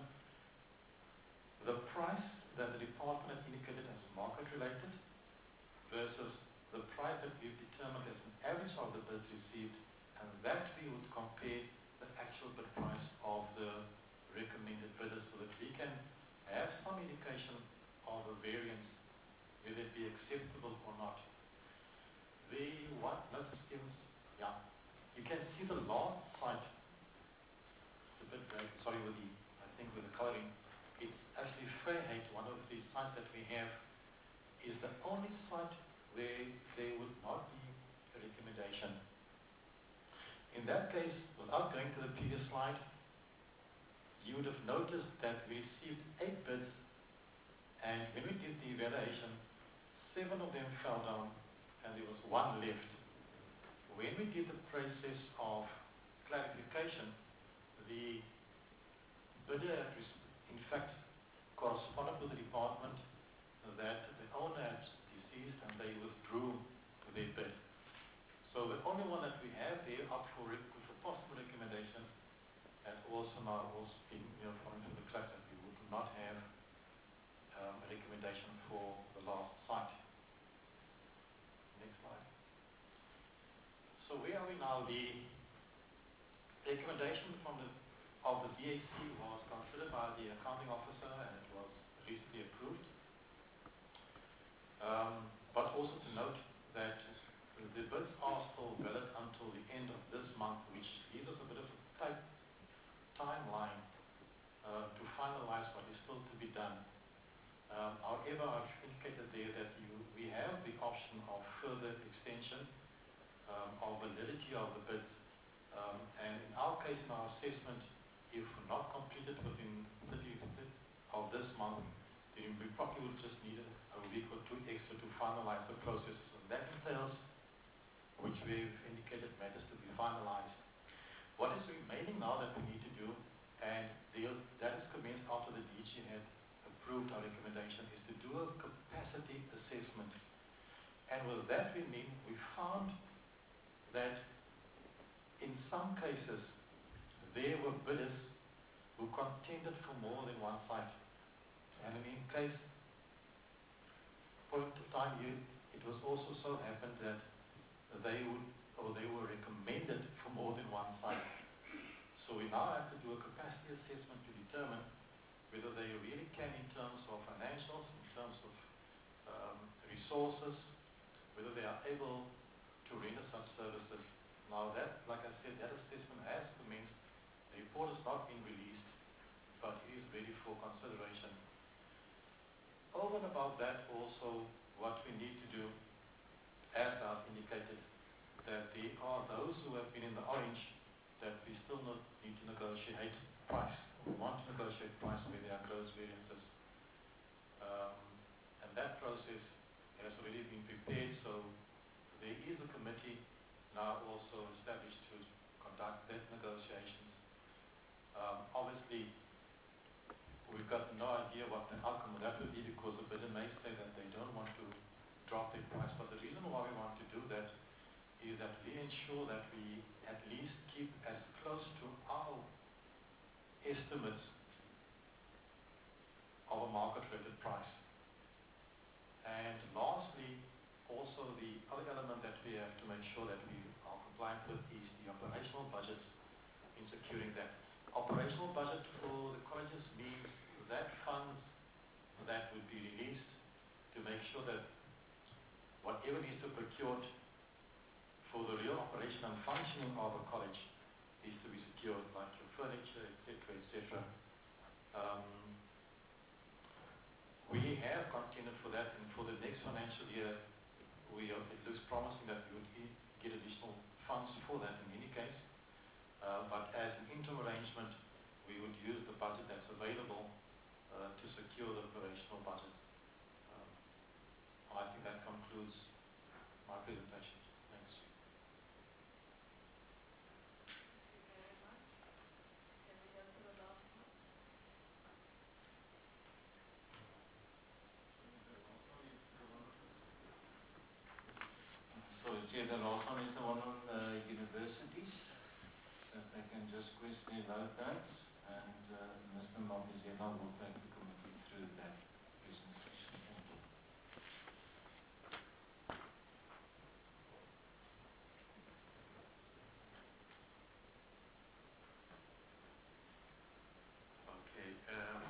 the price that the department indicated as market related versus the price that we've determined as an average of the bids received, and that we would compare the actual bid price of the recommended bidders, so that we can have some indication of a variance, whether it be acceptable or not. The what notice gives, yeah, you can see the last site, a bit black, sorry with the, I think with the coloring, it's actually Vryheid, one of the sites that we have, is the only site where there would not be a recommendation. In that case, without going to the previous slide, you would have noticed that we received eight bids, and when we did the evaluation, seven of them fell down, and there was one left. when we did the process of clarification, the bidder had res- in fact corresponded with the department that the owner had deceased and they withdrew their bid. So the only one that we have there up for, rec- for possible recommendation has also now also been, you know, fallen to the cracks that we would not have um, a recommendation for the last site. Next slide. So where are we now? The recommendation from the of the V A C was considered by the accounting officer and it was recently approved. Um, but also to note that the bids are still valid until the end of this month, which gives us a bit of a tight timeline uh, to finalize what is still to be done. Um, however, I've indicated there that you, we have the option of further extension um, of validity of the bids. Um, and in our case, in our assessment, if not completed within thirty of this month, then we probably would just need a week or two extra to finalize the process. And that entails, which we've indicated matters to be finalized. What is remaining now that we need to do, and the, that is commenced after the D G had approved our recommendation, is to do a capacity assessment. And with that we mean, we found that in some cases, there were bidders who contended for more than one site. And in case, point of time, you, it was also so happened that they would, or they were recommended for more than one site. So we now have to do a capacity assessment to determine whether they really can in terms of financials, in terms of um, resources, whether they are able to render such services. Now that, like I said, that assessment has commenced. The report has not been released, but it is ready for consideration. Over and above that also, what we need to do, as I've indicated, that there are those who have been in the orange that we still not need to negotiate price. We want to negotiate price where there are gross variances. Um, and that process has already been prepared, so there is a committee now also established to conduct that negotiations. Um, obviously, we've got no idea what the outcome of that will be because the bidder may say that they don't want to drop their price. But the reason why we want to do that is that we ensure that we at least keep as close to our estimates of a market-rated price. And lastly, also the other element that we have to make sure that we are compliant with is the operational budgets in securing that. Operational budget for the colleges means that funds that would be released to make sure that whatever needs to be procured for the real operation and functioning of a college is to be secured, like your furniture, et cetera, et cetera. Um, we have contended for that, and for the next financial year, we are, it looks promising that we would get additional funds for that in any case. Uh, but as an interim arrangement, we would use the budget that's available uh, to secure the operational budget. Um, I think that concludes my presentation. Thanks. Thank you very much. Can we go to the last one? Sorry, Chair, the last one is the one on uh, universities. That I can just quickly note that, and uh, Mister Mabizela will take the committee through that presentation. Thank you. Okay. Um,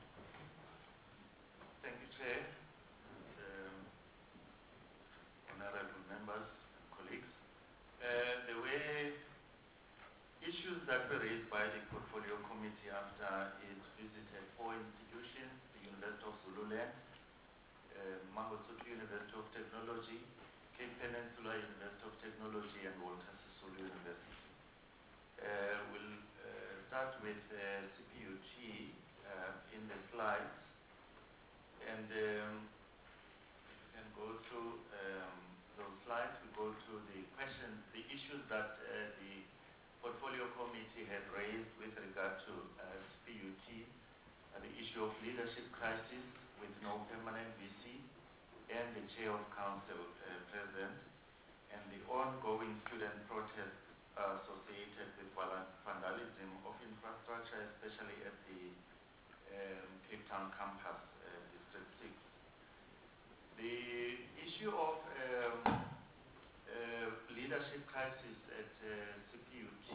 thank you, Chair, and um, honorable members and colleagues. Uh, there were issues that were raised by the Portfolio Committee after it visited four institutions, the University of Zululand, uh, Mangosuthu University of Technology, Cape Peninsula University of Technology, and Walter Sisulu University. Uh, we'll uh, start with uh, C P U T uh, in the slides, and um, if you can go through um, those slides, we go to the question, the issue issues that uh, the portfolio committee had raised with regard to uh, P U T, uh, the issue of leadership crisis with no permanent V C, and the chair of council uh, present, and the ongoing student protests associated with vandalism of infrastructure, especially at the um, Cape Town campus, uh, District six. The issue of um, uh, leadership crisis at uh, C P U T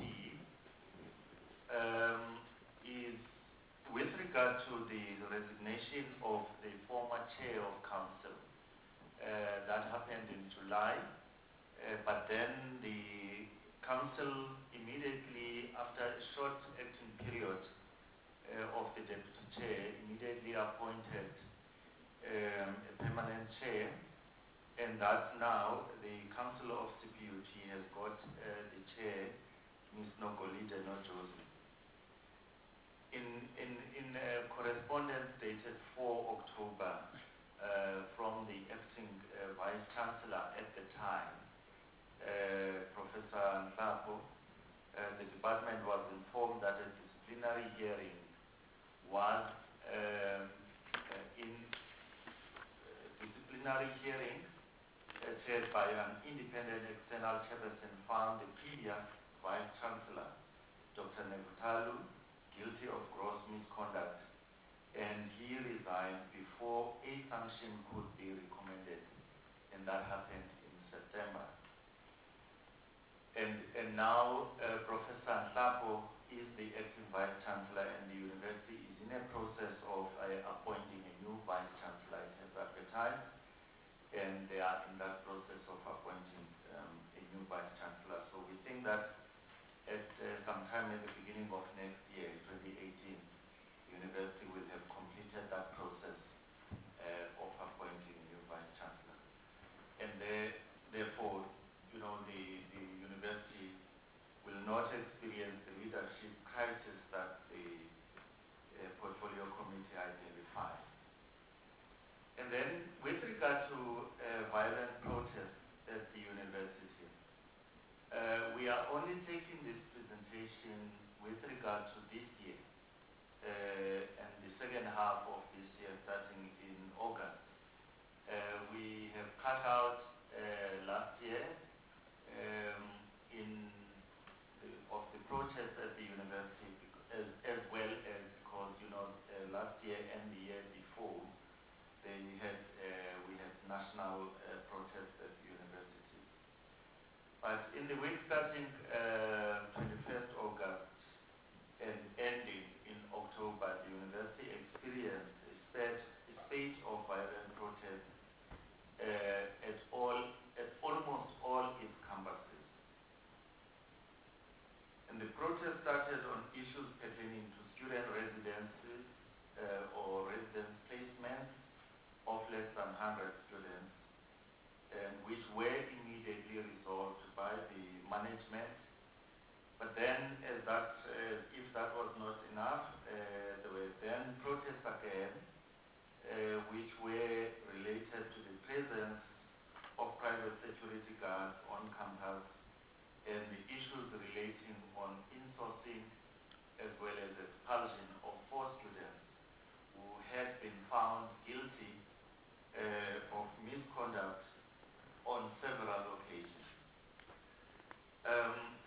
um, is with regard to the resignation of the former chair of council. Uh, that happened in July, uh, but then the council immediately, after a short acting period uh, of the deputy chair, immediately appointed um, a permanent chair, and thus now the council of C P U T has got uh, the chair, Miz Nogolide Nojozi. In, in, in uh, correspondence dated four October uh, from the acting uh, vice chancellor at the time, uh, Professor Nhlapo, uh, the department was informed that a disciplinary hearing was uh, uh, in uh, disciplinary hearing uh, chaired by an independent external chairperson found the previous vice chancellor, Doctor Nekutalu, guilty of gross misconduct, and he resigned before a sanction could be recommended, and that happened in September. And, and now uh, Professor Nhlapo is the acting vice chancellor, and the university is in a process of uh, appointing a new vice chancellor. It has advertised, and they are in that process of appointing um, a new vice chancellor. So we think that at uh, sometime at the beginning of next year, twenty eighteen, the university will have completed that process uh, of appointing a new vice chancellor. And there, therefore, you know, the, the university will not experience the leadership crisis that the uh, portfolio committee identified. And then, with regard to uh, violent protests at the university, uh, we are only taking this presentation with regard to this year uh, and the second half of this year, starting in August. Uh, we have cut out uh, last year um, in the, of the protests at the university, as, as well as because, you know, uh, last year and the year before, they had, uh, we had national uh, protests at the university. But in the week starting uh, twenty-first August and ending in October, the university experienced a spate, a spate of violent protests uh, at all, at almost all its campuses. And the protest started on issues pertaining to student residences uh, or residence placements of less than one hundred students, and which were immediately resolved by the management. But then, as that, uh, if that was not enough, uh, there were then protests again, uh, which were related to the presence of private security guards on campus and the issues relating on insourcing as well as expulsion of four students who had been found guilty uh, of misconduct on several occasions. Um,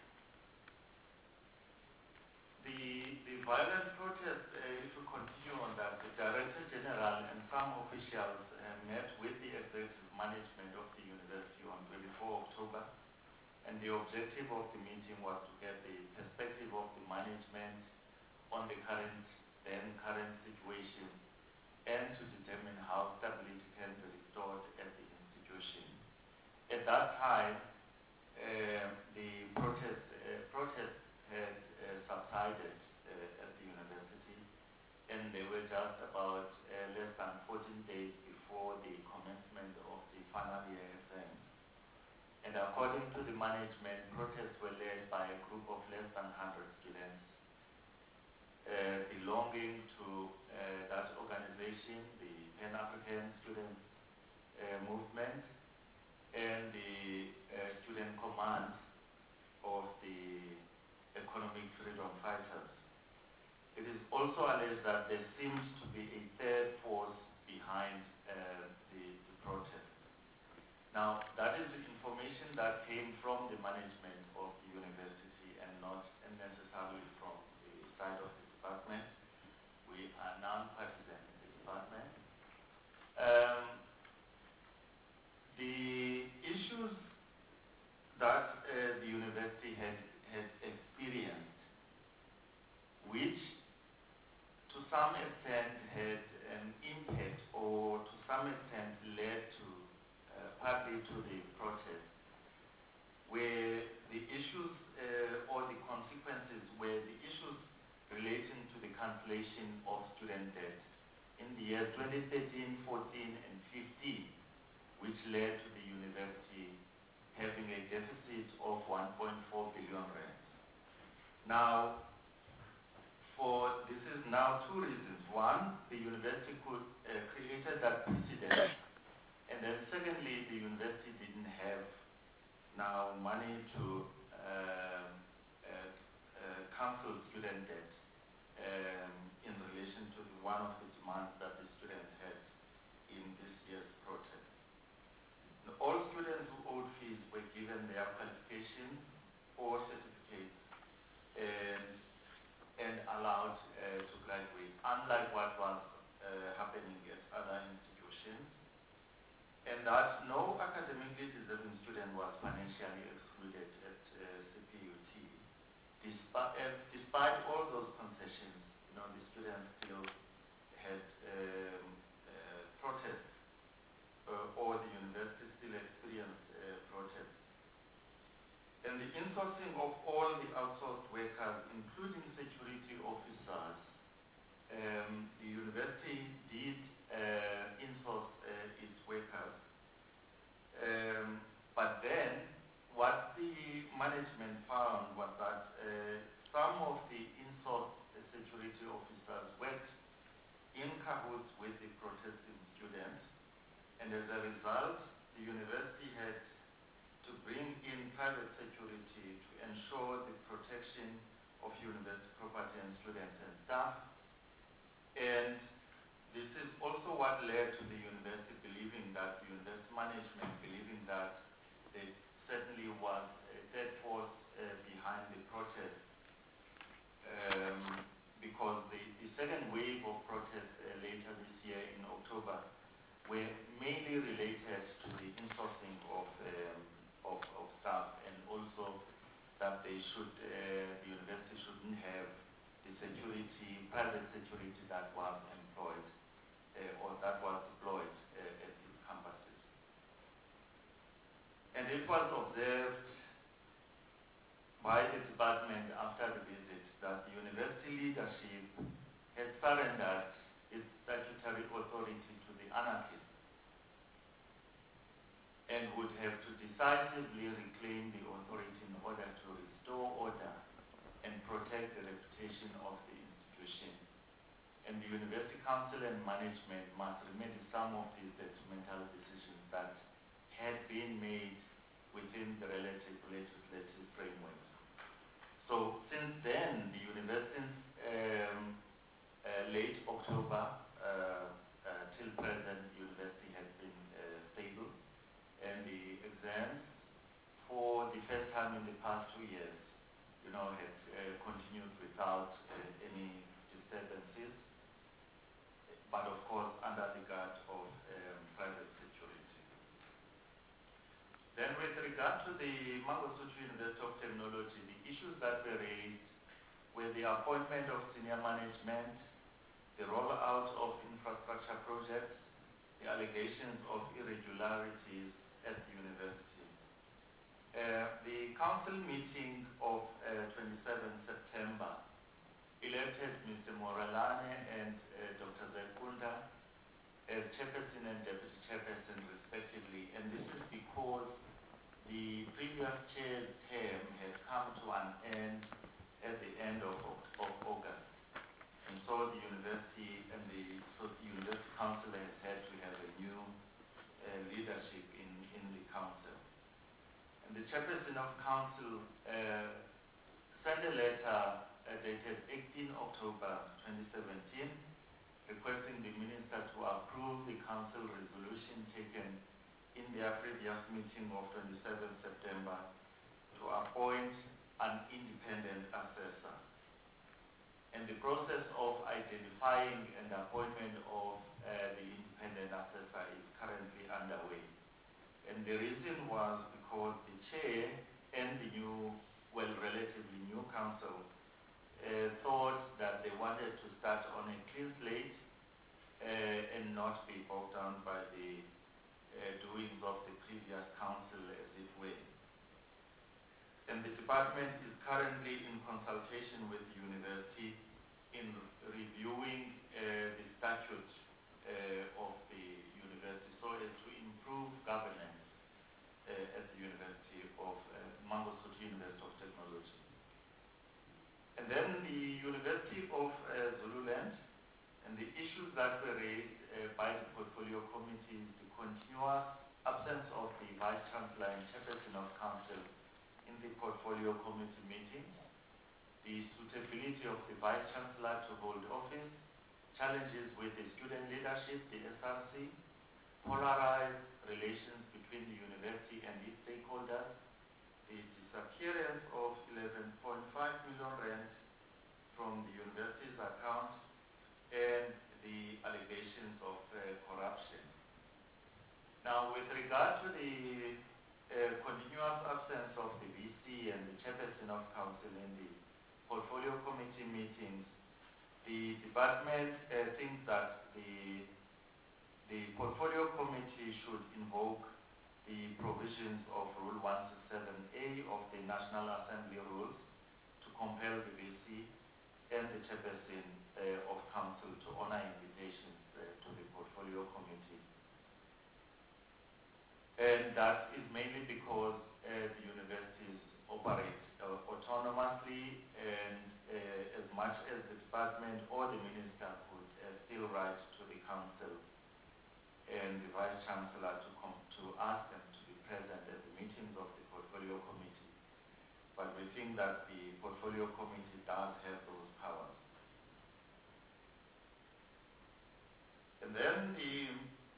the, the violent protest, uh, if we continue on that, the Director General and some officials uh, met with the executive management of the university on twenty-fourth October, and the objective of the meeting was to get the perspective of the management on the current, then current situation, and to determine how stability can be restored at the institution. At that time, uh, the protest, uh, protest had uh, subsided uh, at the university, and they were just about uh, less than fourteen days before the commencement of the final year exams. And according to the management, protests were led by a group of less than one hundred students uh, belonging to uh, that organization, the Pan-African Student uh, Movement, and the uh, Student Command, fighters. It is also alleged that there seems to be a third force behind uh, the, the protest. Now, that is the information that came from the management of the university and not necessarily from the side of the department. We are non-partisan in the department. Um, the issues that uh, the university had, had experienced, which to some extent had an impact or to some extent led to, uh, partly to the protest, where the issues uh, or the consequences were the issues relating to the cancellation of student debt in the years twenty thirteen, fourteen, and fifteen, which led to the university having a deficit of one point four billion rand. Now, for this is now two reasons. One, the university could uh, created that precedent, and then secondly, the university didn't have now money to uh, uh, uh, cancel student debt um, in relation to the, one of the demands that the students had in this year's protest. All students who owed fees were given their qualifications or certificates and, and allowed uh, to graduate, unlike what was uh, happening at other institutions. And that no academically deserving student was financially excluded at uh, C P U T. Despite, uh, despite all those concessions, you know, the students still had um, uh, protests, uh, or the university still experienced uh, protests. And the insourcing of all the outsourced workers, including security officers, um, the university did uh, insource uh, its workers. Um, but then, what the management found was that uh, some of the insourced security officers worked in cahoots with the protesting students, and as a result, the university had to bring in private security to ensure the protection of university property and students and staff. And this is also what led to the university believing that, the university management believing that there certainly was a third force uh, behind the protest, um, because the, the second wave of protests uh, later this year in October were mainly related to the insourcing of, um, of, of staff, and also that they should, uh, the university shouldn't have the security, private security that was employed uh, or that was deployed uh, at its campuses. And it was observed by the department after the visit that the university leadership had surrendered its statutory authority to the anarchists and would have to decisively reclaim the authority in order to restore order and protect the reputation of the institution. And the University Council and management must remedy some of these detrimental decisions that had been made within the relative legislative framework. So since then, the university, um, uh, late October uh, uh, till present, the university has been uh, stable, and the exams for the first time in the past two years, you know, have uh, continued without uh, any disturbances, but of course under the guard of um, private security. Then with regard to the Mangosuthu University of Technology, the issues that were raised were the appointment of senior management, the rollout of infrastructure projects, the allegations of irregularities at the university. Uh, the council meeting of uh, twenty-seventh September elected Mister Moralane and uh, Doctor Zekunda as chairperson and deputy chairperson respectively, and this is because the previous chair's term had come to an end at the end of, of August. And so the university and the, so the University Council has had to have a new uh, leadership in, in the council. And the chairperson of council uh, sent a letter uh, uh, dated eighteenth October twenty seventeen, requesting the Minister to approve the Council resolution taken in their previous meeting of twenty-seventh September to appoint an independent assessor. And the process of identifying and appointment of uh, the independent assessor is currently underway. And the reason was because the chair and the new, well, relatively new council uh, thought that they wanted to start on a clean slate uh, and not be bogged down by the uh, doings of the previous council, as it were. And the department is currently in consultation with the university in reviewing uh, the statute uh, of the university so as to improve governance uh, at the University of uh, Mangosuthu University of Technology. And then the University of uh, Zululand and the issues that were raised uh, by the portfolio committee is the continuous absence of the Vice Chancellor and Chairperson of Council in the portfolio committee meetings, the suitability of the Vice Chancellor to hold office, challenges with the student leadership, the S R C, polarized relations between the university and its stakeholders, the disappearance of eleven point five million rand from the university's account, and the allegations of uh, corruption. Now, with regard to the uh, continuous absence of the V C and the Chairperson of Council in the portfolio committee meetings, the department uh, thinks that the, the portfolio committee should invoke the provisions of Rule one sixty-seven A of the National Assembly rules to compel the V C and the Chairperson uh, of Council to honor invitations uh, to the portfolio committee. And that is mainly because uh, the universities operate uh, autonomously, and uh, as much as the department or the minister could uh, still write to the council and the vice chancellor to come to ask them to be present at the meetings of the portfolio committee. But we think that the portfolio committee does have those powers. And then the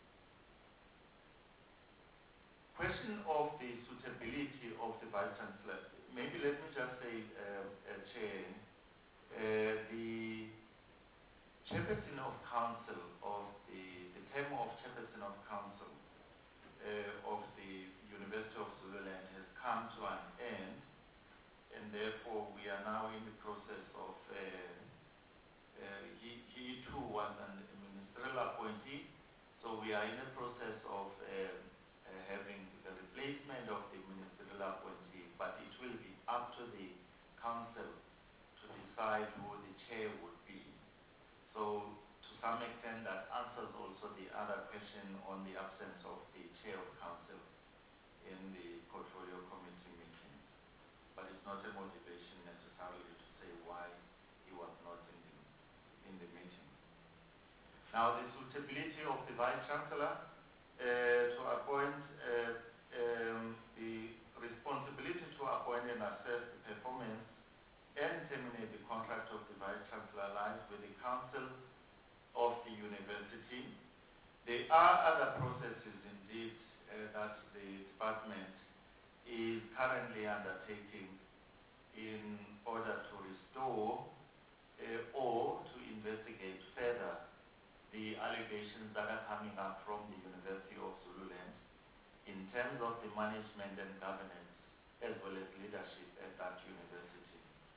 question of the suitability of the Vice Chancellor, maybe let me just say, uh, uh, Chair, uh, the Chairperson of Council of the, the term of Chairperson of Council uh, of the University of Zululand has come to an end, and therefore we are now in the process of, uh, uh, he, he too was an ministerial appointee, so we are in the process of uh, Uh, having the replacement of the ministerial appointee, but it will be up to the council to decide who the chair would be. So to some extent that answers also the other question on the absence of the chair of council in the portfolio committee meetings. But it's not a motivation necessarily to say why he was not in the, in the meeting. Now the suitability of the Vice Chancellor Uh, to appoint uh, um, the responsibility to appoint and assess the performance and terminate the contract of the Vice Chancellor lies with the Council of the University. There are other processes indeed uh, that the department is currently undertaking in order to restore uh, or to investigate further the allegations that are coming up from the University of Zululand in terms of the management and governance as well as leadership at that university.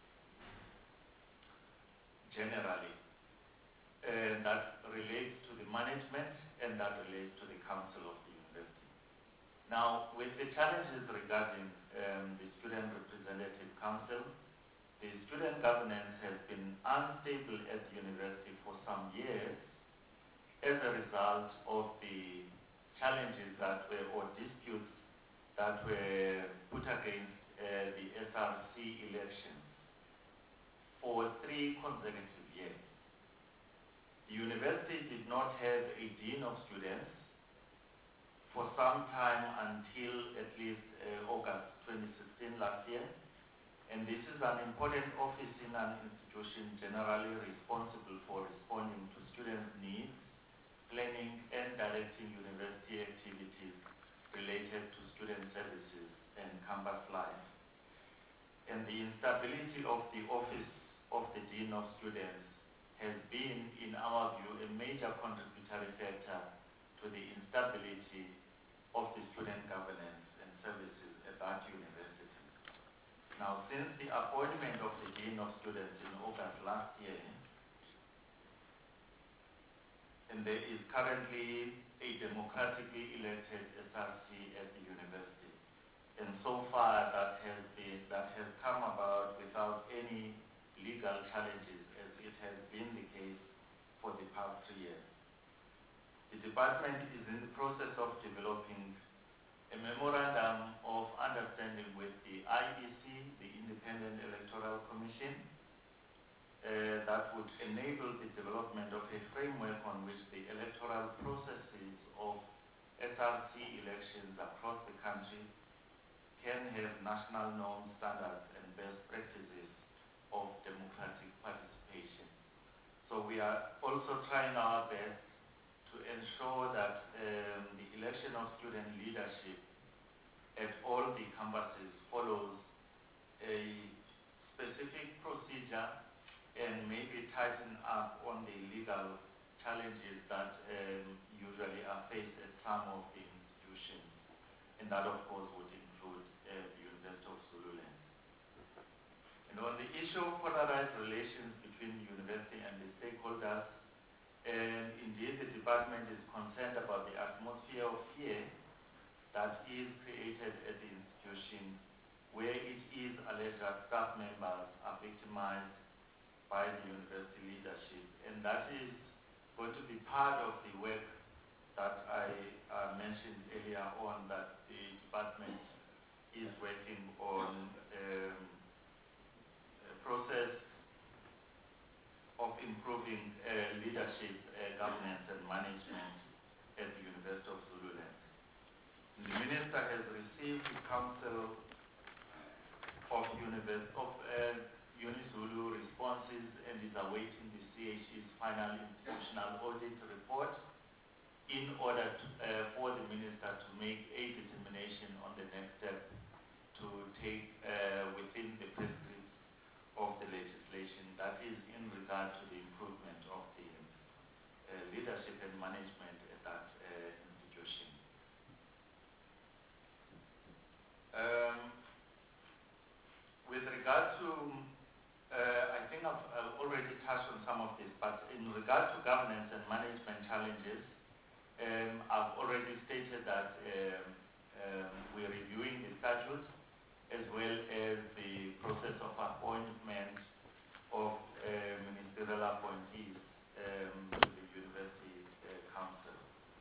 Generally, uh, that relates to the management and that relates to the council of the university. Now, with the challenges regarding um, the Student Representative Council, the student governance has been unstable at the university for some years as a result of the challenges that were, or disputes that were put against uh, the S R C elections for three consecutive years. The university did not have a dean of students for some time until at least uh, August twenty sixteen last year. And this is an important office in an institution generally responsible for responding to students' needs, planning and directing university activities related to student services and campus life. And the instability of the office of the Dean of Students has been, in our view, a major contributory factor to the instability of the student governance and services at that university. Now, since the appointment of the Dean of Students in August last year, and there is currently a democratically elected S R C at the university. And so far that has been that has come about without any legal challenges, as it has been the case for the past three years. The department is in the process of developing a memorandum of understanding with the I E C, the Independent Electoral Commission, Uh, that would enable the development of a framework on which the electoral processes of S R C elections across the country can have national norms, standards, and best practices of democratic participation. So we are also trying our best to ensure that um, the election of student leadership at all the campuses follows a specific procedure and maybe tighten up on the legal challenges that um, usually are faced at some of the institutions. And that, of course, would include uh, the University of Zululand. And on the issue of polarized relations between the university and the stakeholders, and indeed the department is concerned about the atmosphere of fear that is created at the institution, where it is alleged that staff members are victimized by the university leadership, and that is going to be part of the work that I uh, mentioned earlier on, that the department is working on um, a process of improving uh, leadership, uh, governance and management at the University of Zululand. The Minister has received the Council of, Univers of uh, UniZulu responses and is awaiting the C H E's final institutional audit report in order to, uh, for the Minister to make a determination on the next step to take uh, within the prescripts of the legislation, that is in regard to the improvement of the uh, leadership and management at that uh, institution. Um, with regard to Uh, I think I've, I've already touched on some of this, but in regard to governance and management challenges, um, I've already stated that um, um, we're reviewing the statutes as well as the process of appointment of uh, ministerial appointees um, to the University uh, Council.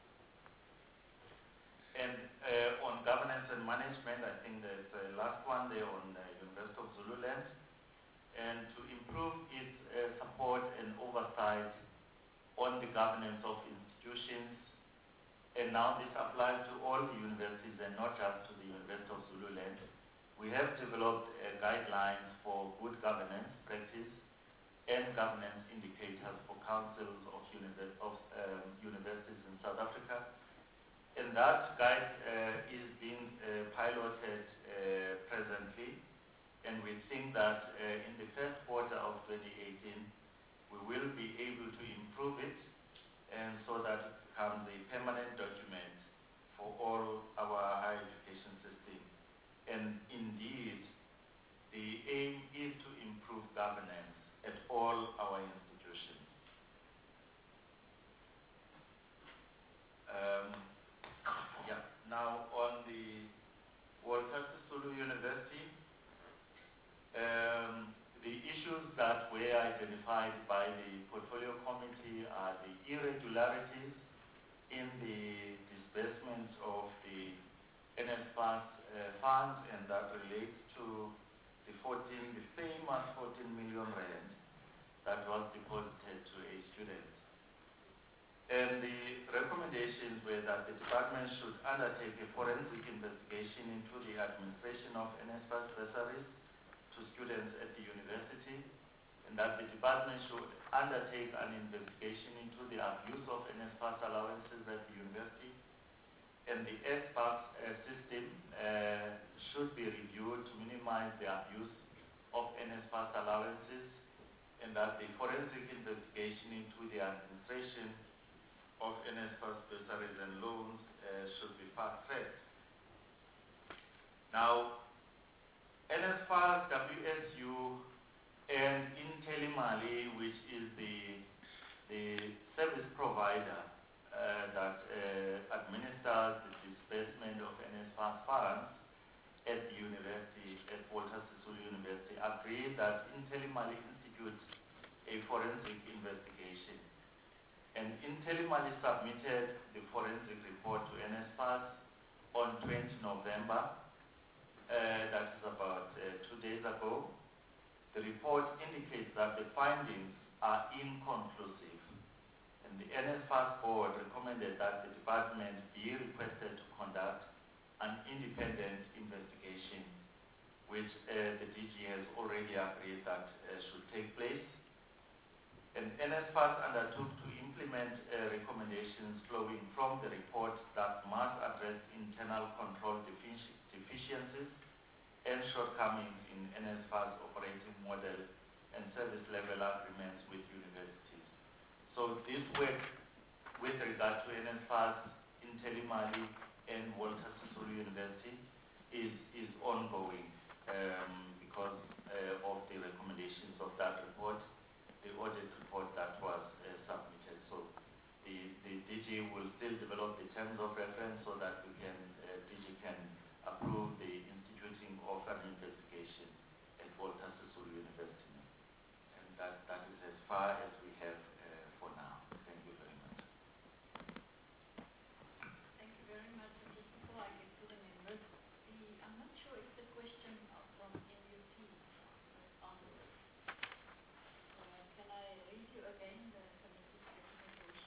And uh, on governance and management, I think there's a last one there on uh, University of Zululand, and to improve its uh, support and oversight on the governance of institutions. And now this applies to all the universities and not just to the University of Zululand. We have developed uh, guidelines for good governance practice and governance indicators for councils of, univers of um, universities in South Africa. And that guide uh, is being uh, piloted uh, presently. And we think that uh, in the first quarter of twenty eighteen, we will be able to improve it, and so that it becomes a permanent document for all our higher education system. And indeed, the aim is to improve governance at all our institutions. Um, yeah. Now on the Walter Sisulu University, Um, the issues that were identified by the portfolio committee are the irregularities in the disbursement of the N S F A S uh, funds, and that relates to the fourteen, the famous fourteen million rand that was deposited to a student. And the recommendations were that the department should undertake a forensic investigation into the administration of N S F A S bursaries to students at the university, and that the department should undertake an investigation into the abuse of N S F A S allowances at the university, and the S P A S uh, system uh, should be reviewed to minimize the abuse of N S F A S allowances, and that the forensic investigation into the administration of N S F A S bursaries and loans uh, should be fast-tracked. Now, N S F A S, W S U, and Intellimali, which is the, the service provider uh, that uh, administers the disbursement of N S F A S funds at the university, at Walter Sisulu University, agreed that Intellimali institute a forensic investigation. And Intellimali submitted the forensic report to N S F A S on the twentieth of November. Uh, that is about uh, two days ago. The report indicates that the findings are inconclusive, and the N S F A S board recommended that the department be requested to conduct an independent investigation, which uh, the D G has already agreed that uh, should take place. And N S F A S undertook to implement uh, recommendations flowing from the report that must address internal control defici deficiencies and shortcomings in N S F A S operating model and service level agreements with universities. So this work with regard to N S F A S, Intellimali, and Walter Sisulu University is, is ongoing um, because uh, of the recommendations of that report, the audit report that was uh, submitted. So the, the D G will still develop the terms of reference so that we can, uh, D G can approve the instituting of an investigation at Walter Sisulu University. And that, that is as far as we have uh, for now. Thank you very much. Thank you very much. And just before I get to the members, the, I'm not sure if the question from N U T was answered. Uh, can I read you again the committee's recommendation?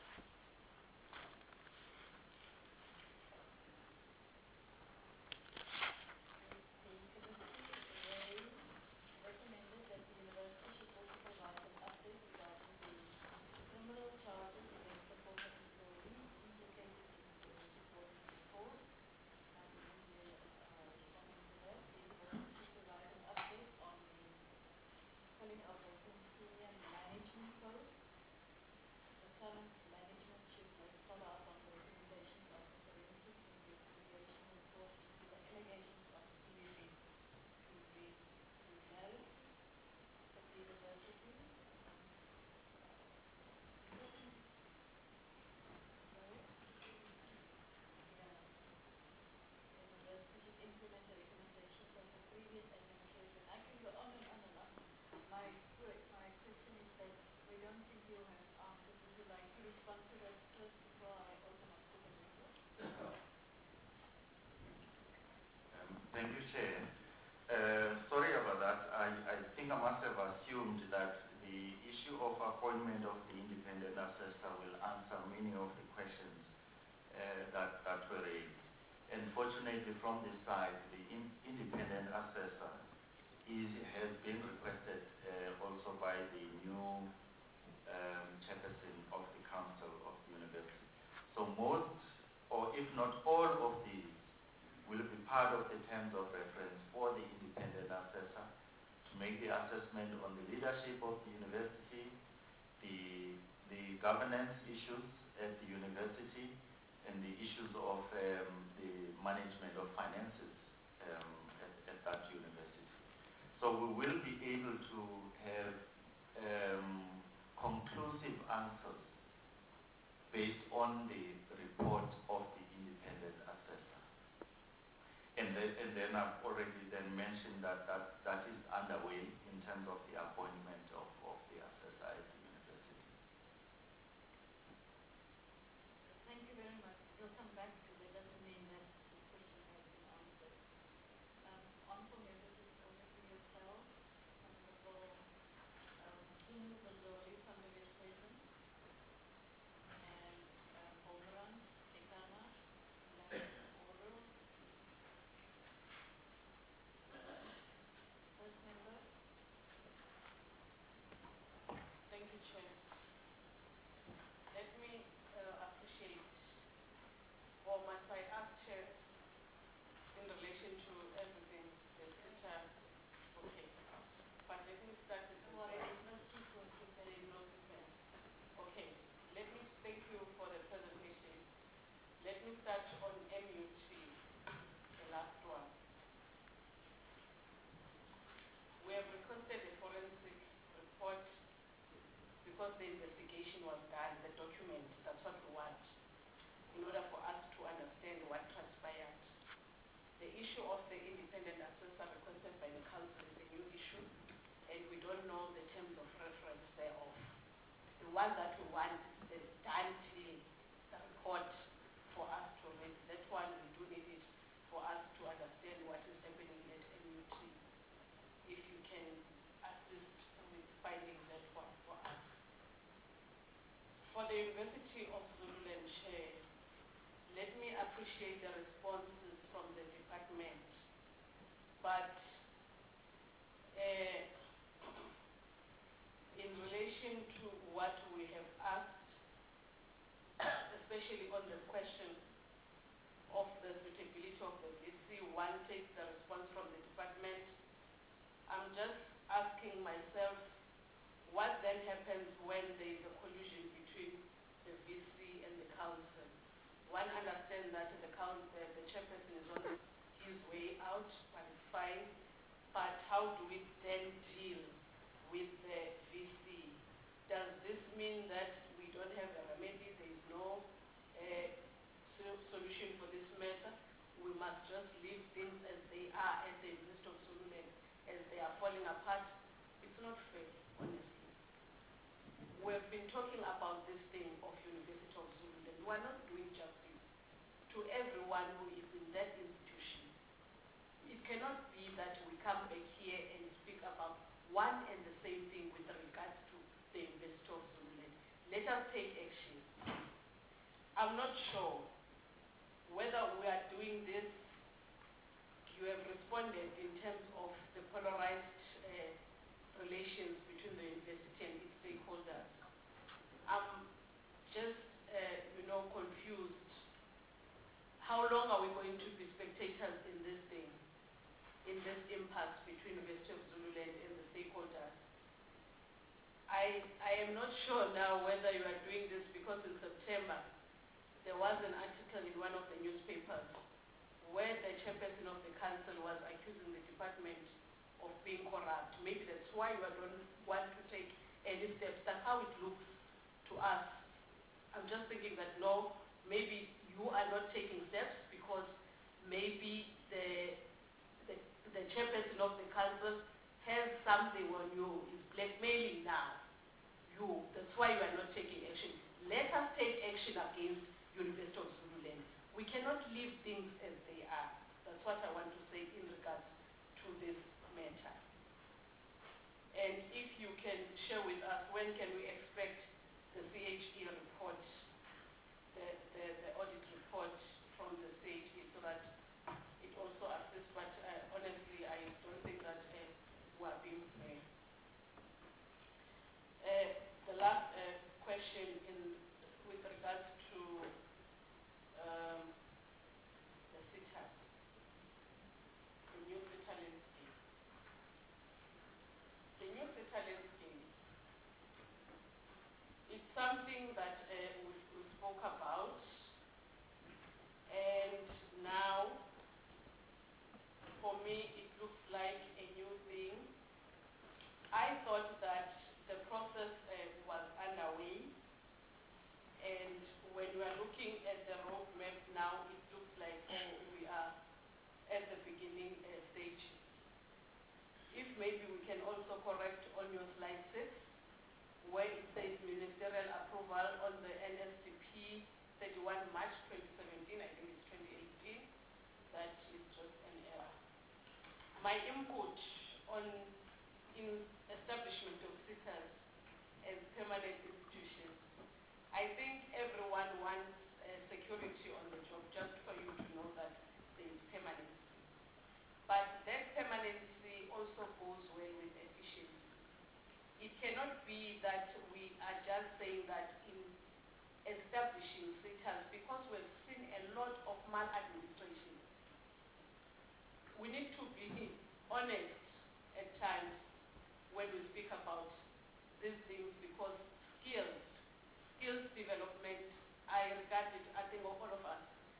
The committee raised, recommended that the university should also provide an update regarding the criminal charges against the former employees implicated in the reporting report. And in the uh, responding to that, the university should provide an update on the filling of vacant senior management posts. The current management should make follow-up on the recommendations of the forensic investigation report into the allegations of serious irregularities at the university. Sorry? Yeah. The university should implement the recommendations of the previous administration. I can go on and on and on. My, my question is that we don't think you have answers. Would you like to respond to that first before I open up to the members? Um, thank you, Chair. Uh, sorry about that. I, I think I must have assumed that the issue of appointment of the independent assessor will answer many of the questions uh, that, that were raised. And fortunately, from this side, the in, independent assessor is, has been requested uh, also by the new um, chairperson of the council of the university. So most, or if not all of these, will be part of the terms of reference for the independent assessor to make the assessment on the leadership of the university, the, the governance issues at the university, and the issues of um, the management of finances um, at, at that university. So we will be able to have um, conclusive answers based on the report of the independent assessor. And then, and then I've already then mentioned that that, that is underway in terms of the appointment of, of the assessor at the university. Thank you very much. We'll come back to that. Doesn't mean that the question has been answered. Um, honorable members, it's over to yourself. Honorable um, Kinu Bazoli from the West Present, and um, Olmeran Tekana, Land Order. First me start on M U T, the last one. We have requested a forensic report because the investigation was done, the document, that's what we want, in order for us to understand what transpired. The issue of the independent assessor requested by the council is a new issue, and we don't know the terms of reference thereof. The one that we want is the Dante report for us to read. That one we do need it for us to understand what is happening at M U T. If you can assist with finding that one for us. For the University of Zululand Chair, let me appreciate the responses from the department, but uh, in relation to what we have asked, especially on the question of the suitability of the V C, one takes the response from the department. I'm just asking myself, what then happens when there is a collusion between the V C and the council? One understands that the, council, the, the chairperson is on his way out, but it's fine. But how do we then deal with the V C? Does this mean that we don't have a remedy? There is no uh, solution for this matter? We must just leave things as they are at the University of Zululand, as they are falling apart. It's not fair, honestly. We've been talking about this thing of University of Zululand. We're not doing justice to everyone who is in that institution. It cannot be that we come back here and speak about one and the same thing with regards to the University of Zululand. Let us take action. I'm not sure whether we are doing this. You have responded in terms of the polarized uh, relations between the university and its stakeholders. I'm just, uh, you know, confused. How long are we going to be spectators in this thing, in this impasse between University of Zululand and the stakeholders? I, I am not sure now whether you are doing this because in September there was an article in one of the newspapers where the chairperson of the council was accusing the department of being corrupt. Maybe that's why you don't want to take any steps. That's how it looks to us. I'm just thinking that no, maybe you are not taking steps because maybe the, the, the chairperson of the council has something on you, is blackmailing now you. That's why you are not taking action. Let us take action against University of Zululand. We cannot leave things as they are. That's what I want to say in regards to this matter. And if you can share with us, when can we expect the C H E report, the, the, the audit report from the C H E, so that it also assists, but uh, honestly, I don't think that uh, we are being fair. Uh, the last uh, question in, with regards to um, the SITAs, the new SITA landscape. The new SITA landscape, it's something that uh, we, we spoke about, and now, for me, it looks like a new thing. I thought that the process uh, was underway, and when we are looking at the roadmap now, it looks like oh, we are at the beginning uh, stage. If maybe we can also correct on your slide six, where it says ministerial approval on the N S T P thirty-one March twenty seventeen, I think it's twenty eighteen, that is just an error. My input on in establishment of SITAs as permanent institutions, I think everyone wants uh, security on the job, just for you to know that there is permanency. But that permanency also goes well with efficiency. It cannot be that we are just saying that in establishing SITAs, because we've seen a lot of maladministration. We need to be honest at times when we speak about these things, because skills, skills development, I regard it, I think all of us,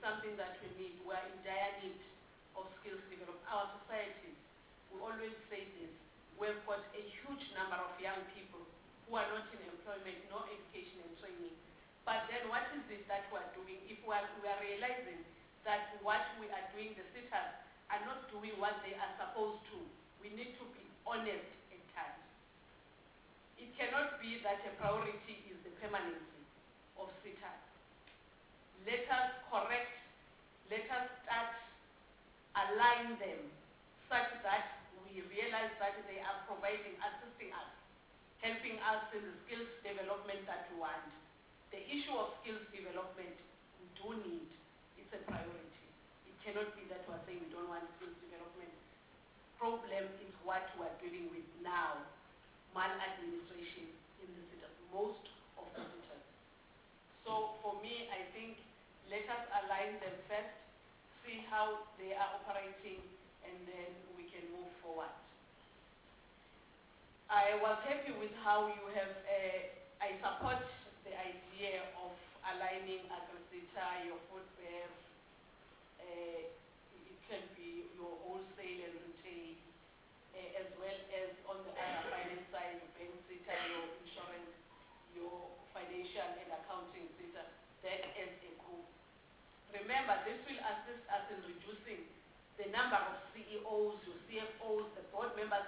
something that we need. We are in dire need of skills development. Our societies, we always say this, we've got a huge number of young people who are not in employment, no education and training. But then what is it that we are doing? If we are, we are realizing that what we are doing, the sitters are not doing what they are supposed to, we need to be honest at times. It cannot be that a priority is the permanency of sitters. Let us correct, let us start align them such that we realize that they are providing, assisting us, helping us in the skills development that we want. The issue of skills development, we do need, it's a priority. It cannot be that we're saying we don't want skills development. Problem is what we're dealing with now, maladministration in the cities, most of the cities. So for me, I think let us align them first, see how they are operating, and then we can move forward. I was happy with how you have, uh, I support the idea of aligning AgriSeta, your food bear, uh, it can be your wholesale and retail, uh, as well as on the other finance side, your bank sector, your insurance, your financial and accounting sector, that as a group. Remember, this will assist us in reducing the number of C E Os, your C F Os, the board members.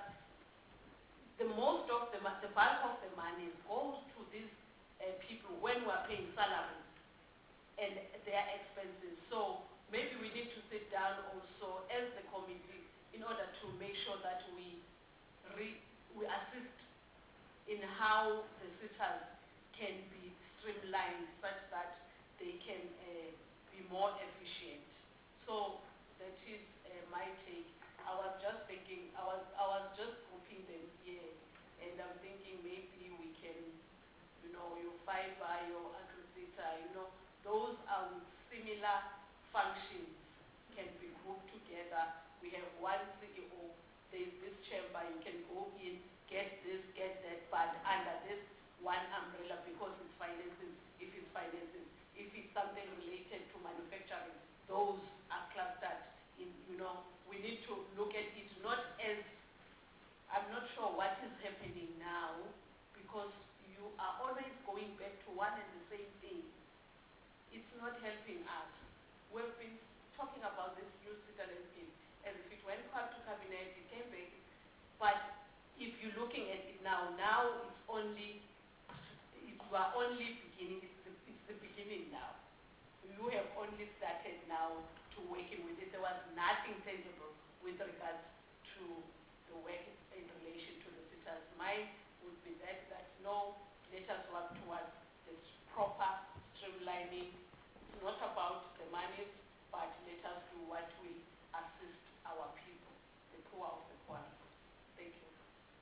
The most of the, the bulk of the money goes to these uh, people when we are paying salaries and their expenses. So maybe we need to sit down also as the committee in order to make sure that we re, we assist in how the sitters can be streamlined such that they can uh, be more efficient. So that is uh, my take. I was just thinking, I was, I was just grouping them here, and I'm thinking maybe we can, you know, your fiber, your AgriSeta, you know, those are with similar functions can be grouped together. We have one C E O, there's this chamber, you can go in, get this, get that, but under this one umbrella because it's finances, if it's finances, if it's something related to manufacturing, those are clustered in, you know, we need to look at it not as, I'm not sure what is happening now, because you are always going back to one and the same thing. It's not helping us. We've been talking about this new citizen scheme as if it went back to cabinet, it came back, but if you're looking at it now, now it's only, it, you are only beginning, it's the, it's the beginning now. You have only started now to working with it. There was nothing tangible with regards to the work in relation to the sitters. Mine would be that, that no, let us work towards this proper streamlining. It's not about the money, but let us do what will assist our people, the poor of the poor. Thank you.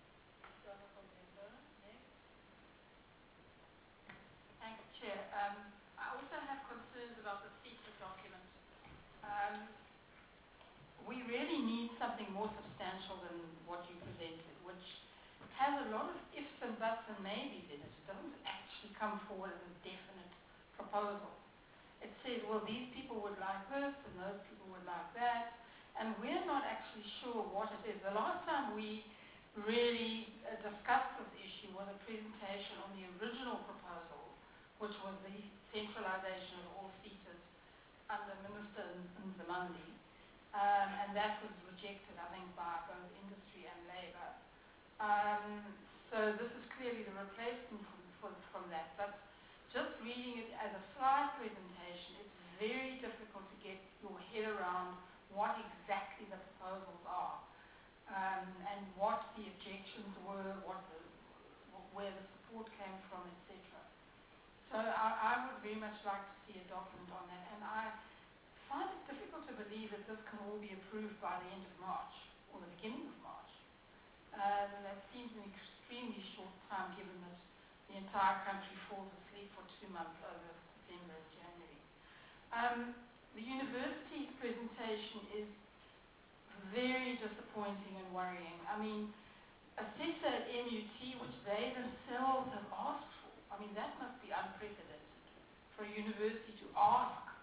Thanks, Chair. Um, I also have concerns about the secret document. Um, we really need something more substantial than what you presented, which has a lot of ifs and buts and maybes in it. It doesn't actually come forward as a definite proposal. It says, well, these people would like this and those people would like that, and we're not actually sure what it is. The last time we really uh, discussed this issue was a presentation on the original proposal, which was the centralization of all seaters under Minister Nzimande, um, and that was rejected, I think, by both industry and labour. Um, so this is clearly the replacement from, for, from that. But just reading it as a slide presentation, it's very difficult to get your head around what exactly the proposals are, um, and what the objections were, what the, where the support came from, et cetera. So I, I would very much like to see a document on that, and I find it difficult to believe that this can all be approved by the end of March, or the beginning of March. Um, that seems an extremely short time, given that the entire country falls asleep for two months over December and January. Um, the university's presentation is very disappointing and worrying. I mean, assessor at M U T, which they themselves have asked for, I mean, that must be unprecedented for a university to ask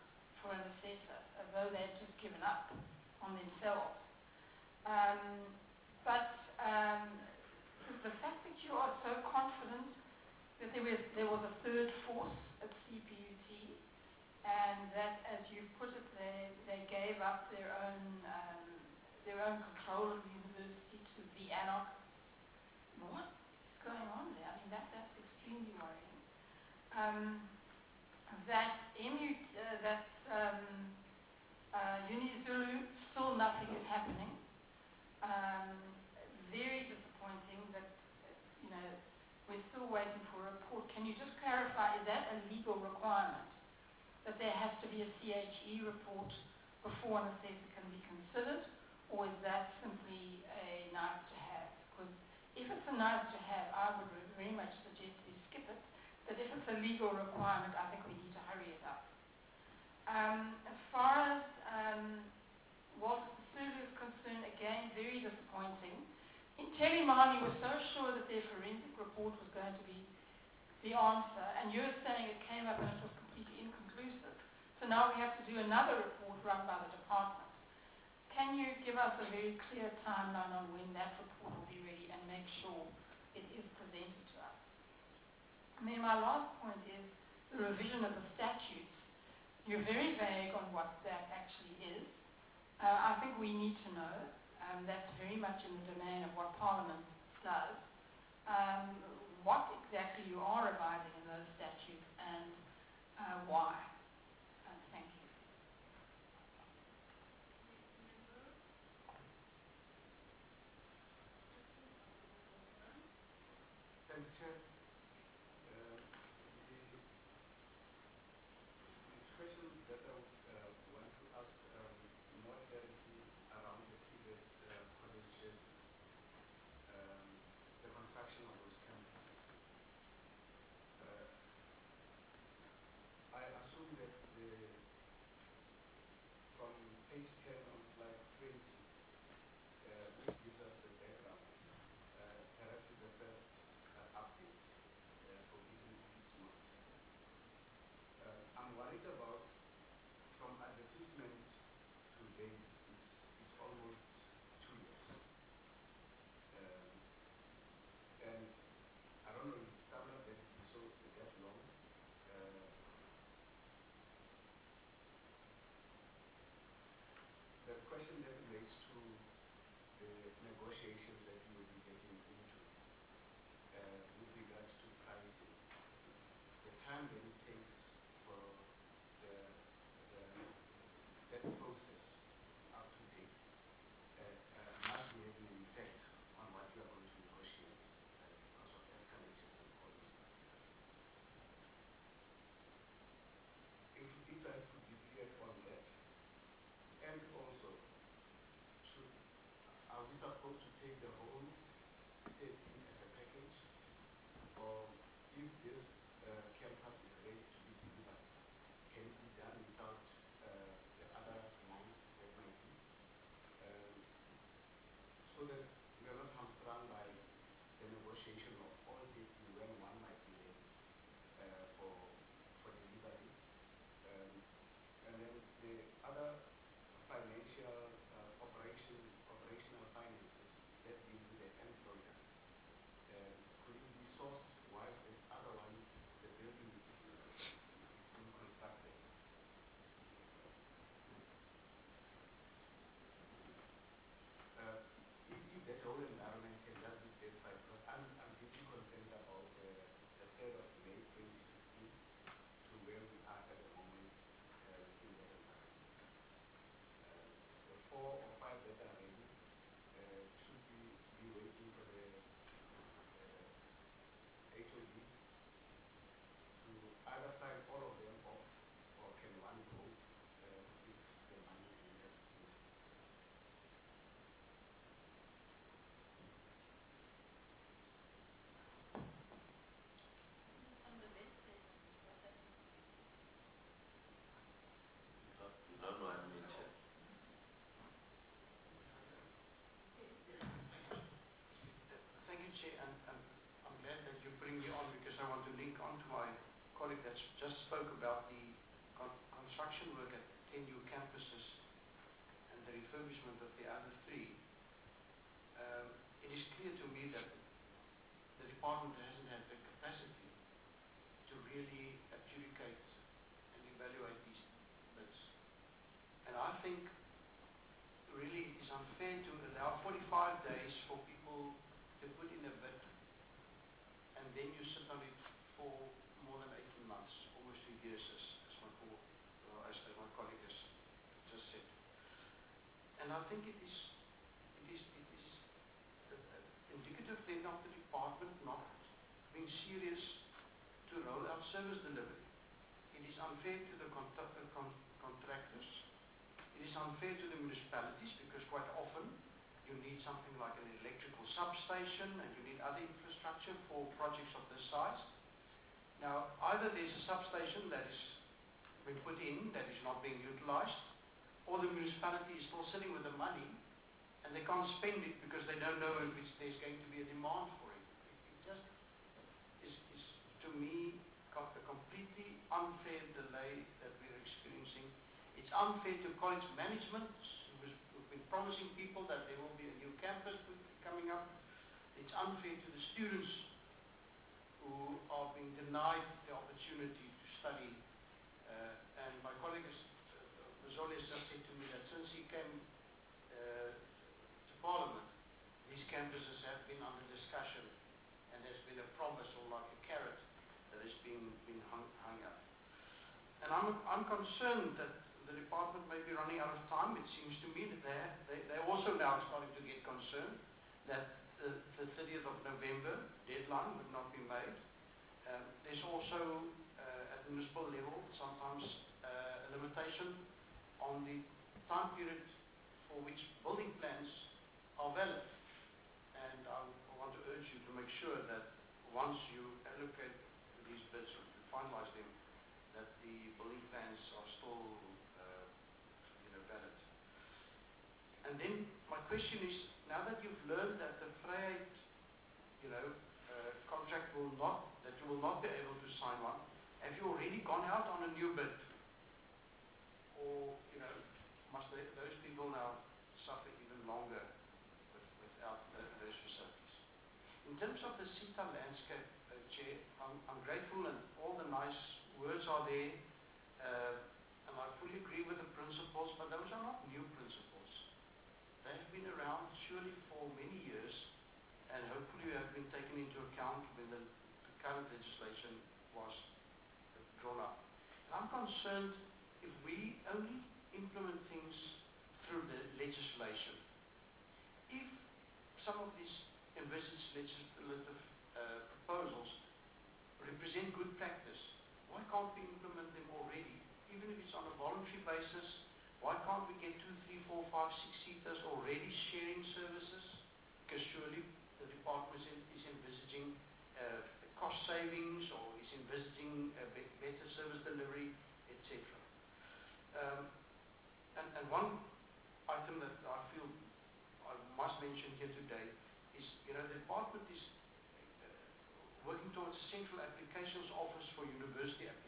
for an assessor, as though they'd just given up on themselves. Um, but um, the fact that you are so confident that there was, there was a third force at C P U T, and that, as you put it, they, they gave up their own, um, their own control of the university to the anarchists. What is going on there? I mean, that, that's extremely worrying. Um, that M U, uh, that um, uh, UniZulu, still nothing is happening. Um, very disappointing that, you know, we're still waiting for a report. Can you just clarify, is that a legal requirement, that there has to be a C H E report before an assessor can be considered, or is that simply a nice to have? Because if it's a nice to have, I would very much suggest we skip it, but if it's a legal requirement, I think we need to hurry it up. Um, as far as um, Walter Sisulu is concerned, again, very disappointing. In Telemani, we were so sure that their forensic report was going to be the answer, and you're saying it came up and it was completely inconclusive. So now we have to do another report run by the department. Can you give us a very clear timeline on when that report will be ready and make sure it is presented to us? And then my last point is the revision of the statutes. You're very vague on what that actually is. Uh, I think we need to know. Um, that's very much in the domain of what Parliament does. Um, what exactly you are revising in those statutes and uh, why. Uh, thank you. Thanks, Chair. Uh, the, the question that I would uh, want to ask um, more clarity around the T V E T uh, colleges, um, the construction of those campuses. Uh, I assume that the, from page ten on slide twenty, uh, which gives us the background, uh, perhaps is the first uh, update. Uh, forgive me if it's not. Uh, I'm worried about from advertisement to date, it's, it's almost two years. Um, and I don't know, it's standard that it is so that long. Uh, the question that relates to the negotiations that you will be getting into uh, with regards to pricing, the time that it takes for the, the that process up to date uh, uh, must be having an effect on what you are going to negotiate uh, because of escalations and all those stuff. If, if I could be clear on that, and also, should, are we supposed to take the whole thing as a package, or if this uh, campus is ready to be delivered, can it be done without uh, the other amounts that might be? Um, so that we are not hamstrung by the negotiation of all this when one might be ready uh, for, for delivery. Um, and then the other financial uh, operation, operational finances that deal with the end product. Uh, could it be sourced while the other one, the building is, is being constructed? Uh, if, if that whole environment can just be verified, because I'm, I'm deeply concerned about uh, the third of May twenty sixteen to where we are at the moment uh, in that environment. Uh, the four or five that are ready uh, should be, be waiting for the uh, H O D to either sign all of them off or can one go uh, if the money can be sufficient. On the west side, what happens? Don't want me to. Thank you, Chair, and, and I'm glad that you bring me on because I want to link on to my colleague that just spoke about the con construction work at ten new campuses and the refurbishment of the other three, um, it is clear to me that the department hasn't had the capacity to really adjudicate and evaluate these bids. And I think really it is unfair to allow forty-five days for people to put in a bid and then you sit on it for more than eighteen months, almost two years as, as, my, uh, as, as my colleague has just said. And I think it is, it is, it is uh, uh, indicative then of the department not being serious to roll out service delivery. It is unfair to the contra uh, con contractors. It is unfair to the municipalities because quite often you need something like an electrical substation and you need other infrastructure for projects of this size. Now, either there's a substation that is been put in that is not being utilized, or the municipality is still sitting with the money and they can't spend it because they don't know if it's, there's going to be a demand for it. It, it just is, is, to me, a completely unfair delay that we're experiencing. It's unfair to college management, who've been promising people that there will be a new campus coming up. It's unfair to the students who are being denied the opportunity to study. Uh, and my colleague, uh, Mazoli, has just said to me that since he came uh, to Parliament, these campuses have been under discussion and there's been a promise or like a carrot that has been, been hung, hung up. And I'm, I'm concerned that the department may be running out of time. It seems to me that they're, they, they're also now starting to get concerned that the, the thirtieth of November deadline would not be made. Um, there's also, uh, at the municipal level, sometimes uh, a limitation on the time period for which building plans are valid. And I, I want to urge you to make sure that once you allocate these bids or to finalize them, that the building plans are still uh, you know, valid. And then my question is, now that you've learned that the Vryheid, you know, uh, contract will not, that you will not be able to sign one, have you already gone out on a new bid? Or, you know, must they, those people now suffer even longer with, without the, those facilities? In terms of the CETA landscape, uh, Chair, I'm, I'm grateful and all the nice words are there, uh, and I fully agree with the principles, but those are not new principles. They have been around surely for many years, and hopefully have been taken into account when the, the current legislation was drawn up. And I'm concerned if we only implement things through the legislation. If some of these envisaged legislative uh, proposals represent good practice, why can't we implement them already? Even if it's on a voluntary basis, why can't we get two, three, four, five, six seaters already sharing services? Because surely the department is envisaging uh, cost savings or is envisaging a be better service delivery, et cetera. Um, and, and one item that I feel I must mention here today is, you know, the department is uh, working towards a central applications office for university applications.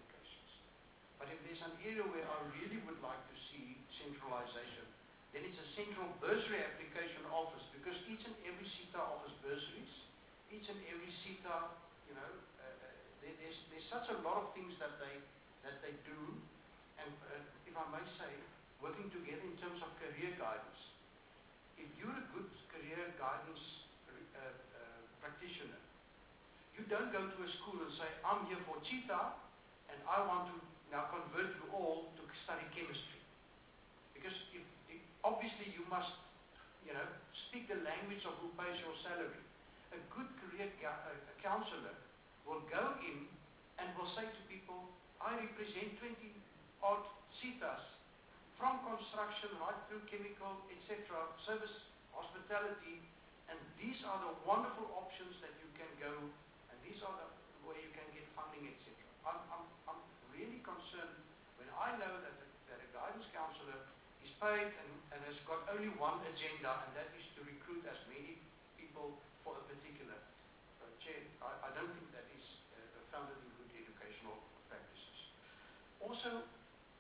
But if there's an area where I really would like to see centralization, then it's a central bursary application office, because each and every CETA offers bursaries. Each and every CETA, you know, uh, uh, there, there's, there's such a lot of things that they, that they do, and uh, if I may say, working together in terms of career guidance. If you're a good career guidance uh, uh, practitioner, you don't go to a school and say, I'm here for CETA, and I want to now convert you all to study chemistry. Because if, if, obviously you must, you know, speak the language of who pays your salary. A good career uh, counselor will go in and will say to people, I represent twenty odd CETAs from construction right through chemical, et cetera, service, hospitality, and these are the wonderful options that you can go, and these are the where you can get funding, et cetera. I'm, I'm, I'm really concerned when I know that, the, that a guidance counselor is paid and, and has got only one agenda, and that is to recruit as many people for a particular uh, chair. I, I don't think that is uh, founded in good educational practices. Also, I've just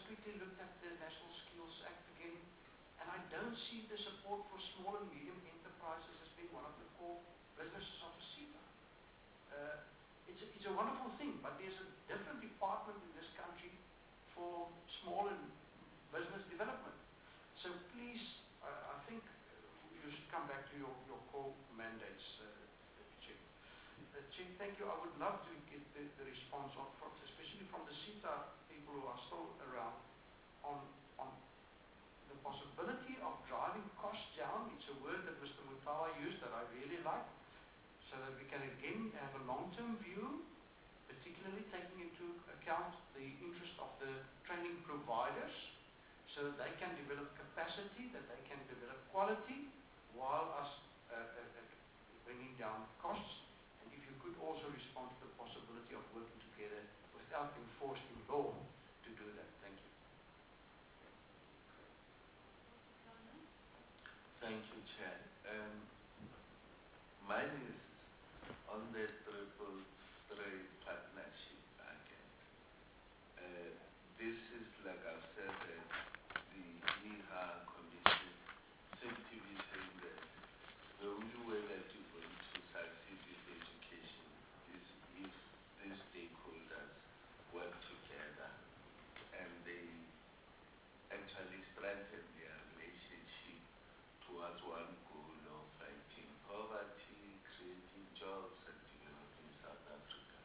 quickly looked at the National Skills Act again, and I don't see the support for small and medium enterprises as being one of the core businesses of the SETA. Uh, it's, a, it's a wonderful thing, but there's a different department in this country for small and business development. So please, I, I think you should come back to your, your core mandates, uh, Chair. Uh, Chair, thank you. I would love to get the, the response, on, from, especially from the SETA people who are still around, on, on the possibility of driving costs down. It's a word that Mister Mutawa used that I really like, so that we can again have a long-term view, particularly taking into account the interest of the training providers, so that they can develop capacity, that they can develop quality, while us uh, uh, uh, bringing down costs. And if you could also respond to the possibility of working together without enforcing law to do that. Thank you. Thank you, Chair. Um, mine is on the triple trade partnership again. Uh, this is, like I've said, uh, the N I H A Commission seems to be saying that the only way that you're going to succeed with education is if these stakeholders work together and they actually strengthen their relationship towards one goal of fighting poverty, creating jobs, and developing South Africa.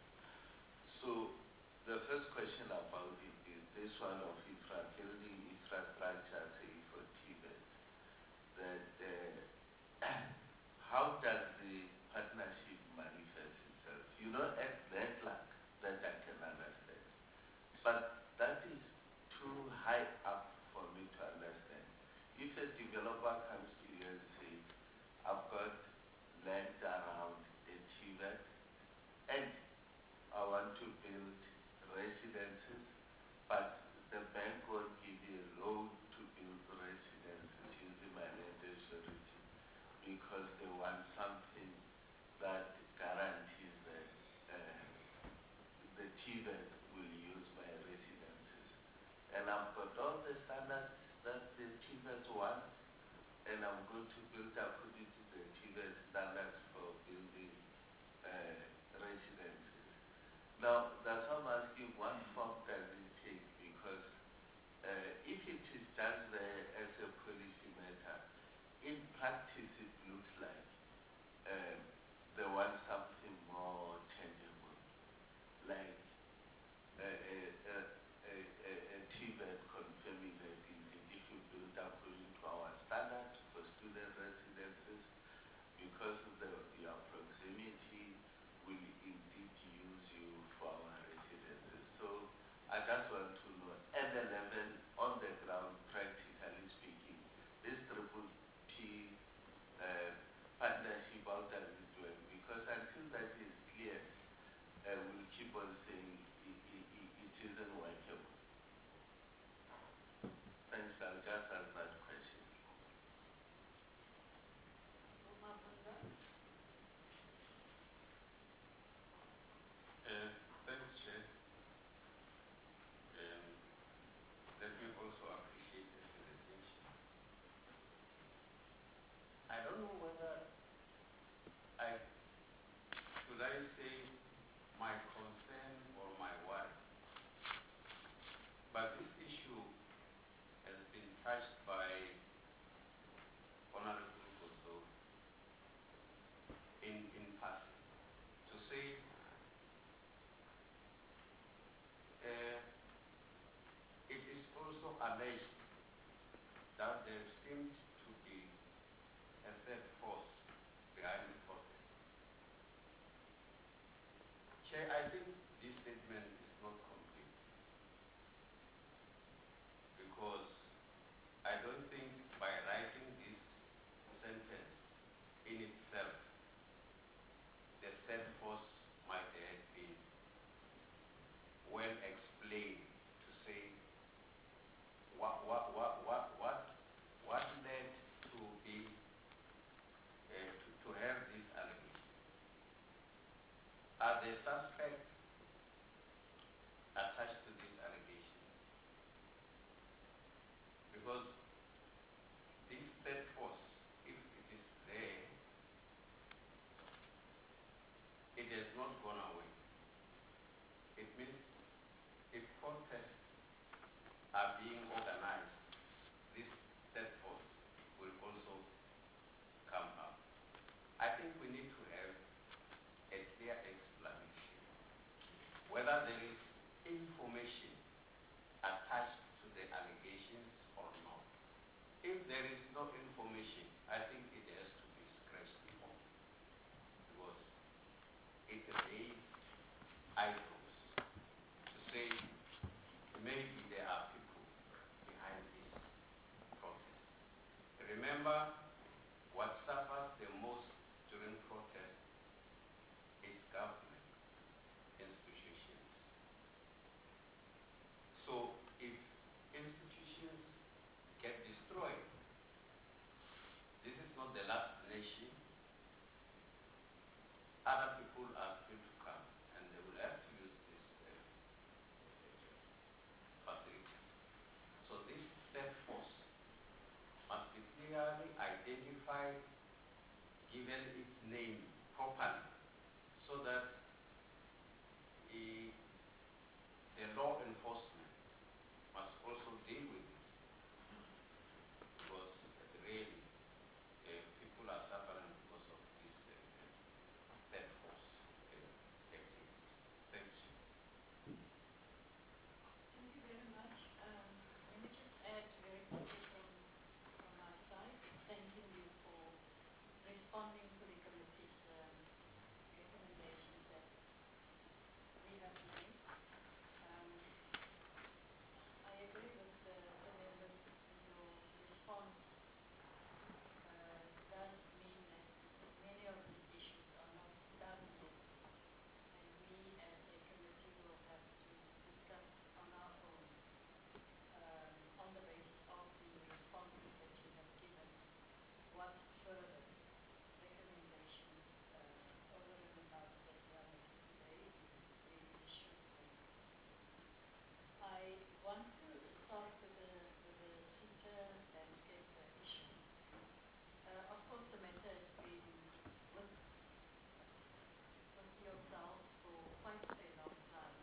So the first question about it is this one of infra building infrastructure, say, for Tibet. That uh, how does the partnership manifest itself? You know, at that like that I can understand, but that is too high up for me to understand. If a developer comes to you and says, I've got land around a Tibet and I want to build residences, but the bank won't give you a loan to build residences using my land as surety because they want something that guarantees that uh, the Tibet will use my residences. And I've got all the standards that the Tibet wants, and I'm going to build according to the Tibet standards for building uh, residences. Now, that's why I'm asking what form does it take, because uh, if it is just there as a policy matter, in practice it looks like uh, they want something more tangible, like a, a, a, a, a, a Tibet confirming that indeed if you build according to our standards for student residences, because of the, your proximity, will indeed use you for our residences. So I just want to know, at the level, on the ground, practically speaking, this triple P uh, partnership, how does it work? Because until that is clear, uh, we'll keep on saying it, it, it, it isn't workable. Thanks, I'll just ask that question. Uh, thanks, Chair. Um, let me also appreciate the presentation. I don't know whether I should I say my concern or my worry, but this issue has been touched by Honorable Gozo in, in passing to say uh, it is also alleged that there seemed to be a third force behind the process. Chair, I think this statement is not complete because I don't think by writing this sentence in itself, the third force might have been well explained to say what what what what what what led to be uh, to, to have this allegation. Are the suspects attached to this allegation? has not gone away. It means if protests are being organized, this third force will also come up. I think we need to have a clear explanation whether there is information attached to the allegations or not. If there is no information, I think it has to be scratched off because it raises eyebrows to say maybe there are people behind this protest. Remember, what suffers the most during protest is government institutions. So if institutions get destroyed, this is not the last nation. Other people are still to come, and they will have to use this uh, facility. So this third force must be clearly identified, given its name properly, so that uh, the law enforcement must also deal with it. Because really, uh, people are suffering because of this uh, third force uh, activities. Thank you. Thank you very much. Um, let me just add very quickly from, from my side, thanking you for responding to the committee's um, recommendations that we have made. Um, I agree with the, the members in your response. Uh, does mean that many of these issues are not done yet, and we as a committee will have to discuss on our own, um, on the basis of the responses that you have given, what further recommendations uh, over and above what we are making today we, we, we should make. I want to start with the, with the SETA landscape uh, issue. Uh, of course, the matter has been with, with yourselves for quite a long time.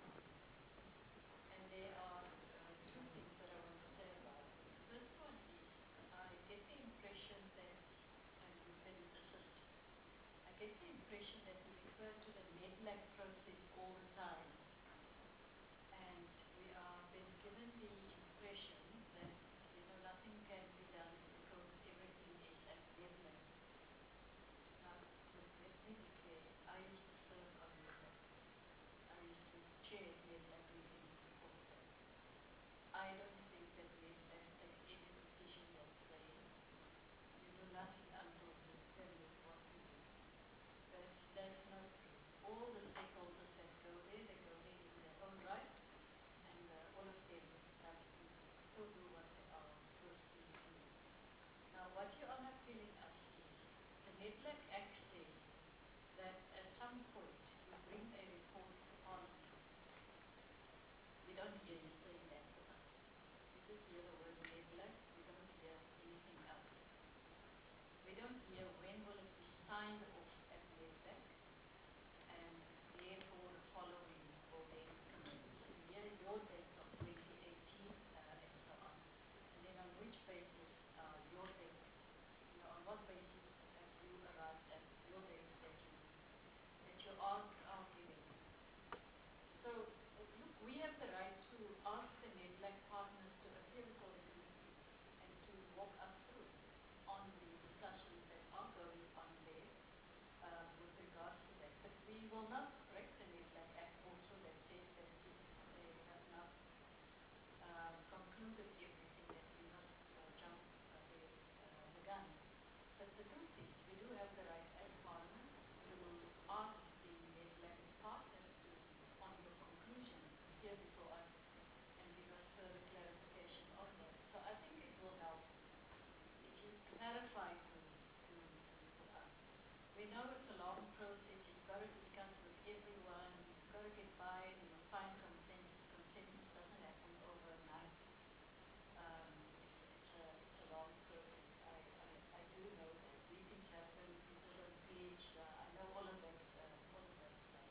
And there are uh, two things that I want to say about it. The first one is I get the impression that, and you can assist, I get the impression that we refer to the NEDLAC process all the time. And we are being given the impression that, you know, nothing can be done because everything is at NEDLAC. Now, look, let me be clear. I used to serve on NEDLAC. I used to chair NEDLAC meetings before that. I don't think that NEDLAC takes any decisions of saying you do nothing until you tell me what to do. That's, that's not true. All the stakeholders that go there, they go there in their own right, and uh, all of them have to still do what they are supposed to do. Now, what you are not telling us is the NEDLAC Act says that at some point you bring a report to Parliament. We don't hear you saying that to us. We just hear the word NEDLAC. We don't hear anything else. We don't hear when will it be signed off at NEDLAC, and therefore the following will then commence. We hear your date of twenty eighteen uh, and so on. And then on which basis uh, your date, you know, on what basis have you arrived at your date that you that you are, are giving? So, uh, look, we have the right to ask the NEDLAC partners to appear before the committee and to walk us through on the discussions that are going on there uh, with regards to that. But we will not break the NEDLAC Act also that says that if they have not uh, concluded everything, that we must uh, jump uh, the, uh, the gun. But the truth is, we do have the right as Parliament to ask the NEDLAC partners to, on your conclusion, appear before us and give us further clarification on that. So I think it will help if you clarify to, to, to us. We know it's a long process. You've got to discuss with everyone. You've got to get by and you find consensus. Consensus doesn't happen overnight. Um, it's, it's, a, it's a long process. I, I, I do know that. Meetings happen. People don't reach. Uh, I know all of that, uh, all of that stuff.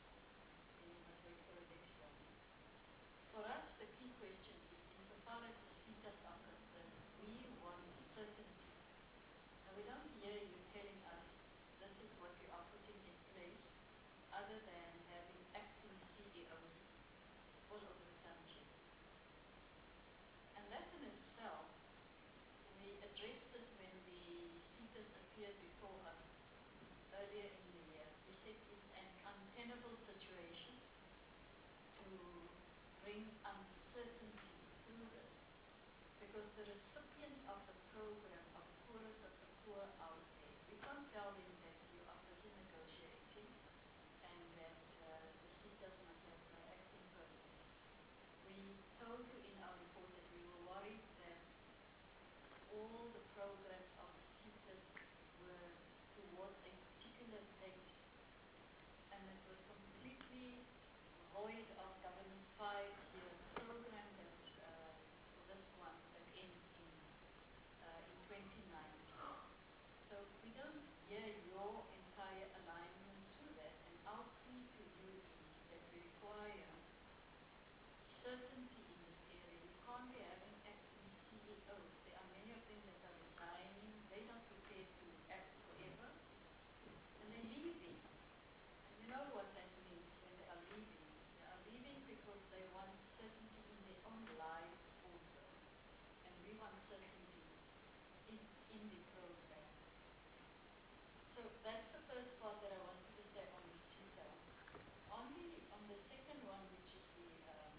all over the country. And that in itself, we addressed it when the seekers appeared before us earlier in the year. We said it's an untenable situation to bring uncertainty through this, because the recipients of the program are the poorest of the poor out there. We can't tell them that you are busy negotiating and that uh, the seekers must have no acting permits. We told you in our report that we were worried that all the programs of the seekers were towards a particular date, and it was completely void of government's five-year program that uh, for this one that ends in uh, in twenty nineteen. So we don't hear your entire alignment to that, and our plea to you is that we require certainty in this area. You can't be having acting C E Os. There are many of them that are resigning. They're not prepared to act forever, and they're leaving. And you know what that means when they are leaving. They are leaving because they want certainty in their own lives also. And we want certainty in, in the program. So that's the first part that I wanted to say on the CETA. On the, on the second one, which is the um,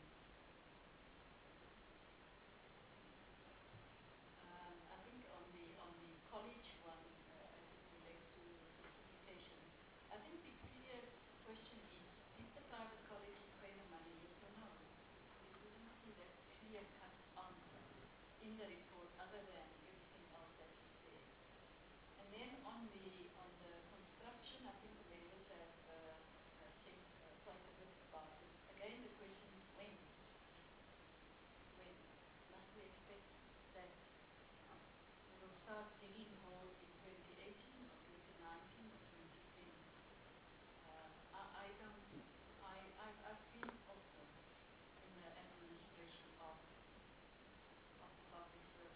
um, I think on the on the college one, uh, as it relates to certification, I think the clear question is: did the private colleges pay the money? Yes or no? We didn't see that clear-cut answer in the report, other than everything else that is there. And then on the on the construction, I think the members have uh, uh, said uh, quite a bit about it. Again, the question is when. When must we expect that we will start digging holes in twenty eighteen or twenty nineteen or twenty twenty? Uh, I, I don't. I I've, I've been also in the administration of of the public service.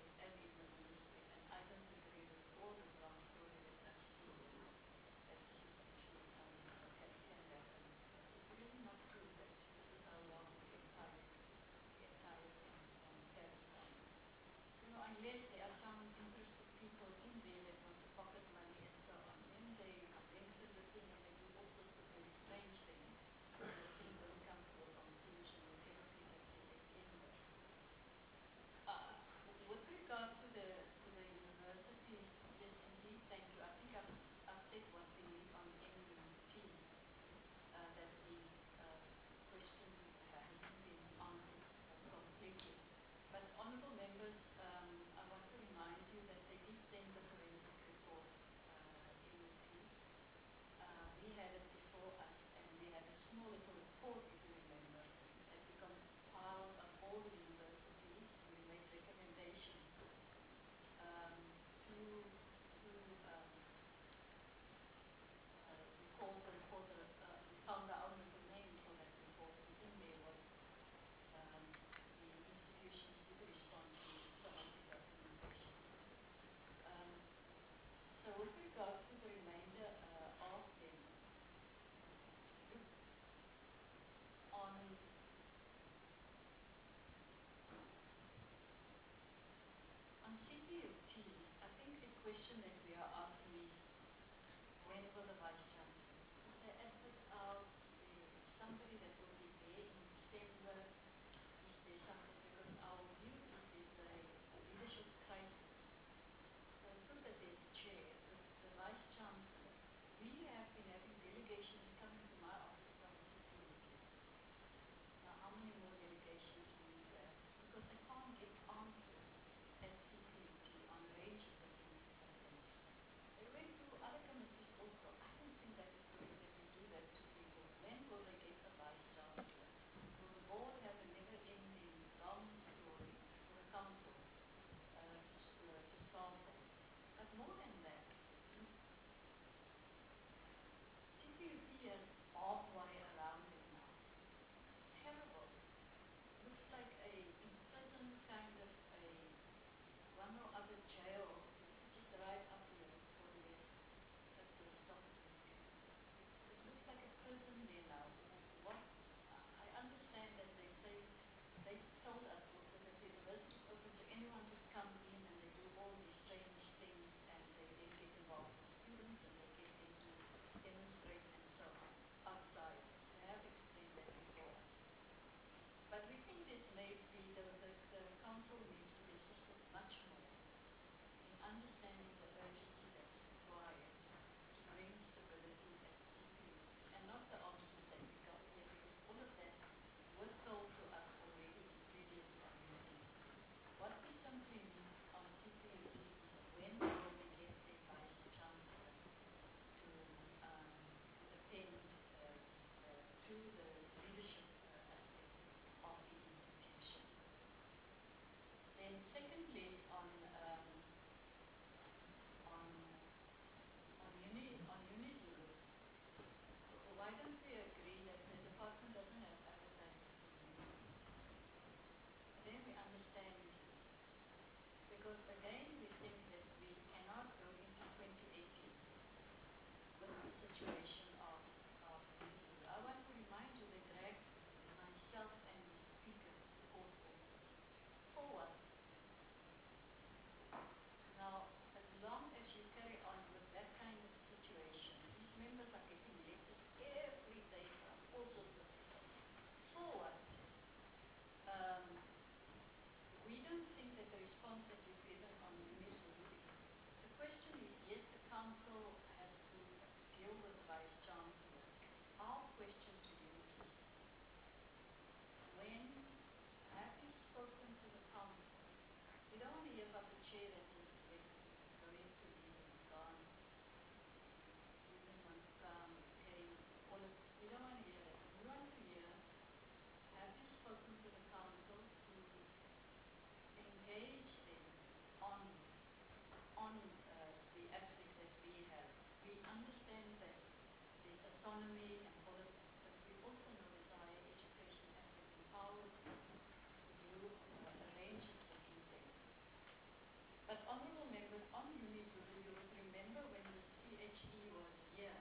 economy and politics, but we also know that higher education as it empowers us to do uh, a range of different things. But honorable members, on Unizulu, you would remember when the C H E was here.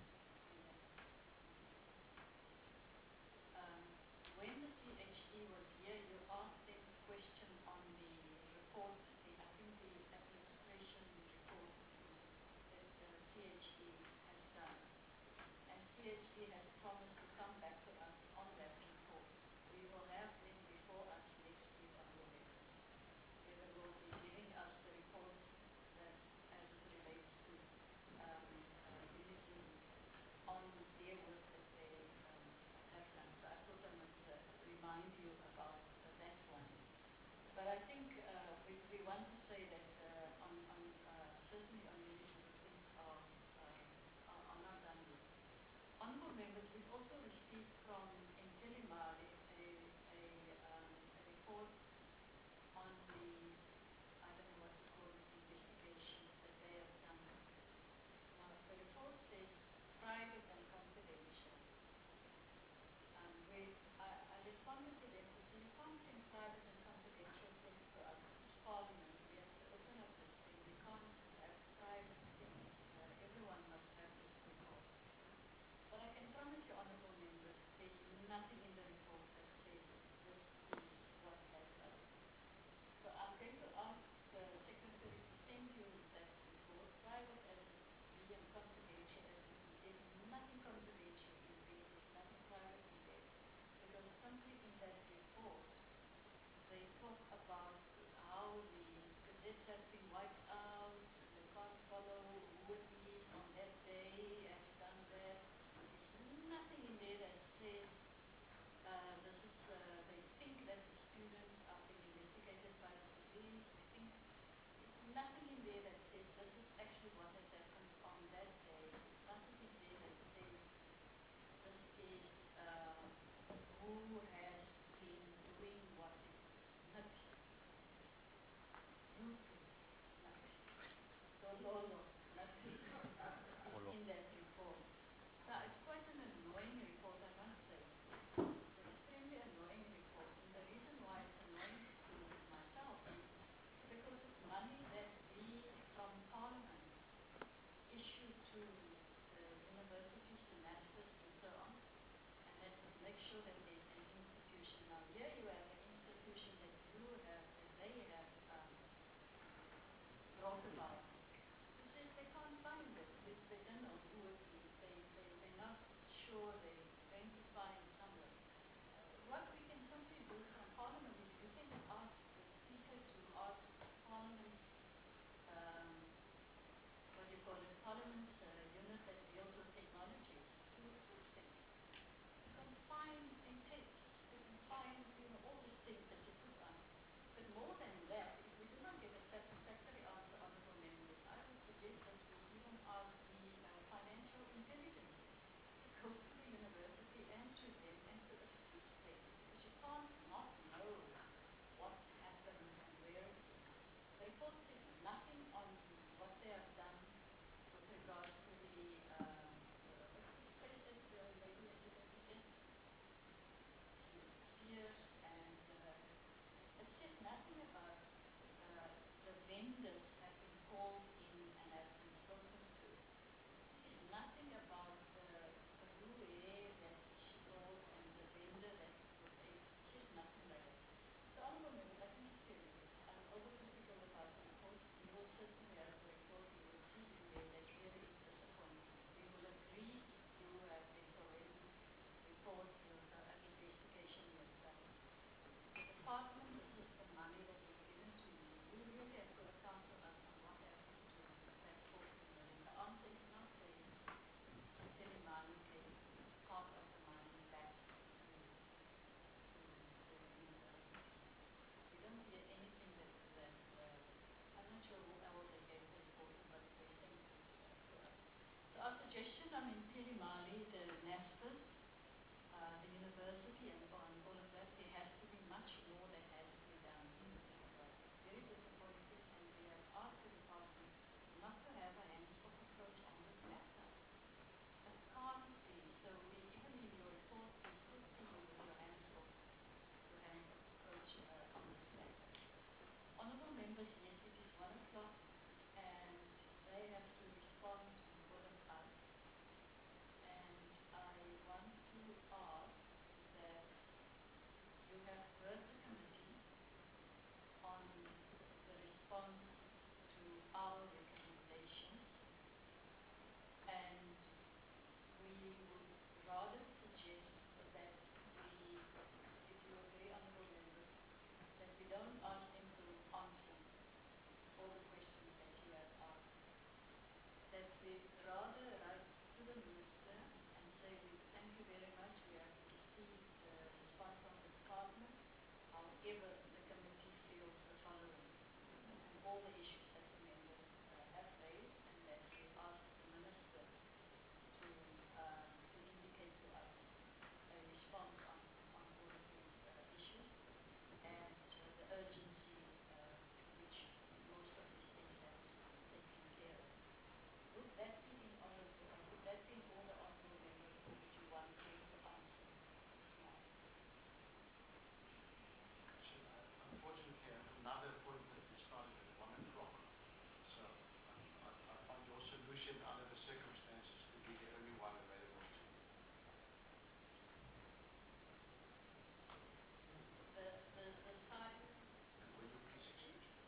Um, when the C H E was here, you asked them a question on the report, the, I think the administration report that uh, C H E has done. And C H E has promised to come back to us on that report. We will have them before us next week on the members, where they will be giving us the report that, as it relates to um, uh, Unizulu on their work that they um, have done. So I thought I must uh, remind you about uh, that one. But I think uh, we, we want to say that uh, on, on uh, certainly on Unizulu things are, uh, are, are not done yet. Honourable members, we've also received from Intellimali a, a, um, a report on the, I don't know what to call it, investigations that they have done. Now, the report says private and confidential. Um, we, I, I responded to them to say you can't send private and confidential things to us. It's Parliament. We have to open up this thing. We can't have private things. Uh, everyone must have this report. But I can promise you, honourable members, there's nothing in the report that says this is what has done. So I'm going to ask the Secretary to send you that report, private as it be and confidential as it be. There's nothing confidential in there, there's nothing private in there. Because simply in that report, they talk about how the cadets have been wiped out, they can't follow who it is on that day, has done that. There's nothing in there that says uh, this is, uh, they think that the students are being investigated by the police. They think there's nothing in there that says this is actually what has happened on that day. There's nothing in there that says this is uh, who has been doing what is not Zutu, not Dololo, not in that report. So it's quite an annoying report, I must say. It's an extremely annoying report. And the reason why it's annoying to myself is because it's money that we from Parliament issue to the universities, the masters and so on. And that make sure that there's an institution. Now here you have an institution that you have, that they have um, brought about. Who says they can't find it? They, they don't know who it is. They, they, they're not sure they're going to find somewhere. Uh, what we can simply do from Parliament is we can ask the Speaker to ask Parliament's, um, what do you call it, Parliament's uh, unit that deals with technology to fix things. You can find a text, you can find, you know, all these things that you put on. But more than that, if we do not get a satisfactory answer, honourable members, whatever the committee feels the following, and all the issues that the members uh, have raised, and that we ask the Minister to, um, to indicate to us a response on, on all of these uh, issues, and uh, the urgency uh, to which most of these things have to be taken care of. Would that be in order, uh, would that be in order, honourable members, or would you want them to answer now? Unfortunately, I have another appointment which started at one o'clock. So I, I, I find your solution under the circumstances to be the only one available to me. The, the, the side. And will you please excuse me?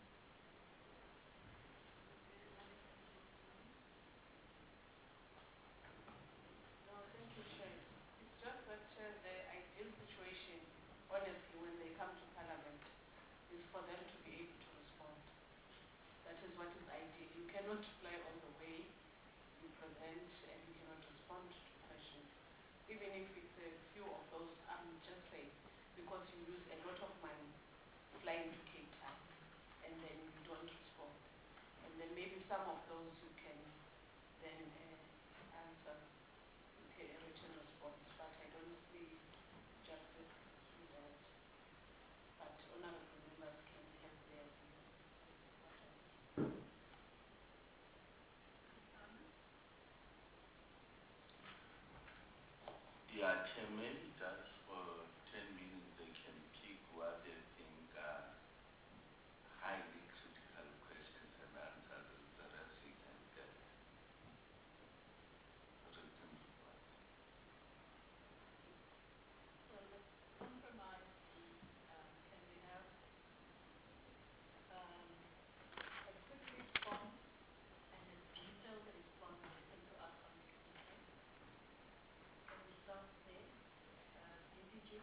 No, thank you, Chair. It's just that uh, the ideal situation, honestly, when they come to Parliament, is for them to be able to respond. That is what is ideal. You cannot fly all the way, you present, and you cannot respond to questions. Even if it's a few of those, I'm just saying, because you lose a lot of money flying to Cape Town, and then you don't respond. And then maybe some of those you can then uh, answer with a written response, but I don't see justice in that. But honorable members can have their view. Yeah, Chair, maybe just for ten minutes they can pick what they think are highly critical questions and answer the, the rest we can get written reports. So the compromise is, um, can we have um, a quick response and a detailed response written to us on Tuesday? Can we start there? Uh, D D G?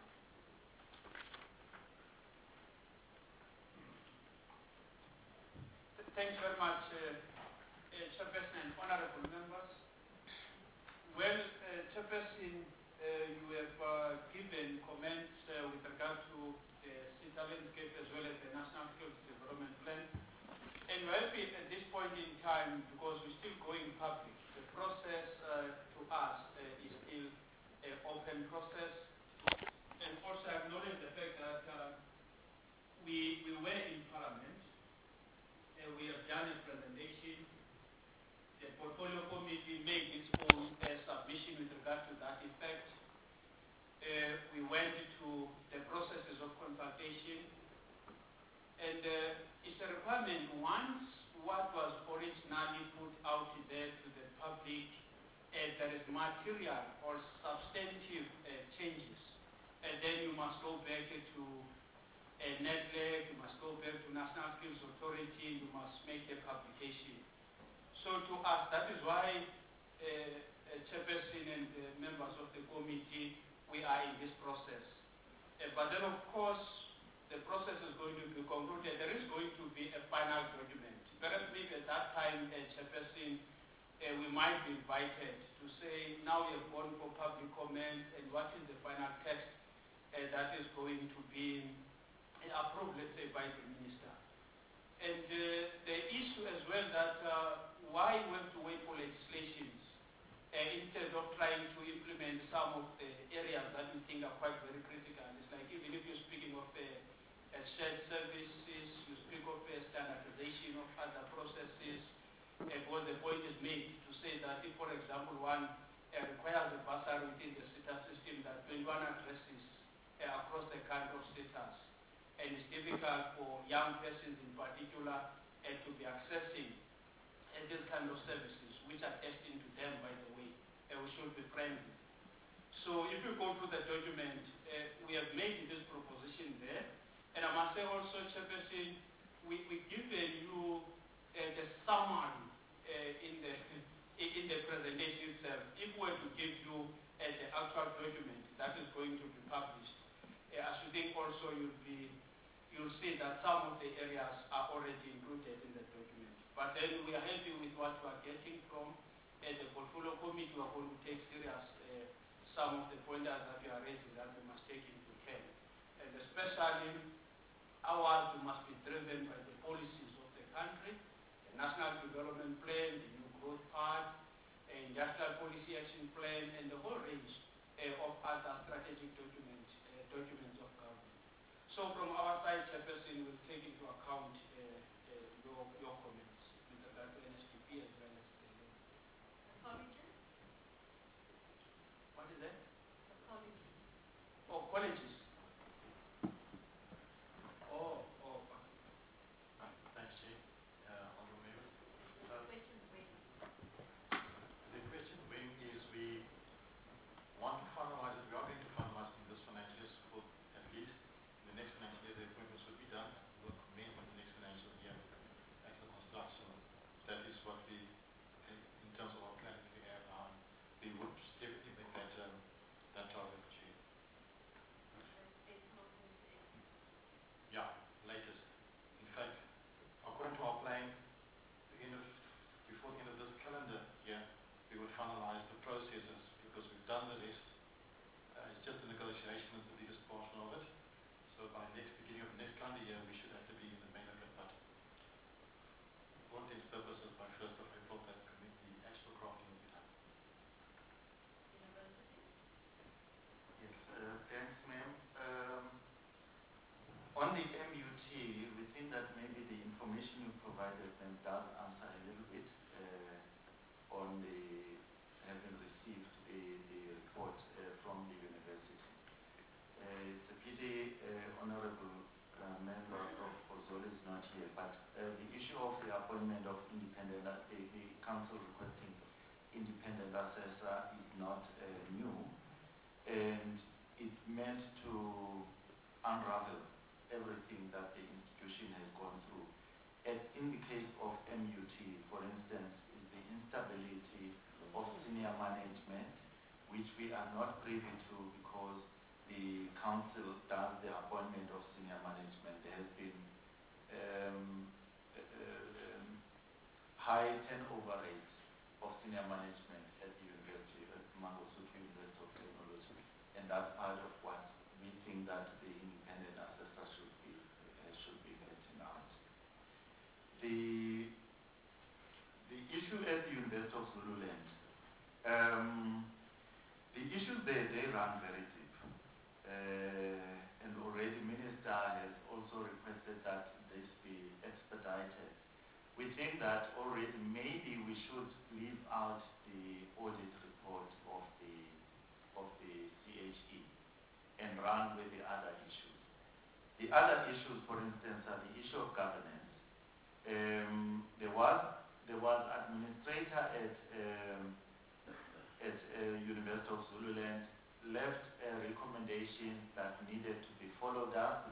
Thanks very much, uh, uh, Chairperson and honorable members. Well, uh, Chairperson, uh, you have uh, given comments uh, with regard to the city landscape as well as the National Skills Development Plan. And we're happy at this point in time because we're still going public. The process uh, to us uh, is still an open process. And also acknowledge the fact that uh, we, we were in Parliament. Uh, we have done a presentation. The portfolio committee made its own uh, submission with regard to that effect. Uh, we went to the processes of consultation, and uh, it's a requirement once what was originally put out there to the public, uh, there is material or substantive uh, changes, and then you must go back to uh, NEDLEC, you must go back to National Skills Authority, you must make a publication. So to us, that is why uh, uh, Chairperson and the members of the committee, we are in this process. Uh, but then of course, the process is going to be concluded. There is going to be a final document. Perhaps maybe at that time, uh, Chairperson, uh, we might be invited to say, now we have gone for public comment and what is the final text uh, that is going to be uh, approved, let's say, by the minister. And uh, the issue as well that uh, why we have to wait for legislations uh, instead of trying to implement some of the areas that we think are quite very critical. It's like even if you're speaking of uh, uh, shared services, you speak of uh, standardization of other processes, uh, because the point is made to say that if, for example, one uh, requires a bursary within the SETA system that twenty-one addresses uh, across the country of status, and it's difficult for young persons in particular uh, to be accessing uh, these kind of services, which are destined to them, by the way. Uh, we should be friendly. So if you go to the document, uh, we have made this proposition there. And I must say also, Chairperson, we, we given you uh, the summary uh, in, the, in the presentation itself. If we were to give you uh, the actual document that is going to be published, uh, I should think also you'll be you'll see that some of the areas are already included in the document. But then we are happy with what we are getting from uh, the portfolio committee. We are going to take serious uh, some of the pointers that you are raising that we must take into account. And especially ours must be driven by the policies of the country, the National Development Plan, the New Growth Pact, the Industrial Policy Action Plan, and the whole range uh, of other strategic document, uh, documents of government. So from our side, Chairperson will take into account uh, uh, your, your comments with regard to N S D P as well as the law. Colleges? What is that? The colleges. Oh, colleges. Oh, oh, okay. Thanks, Chair. Uh, Honourable Members. The question when? The question when is we want to finalize it. We are going to finalize in this financial year, for at least in the next financial year, the appointments will be done. We will commence in the next financial year at the construction. That is what we, in terms of our plans we have, um, we would definitely make that, um, that target, Chair. Yeah, latest. In fact, according to our plan, the end of, before the end of this calendar year, we would finalize the processes because we've done the rest. Uh, it's just the negotiation is the biggest portion of it. So by next beginning of next calendar year, we should have to be in the main of it. But for all intents and purposes, by first of April, that the actual crafting will be done. University? Yes, uh, thanks, ma'am. Um, on the M U T, we think that maybe the information you provided them does answer a little bit uh, on the having received the, the report uh, from the university. Uh, it's a pity uh, Honorable uh, Member of Ozol is not here, but uh, the issue of the appointment of independent, uh, the, the council requesting independent assessor is not uh, new, and it's meant to unravel everything that the institution has gone through. As in the case of M U T, for instance, is the instability of senior management, which we are not privy to because the council does the appointment of senior management. There has been um, uh, um, high turnover rate of senior management at the university, at Mangosuthu University of Technology, and that's part of what we think that the independent assessor should be uh, should be getting out. The the issue at the University of Zululand, um, the issues there they run very deep, uh, and already Minister has also requested that this be expedited. We think that already maybe we should leave out the audit report of the of the C H E and run with the other issues. The other issues, for instance, are the issue of governance. Um, there was there was administrator at um, at uh, University of Zululand left a recommendation that needed to be followed up,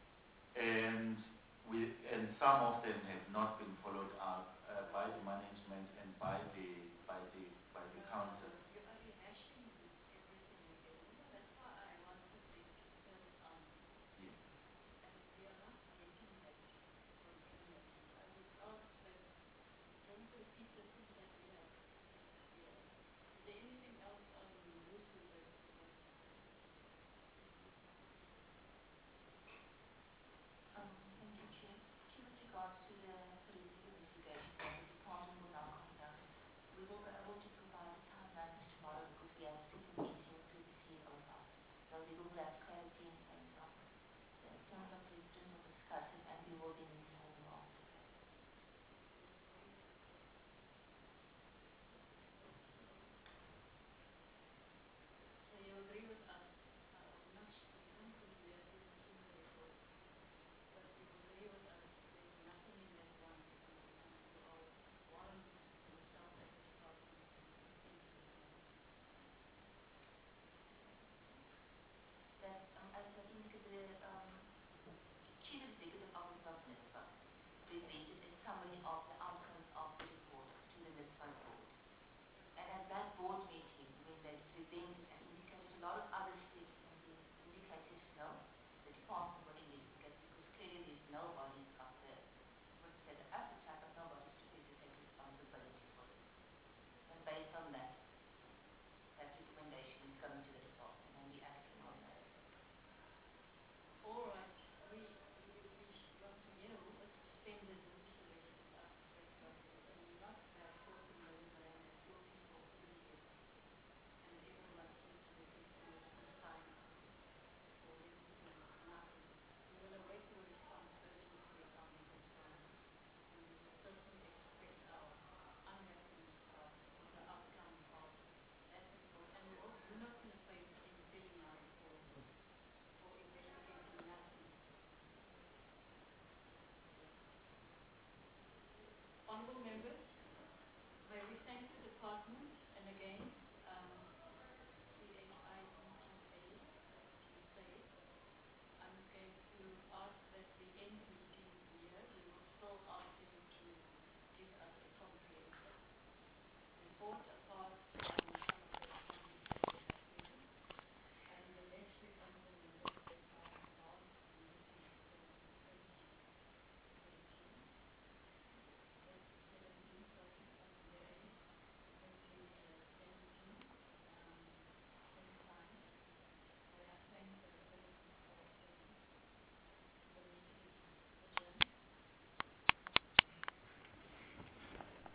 and we and some of them have not been followed up uh, by the management and by the by the by the council. You are rehashing everything again. That's why I want to take turns on. Yes. And we are not getting that continuity. I would ask that don't repeat the things that we have here. Is there anything else on Lusu that you want to say? Um, thank you, Chair. Chair, with regards to the forensic investigation that the department will now conduct, we will be able to provide a timeline tomorrow because we have set a meeting to the C F O now. So we will have clarity in terms of the terms of reference will discuss it and we will then inform you after that. So you agree with us? Uh, I'm not sure. I don't think we have even seen the report. But you agree with us? There's nothing in that one. And, and you all warrant yourself as a department to look into it more. That, um, as I indicated, the um, Chief Executive Officer of NISFA presented a summary of the outcomes of the report to the NISFA board. And at that board meeting, when they presented and indicated a lot of other steps in the indicated no, the department will investigate because clearly there's no